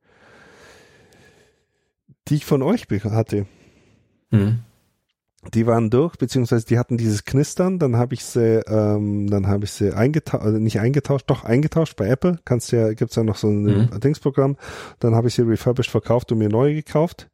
die ich von euch hatte. Mhm. Die waren durch, beziehungsweise die hatten dieses Knistern, dann habe ich sie, ähm, dann habe ich sie eingetauscht, also nicht eingetauscht, doch eingetauscht bei Apple, kannst ja, gibt's ja noch so ein mhm. Dingsprogramm, dann habe ich sie refurbished verkauft und mir neue gekauft.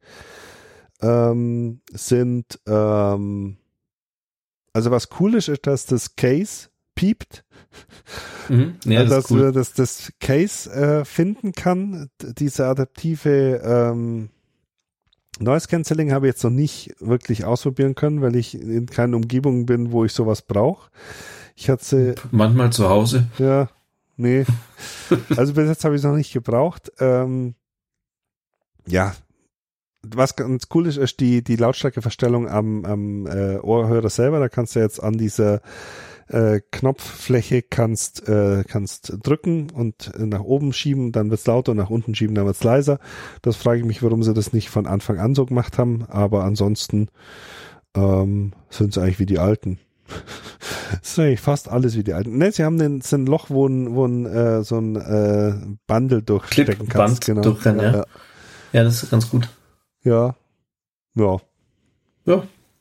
Ähm, sind, ähm, also was cool ist, ist, dass das Case piept, mhm. ja, das dass ist cool. das, das Case äh, finden kann, diese adaptive ähm, Noise Cancelling habe ich jetzt noch nicht wirklich ausprobieren können, weil ich in keiner Umgebung bin, wo ich sowas brauche. Ich hatte manchmal zu Hause. Ja, nee. Also bis jetzt habe ich es noch nicht gebraucht. Ähm, ja, was ganz cool ist, ist die die Lautstärkeverstellung am am äh, Ohrhörer selber. Da kannst du jetzt an dieser äh, Knopffläche kannst äh, kannst drücken und nach oben schieben, dann wird's lauter, nach unten schieben, dann wird's leiser. Das frage ich mich, warum sie das nicht von Anfang an so gemacht haben, aber ansonsten ähm, sind sie eigentlich wie die alten. Das ist eigentlich fast alles wie die alten. Ne, sie haben den, so ein Loch, wo ein, wo ein äh, so ein äh, Bundle durchstecken kannst. Genau. Durch kann, ja. ja. Ja, das ist ganz gut. Ja. Ja. Ja.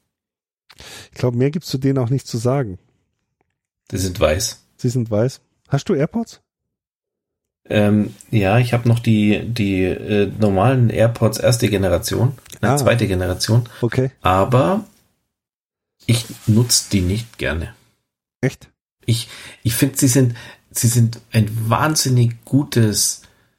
Ich glaube, mehr gibt's zu denen auch nicht zu sagen. Die sind weiß. Sie sind weiß. Hast du AirPods? Ähm, ja, ich habe noch die die äh, normalen AirPods erste Generation, äh, ah. zweite Generation. Okay. Aber ich nutze die nicht gerne. Echt? Ich ich finde, sie sind sie sind ein wahnsinnig gutes,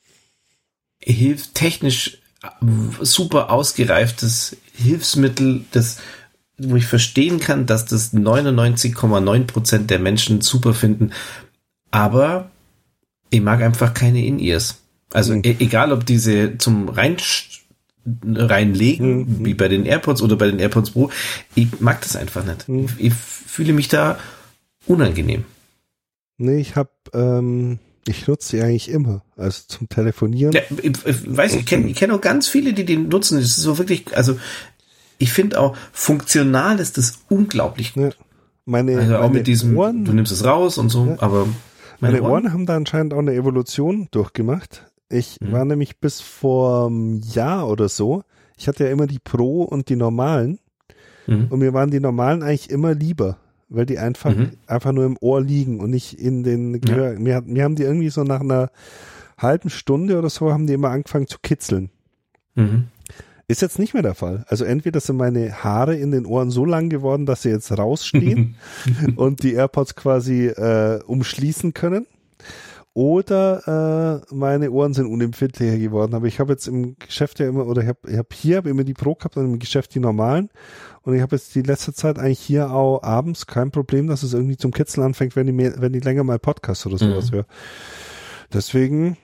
hilf technisch super ausgereiftes Hilfsmittel, das wo ich verstehen kann, dass das neunundneunzig Komma neun Prozent der Menschen super finden, aber ich mag einfach keine In-Ears. Also mhm. e- egal, ob diese zum rein reinlegen, mhm. wie bei den AirPods oder bei den AirPods Pro, ich mag das einfach nicht. Mhm. Ich, ich fühle mich da unangenehm. Nee, ich habe ähm ich nutze sie eigentlich immer, also zum Telefonieren. Ja, ich, ich weiß, ich kenne ich kenn auch ganz viele, die den nutzen. Das ist so wirklich, also ich finde auch, funktional ist das unglaublich gut. meine, also auch meine mit diesem, Ohren, du nimmst es raus und so, ja. aber meine, meine Ohren, Ohren haben da anscheinend auch eine Evolution durchgemacht. Ich mhm. war nämlich bis vor einem Jahr oder so, ich hatte ja immer die Pro und die normalen mhm. und mir waren die normalen eigentlich immer lieber, weil die einfach mhm. einfach nur im Ohr liegen und nicht in den Gehör. Ja. Mir, mir haben die irgendwie so nach einer halben Stunde oder so haben die immer angefangen zu kitzeln. Mhm. Ist jetzt nicht mehr der Fall. Also entweder sind meine Haare in den Ohren so lang geworden, dass sie jetzt rausstehen und die AirPods quasi äh, umschließen können, oder äh, meine Ohren sind unempfindlicher geworden. Aber ich habe jetzt im Geschäft ja immer, oder ich habe ich hab hier hab immer die Pro gehabt und im Geschäft die normalen. Und ich habe jetzt die letzte Zeit eigentlich hier auch abends kein Problem, dass es irgendwie zum Kitzeln anfängt, wenn ich, mehr, wenn ich länger mal Podcast oder sowas mhm. höre. Deswegen.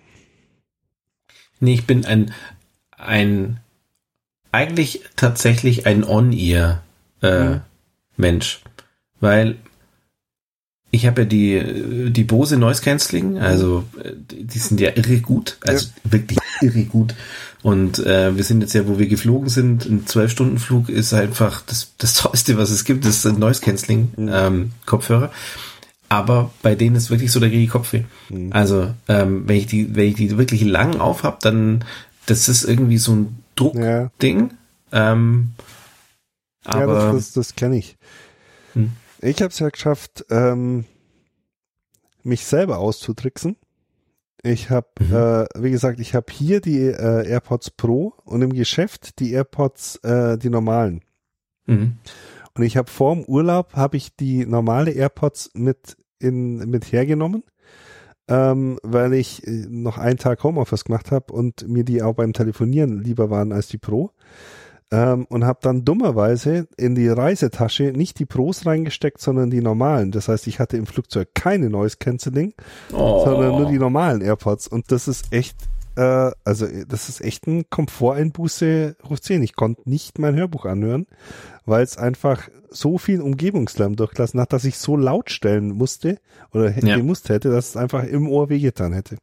Nee, ich bin ein, ein eigentlich tatsächlich ein On-Ear äh, mhm. Mensch, weil ich habe ja die die Bose Noise Cancelling, also die sind ja irre gut, also ja. wirklich irre gut. Und äh, wir sind jetzt ja, wo wir geflogen sind, ein zwölf-Stunden-Flug ist einfach das das Tollste, was es gibt, das ist Noise Cancelling mhm. ähm, Kopfhörer. Aber bei denen ist wirklich so der gegen Kopfweh. Mhm. Also ähm, wenn ich die wenn ich die wirklich lang auf habe, dann das ist irgendwie so ein Druckding. Ja. Ähm, aber ja, das, das, das kenne ich. Hm. Ich habe es ja geschafft, ähm, mich selber auszutricksen. Ich habe, mhm. äh, wie gesagt, ich habe hier die äh, AirPods Pro und im Geschäft die AirPods, äh, die normalen. Mhm. Und ich habe vor dem Urlaub, habe ich die normale AirPods mit in mit hergenommen, ähm, weil ich noch einen Tag Homeoffice gemacht habe und mir die auch beim Telefonieren lieber waren als die Pro. Ähm, und habe dann dummerweise in die Reisetasche nicht die Pros reingesteckt, sondern die normalen. Das heißt, ich hatte im Flugzeug keine Noise Cancelling, oh. sondern nur die normalen AirPods. Und das ist echt, äh, also das ist echt ein Komforteinbuße hoch zehn. Ich konnte nicht mein Hörbuch anhören, weil es einfach so viel Umgebungslärm durchgelassen hat, dass ich so laut stellen musste oder hätte ja. gemusst hätte, dass es einfach im Ohr wehgetan hätte.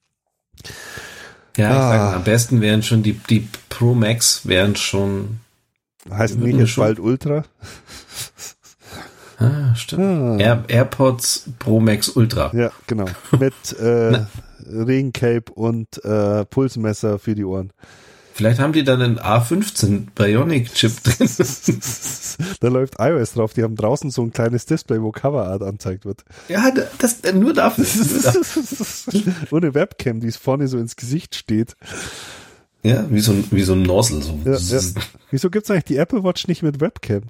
Ja, ich ah. sage, am besten wären schon die, die Pro Max wären schon. Heißt nicht jetzt bald Ultra? Ah, stimmt. Ah. Air, AirPods Pro Max Ultra. Ja, genau. Mit äh, Regencape und äh, Pulsmesser für die Ohren. Vielleicht haben die dann einen A fünfzehn Bionic Chip drin. Da läuft iOS drauf. Die haben draußen so ein kleines Display, wo Coverart angezeigt wird. Ja, das nur dafür. Ohne Webcam, die vorne so ins Gesicht steht. Ja, wie so ein, wie so ein Nozzle. So. Ja, ja. Wieso gibt's eigentlich die Apple Watch nicht mit Webcam?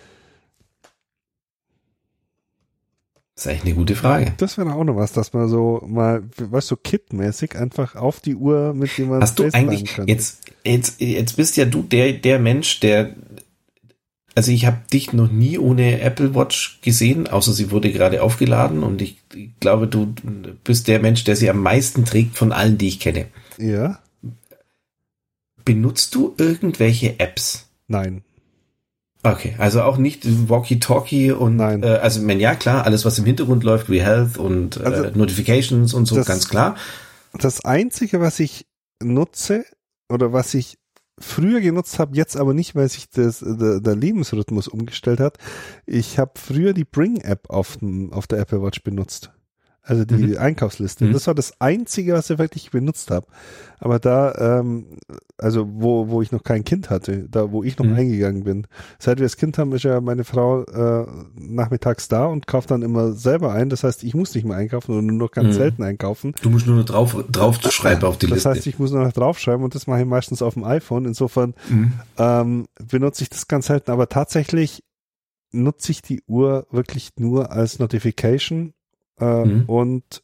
Das ist eigentlich eine gute Frage. Das wäre auch noch was, dass man so mal, weißt du, so Kit-mäßig einfach auf die Uhr mit jemandem Hast du eigentlich, kann. jetzt, jetzt, jetzt bist ja du der, der Mensch, der, also ich habe dich noch nie ohne Apple Watch gesehen, außer sie wurde gerade aufgeladen und ich, ich glaube, du bist der Mensch, der sie am meisten trägt von allen, die ich kenne. Ja. Benutzt du irgendwelche Apps? Nein. Okay, also auch nicht Walkie-Talkie und Nein. Äh, also wenn ja klar, alles was im Hintergrund läuft, wie Health und also äh, Notifications und so, das, ganz klar. Das Einzige, was ich nutze oder was ich früher genutzt habe, jetzt aber nicht, weil sich das, der, der Lebensrhythmus umgestellt hat. Ich habe früher die Bring-App auf, dem, auf der Apple Watch benutzt. Also die mhm. Einkaufsliste. Mhm. Das war das Einzige, was ich wirklich benutzt habe. Aber da, ähm, also wo wo ich noch kein Kind hatte, da wo ich noch mhm. eingegangen bin. Seit wir das Kind haben, ist ja meine Frau äh, nachmittags da und kauft dann immer selber ein. Das heißt, ich muss nicht mehr einkaufen oder nur noch ganz mhm. selten einkaufen. Du musst nur noch drauf, drauf schreiben auf die das Liste. Das heißt, ich muss nur noch draufschreiben und das mache ich meistens auf dem iPhone. Insofern mhm. ähm, benutze ich das ganz selten. Aber tatsächlich nutze ich die Uhr wirklich nur als Notification. Uh, mhm. Und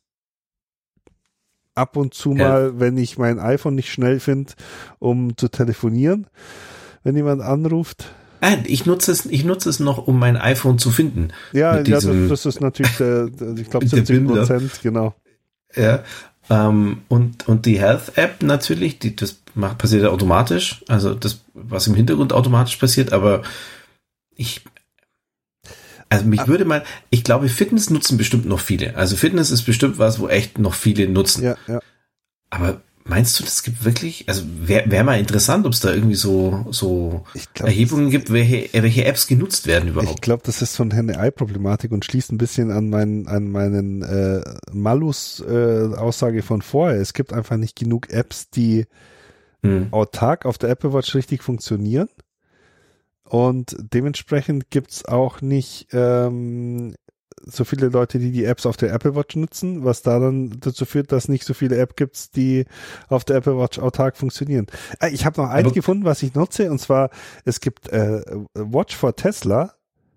ab und zu mal, ja. wenn ich mein iPhone nicht schnell finde, um zu telefonieren, wenn jemand anruft. Ich nutze es, ich nutze es noch, um mein iPhone zu finden. Ja, ja, das, das ist natürlich der, der ich glaube siebzig Prozent, genau. Ja, ähm, und und die Health App natürlich, die das macht passiert automatisch, also das was im Hintergrund automatisch passiert, aber ich Also mich würde mal, ich glaube, Fitness nutzen bestimmt noch viele. Also Fitness ist bestimmt was, wo echt noch viele nutzen. Ja, ja. Aber meinst du, das gibt wirklich, also wäre wär mal interessant, ob es da irgendwie so, so glaub, Erhebungen gibt, welche, welche Apps genutzt werden überhaupt? Ich glaube, das ist so eine Henne-Ei-Problematik und schließt ein bisschen an meinen, an meinen äh, Malus-Aussage äh, von vorher. Es gibt einfach nicht genug Apps, die hm. autark auf der Apple Watch richtig funktionieren. Und dementsprechend gibt's auch nicht ähm, so viele Leute, die die Apps auf der Apple Watch nutzen, was da dann dazu führt, dass nicht so viele Apps gibt, die auf der Apple Watch autark funktionieren. Äh, ich habe noch eins Aber gefunden, was ich nutze, und zwar, es gibt äh, Watch for Tesla.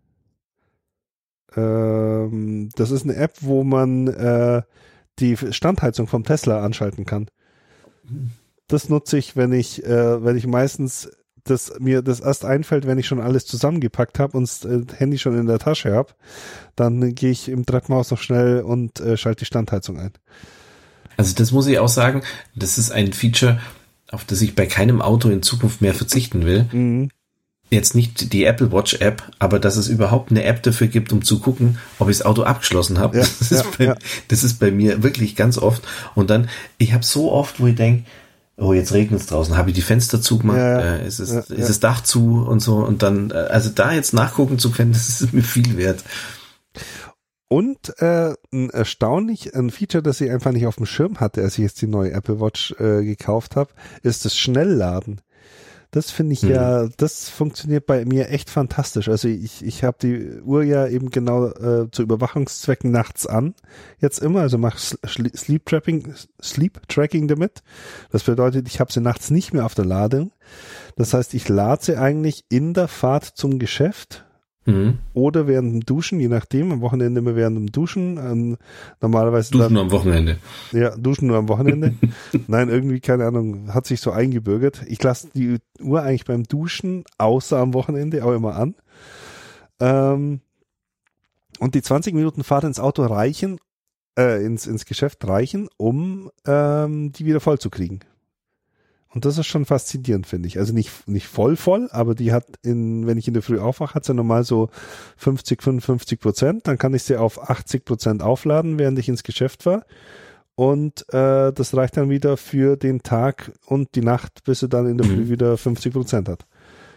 Ähm, das ist eine App, wo man äh, die Standheizung vom Tesla anschalten kann. Das nutze ich, wenn ich, äh, wenn ich meistens dass mir das erst einfällt, wenn ich schon alles zusammengepackt habe und das äh, Handy schon in der Tasche habe, dann gehe ich im Treppenhaus noch schnell und äh, schalte die Standheizung ein. Also das muss ich auch sagen, das ist ein Feature, auf das ich bei keinem Auto in Zukunft mehr verzichten will. Mhm. Jetzt nicht die Apple Watch App, aber dass es überhaupt eine App dafür gibt, um zu gucken, ob ich das Auto abgeschlossen habe. Ja, das, ja, ist bei, ja. das ist bei mir wirklich ganz oft. Und dann, ich habe so oft, wo ich denke, oh, jetzt regnet es draußen, habe ich die Fenster zugemacht, ja, ja. Äh, ist, es, ja, ist ja. das Dach zu und so, und dann, äh, also da jetzt nachgucken zu können, das ist mir viel wert. Und äh, ein erstaunlich, ein Feature, das ich einfach nicht auf dem Schirm hatte, als ich jetzt die neue Apple Watch äh, gekauft habe, ist das Schnellladen. Das finde ich hm. ja, das funktioniert bei mir echt fantastisch. Also ich ich habe die Uhr ja eben genau äh, zu Überwachungszwecken nachts an, jetzt immer, also mache Sleep Tracking, Sleep Tracking damit. Das bedeutet, ich habe sie nachts nicht mehr auf der Ladung. Das heißt, ich lade sie eigentlich in der Fahrt zum Geschäft. Mhm. Oder während dem Duschen, je nachdem, am Wochenende immer während dem Duschen. Ähm, normalerweise Duschen dann, nur am Wochenende. Ja, duschen nur am Wochenende. Nein, irgendwie, keine Ahnung, hat sich so eingebürgert. Ich lasse die Uhr eigentlich beim Duschen, außer am Wochenende, auch immer an. Ähm, und die zwanzig Minuten Fahrt ins Auto reichen, äh, ins, ins Geschäft reichen, um ähm, die wieder voll zu kriegen. Und das ist schon faszinierend, finde ich. Also nicht, nicht voll voll, aber die hat in, wenn ich in der Früh aufwache, hat sie normal so fünfzig, fünfundfünfzig Prozent. Dann kann ich sie auf achtzig Prozent aufladen, während ich ins Geschäft fahre. Und äh, das reicht dann wieder für den Tag und die Nacht, bis sie dann in der Früh mhm. wieder fünfzig Prozent hat.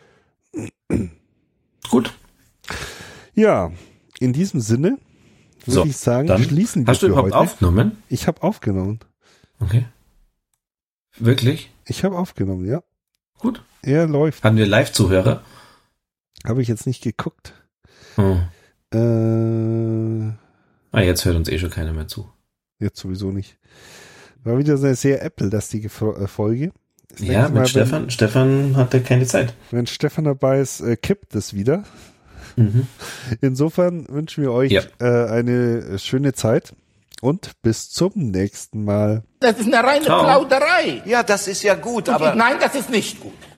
Gut. Ja, in diesem Sinne würde so, ich sagen, dann schließen wir Hast du überhaupt heute. aufgenommen? Ich habe aufgenommen. Okay. Wirklich? Ich habe aufgenommen, ja. Gut. Er läuft. Haben wir Live-Zuhörer? Habe ich jetzt nicht geguckt. Hm. Äh, ah, jetzt hört uns eh schon keiner mehr zu. Jetzt sowieso nicht. War wieder eine sehr Apple-lastige Folge. Das ja, mit Mal, Stefan. Wenn, Stefan hatte keine Zeit. Wenn Stefan dabei ist, äh, kippt es wieder. Mhm. Insofern wünschen wir euch ja. äh, eine schöne Zeit. Und bis zum nächsten Mal. Das ist eine reine Ciao. Plauderei. Ja, das ist ja gut, aber... Nein, das ist nicht gut.